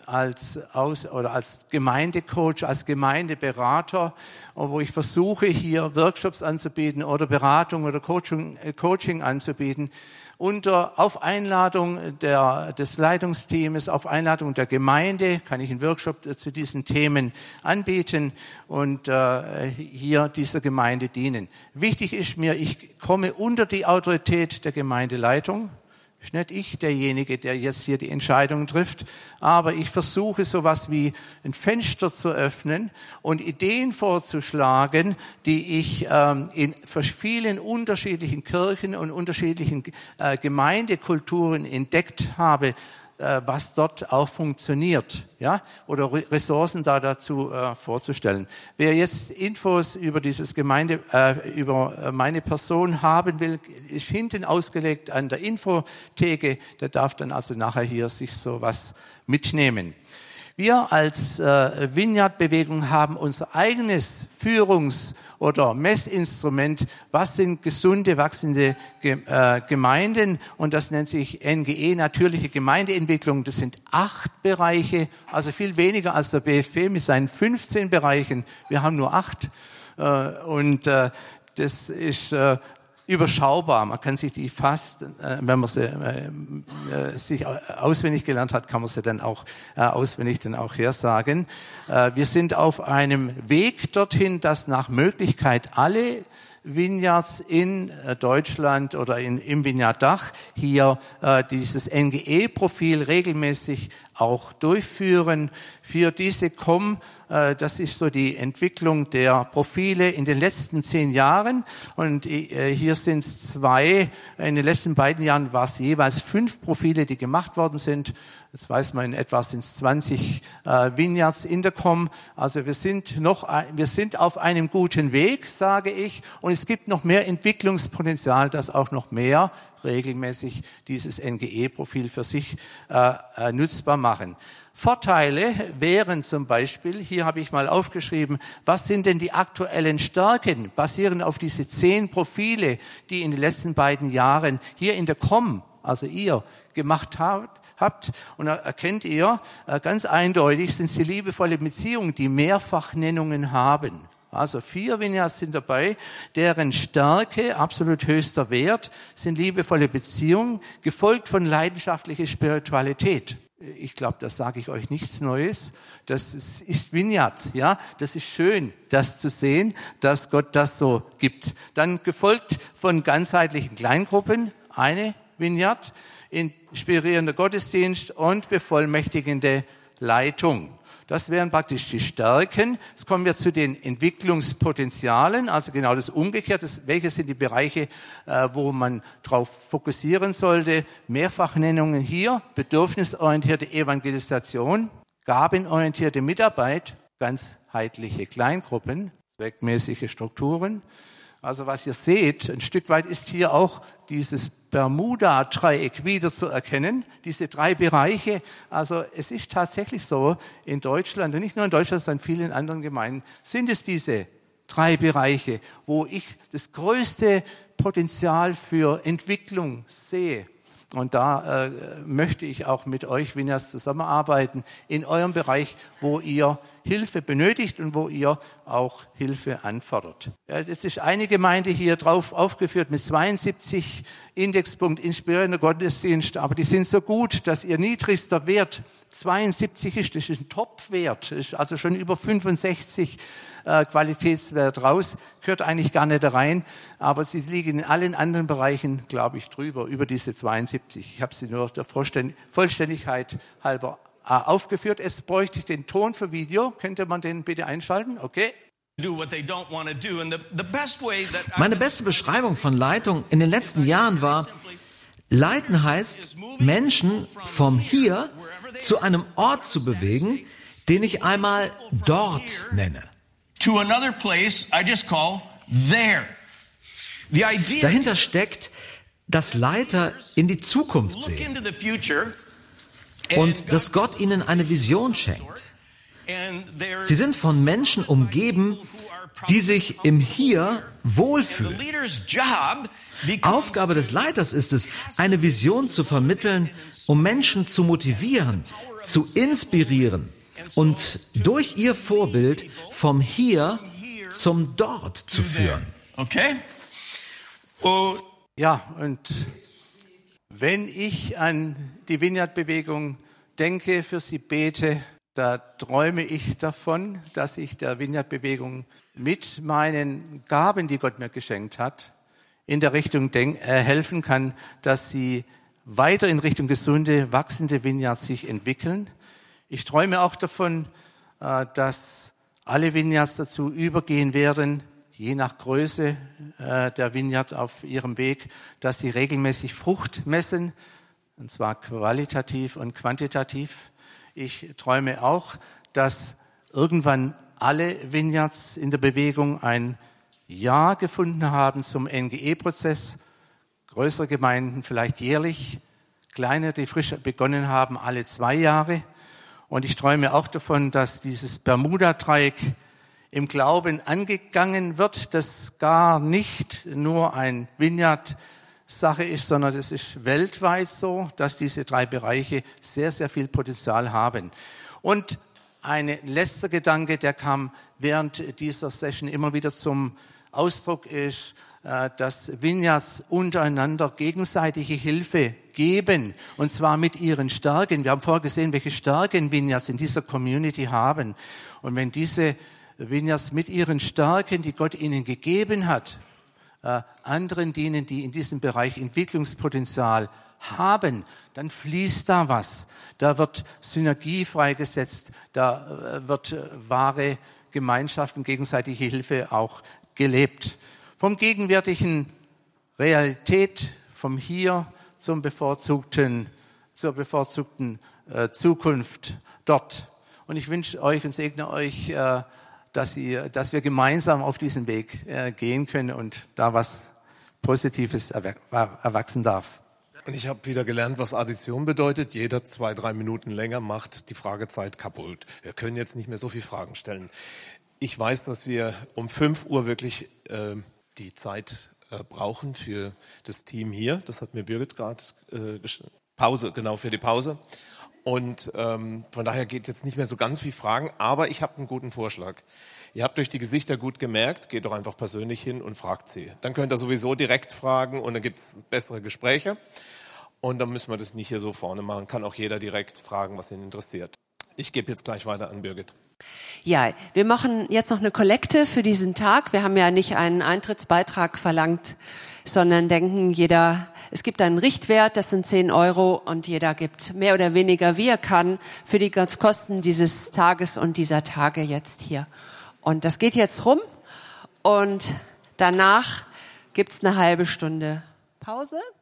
als aus oder als Gemeindecoach, als Gemeindeberater, wo ich versuche, hier Workshops anzubieten oder Beratung oder Coaching, Coaching anzubieten. Unter, auf Einladung der, des Leitungsteams, auf Einladung der Gemeinde kann ich einen Workshop zu diesen Themen anbieten und äh, hier dieser Gemeinde dienen. Wichtig ist mir, ich komme unter die Autorität der Gemeindeleitung. Ist nicht ich derjenige, der jetzt hier die Entscheidung trifft, aber ich versuche sowas wie ein Fenster zu öffnen und Ideen vorzuschlagen, die ich ähm, in vielen unterschiedlichen Kirchen und unterschiedlichen äh, Gemeindekulturen entdeckt habe, äh, was dort auch funktioniert, ja, oder Ressourcen da dazu äh, vorzustellen. Wer jetzt Infos über dieses Gemeinde, äh, über meine Person haben will, ist hinten ausgelegt an der Infotheke. Der darf dann also nachher hier sich sowas mitnehmen. Wir als äh, Vineyard-Bewegung haben unser eigenes Führungs- oder Messinstrument. Was sind gesunde, wachsende Ge- äh, Gemeinden? Und das nennt sich N G E, natürliche Gemeindeentwicklung. Das sind acht Bereiche, also viel weniger als der B F P mit seinen fünfzehn Bereichen. Wir haben nur acht. Äh, und äh, das ist äh, überschaubar. Man kann sich die fast, äh, wenn man sie äh, äh, sich auswendig gelernt hat, kann man sie dann auch äh, auswendig dann auch hersagen. Äh, wir sind auf einem Weg dorthin, dass nach Möglichkeit alle Vineyards in äh, Deutschland oder in, im Vineyard-Dach hier äh, dieses N G E-Profil regelmäßig auch durchführen. Für diese C O M, äh, das ist so die Entwicklung der Profile in den letzten zehn Jahren. Und äh, hier sind es zwei. In den letzten beiden Jahren war es jeweils fünf Profile, die gemacht worden sind. Jetzt weiß man, in etwa sind es zwanzig äh, Vineyards in der C O M. Also wir sind noch, wir sind auf einem guten Weg, sage ich. Und es gibt noch mehr Entwicklungspotenzial, dass auch noch mehr regelmäßig dieses N G E-Profil für sich äh, äh, nutzbar machen. Vorteile wären zum Beispiel, hier habe ich mal aufgeschrieben, was sind denn die aktuellen Stärken, basierend auf diese zehn Profile, die in den letzten beiden Jahren hier in der C O M, also ihr, gemacht habt. habt. Und da erkennt ihr, äh, ganz eindeutig sind es die liebevolle Beziehungen, die Mehrfachnennungen haben. Also vier Vineyards sind dabei, deren Stärke, absolut höchster Wert, sind liebevolle Beziehungen, gefolgt von leidenschaftlicher Spiritualität. Ich glaube, das sage ich euch nichts Neues. Das ist, ist Vineyard, ja. Das ist schön, das zu sehen, dass Gott das so gibt. Dann gefolgt von ganzheitlichen Kleingruppen, eine Vineyard, inspirierender Gottesdienst und bevollmächtigende Leitung. Das wären praktisch die Stärken. Jetzt kommen wir zu den Entwicklungspotenzialen, also genau das Umgekehrte. Welche sind die Bereiche, wo man darauf fokussieren sollte? Mehrfachnennungen hier, bedürfnisorientierte Evangelisation, gabenorientierte Mitarbeit, ganzheitliche Kleingruppen, zweckmäßige Strukturen. Also was ihr seht, ein Stück weit ist hier auch dieses Bermuda-Dreieck wieder zu erkennen, diese drei Bereiche. Also es ist tatsächlich so, in Deutschland, und nicht nur in Deutschland, sondern in vielen anderen Gemeinden, sind es diese drei Bereiche, wo ich das größte Potenzial für Entwicklung sehe. Und da äh, möchte ich auch mit euch, Vineyards, zusammenarbeiten in eurem Bereich, wo ihr Hilfe benötigt und wo ihr auch Hilfe anfordert. Ja, das ist eine Gemeinde hier drauf aufgeführt mit zweiundsiebzig Indexpunkt inspirierender Gottesdienst, aber die sind so gut, dass ihr niedrigster Wert zweiundsiebzig ist. Das ist ein Top-Wert, das ist also schon über fünfundsechzig äh, Qualitätswert raus, gehört eigentlich gar nicht rein, aber sie liegen in allen anderen Bereichen, glaube ich, drüber, über diese zweiundsiebzig. Ich habe sie nur der Vollständigkeit halber aufgeführt. Es bräuchte ich den Ton für Video. Könnte man den bitte einschalten? Okay. Meine beste Beschreibung von Leitung in den letzten Jahren war, Leiten heißt, Menschen vom Hier zu einem Ort zu bewegen, den ich einmal dort nenne. Dahinter steckt, dass Leiter in die Zukunft sehen und dass Gott ihnen eine Vision schenkt. Sie sind von Menschen umgeben, die sich im Hier wohlfühlen. Aufgabe des Leiters ist es, eine Vision zu vermitteln, um Menschen zu motivieren, zu inspirieren und durch ihr Vorbild vom Hier zum Dort zu führen. Okay? Well, ja, und wenn ich an die Vineyard-Bewegung denke, für sie bete, da träume ich davon, dass ich der Vineyard-Bewegung mit meinen Gaben, die Gott mir geschenkt hat, in der Richtung denk, äh, helfen kann, dass sie weiter in Richtung gesunde, wachsende Vineyards sich entwickeln. Ich träume auch davon, äh, dass alle Vineyards dazu übergehen werden, je nach Größe äh, der Vineyard auf ihrem Weg, dass sie regelmäßig Frucht messen, und zwar qualitativ und quantitativ. Ich träume auch, dass irgendwann alle Vineyards in der Bewegung ein Ja gefunden haben zum N G E-Prozess. Größere Gemeinden vielleicht jährlich, kleine, die frisch begonnen haben, alle zwei Jahre. Und ich träume auch davon, dass dieses Bermuda-Dreieck im Glauben angegangen wird, das gar nicht nur ein Vineyard-Sache ist, sondern es ist weltweit so, dass diese drei Bereiche sehr, sehr viel Potenzial haben. Und ein letzter Gedanke, der kam während dieser Session immer wieder zum Ausdruck, ist, dass Vineyards untereinander gegenseitige Hilfe geben, und zwar mit ihren Stärken. Wir haben vorher gesehen, welche Stärken Vineyards in dieser Community haben. Und wenn diese Vineyards mit ihren Stärken, die Gott ihnen gegeben hat, äh, anderen dienen, die in diesem Bereich Entwicklungspotenzial haben, dann fließt da was. Da wird Synergie freigesetzt, da äh, wird äh, wahre Gemeinschaft und gegenseitige Hilfe auch gelebt. Vom gegenwärtigen Realität, vom Hier zum bevorzugten, zur bevorzugten äh, Zukunft dort. Und ich wünsche euch und segne euch, äh, dass, ihr, dass wir gemeinsam auf diesen Weg äh, gehen können und da was Positives erwachsen darf. Und ich habe wieder gelernt, was Addition bedeutet. Jeder zwei, drei Minuten länger macht die Fragezeit kaputt. Wir können jetzt nicht mehr so viele Fragen stellen. Ich weiß, dass wir um fünf Uhr wirklich äh, die Zeit äh, brauchen für das Team hier. Das hat mir Birgit gerade äh, Pause, genau, für die Pause. Und ähm, von daher geht jetzt nicht mehr so ganz viel Fragen, aber ich habe einen guten Vorschlag. Ihr habt durch die Gesichter gut gemerkt, geht doch einfach persönlich hin und fragt sie. Dann könnt ihr sowieso direkt fragen und dann gibt's bessere Gespräche. Und dann müssen wir das nicht hier so vorne machen. Kann auch jeder direkt fragen, was ihn interessiert. Ich gebe jetzt gleich weiter an Birgit. Ja, wir machen jetzt noch eine Kollekte für diesen Tag. Wir haben ja nicht einen Eintrittsbeitrag verlangt, sondern denken, jeder, es gibt einen Richtwert, das sind zehn Euro und jeder gibt mehr oder weniger, wie er kann, für die Kosten dieses Tages und dieser Tage jetzt hier. Und das geht jetzt rum und danach gibt's eine halbe Stunde Pause.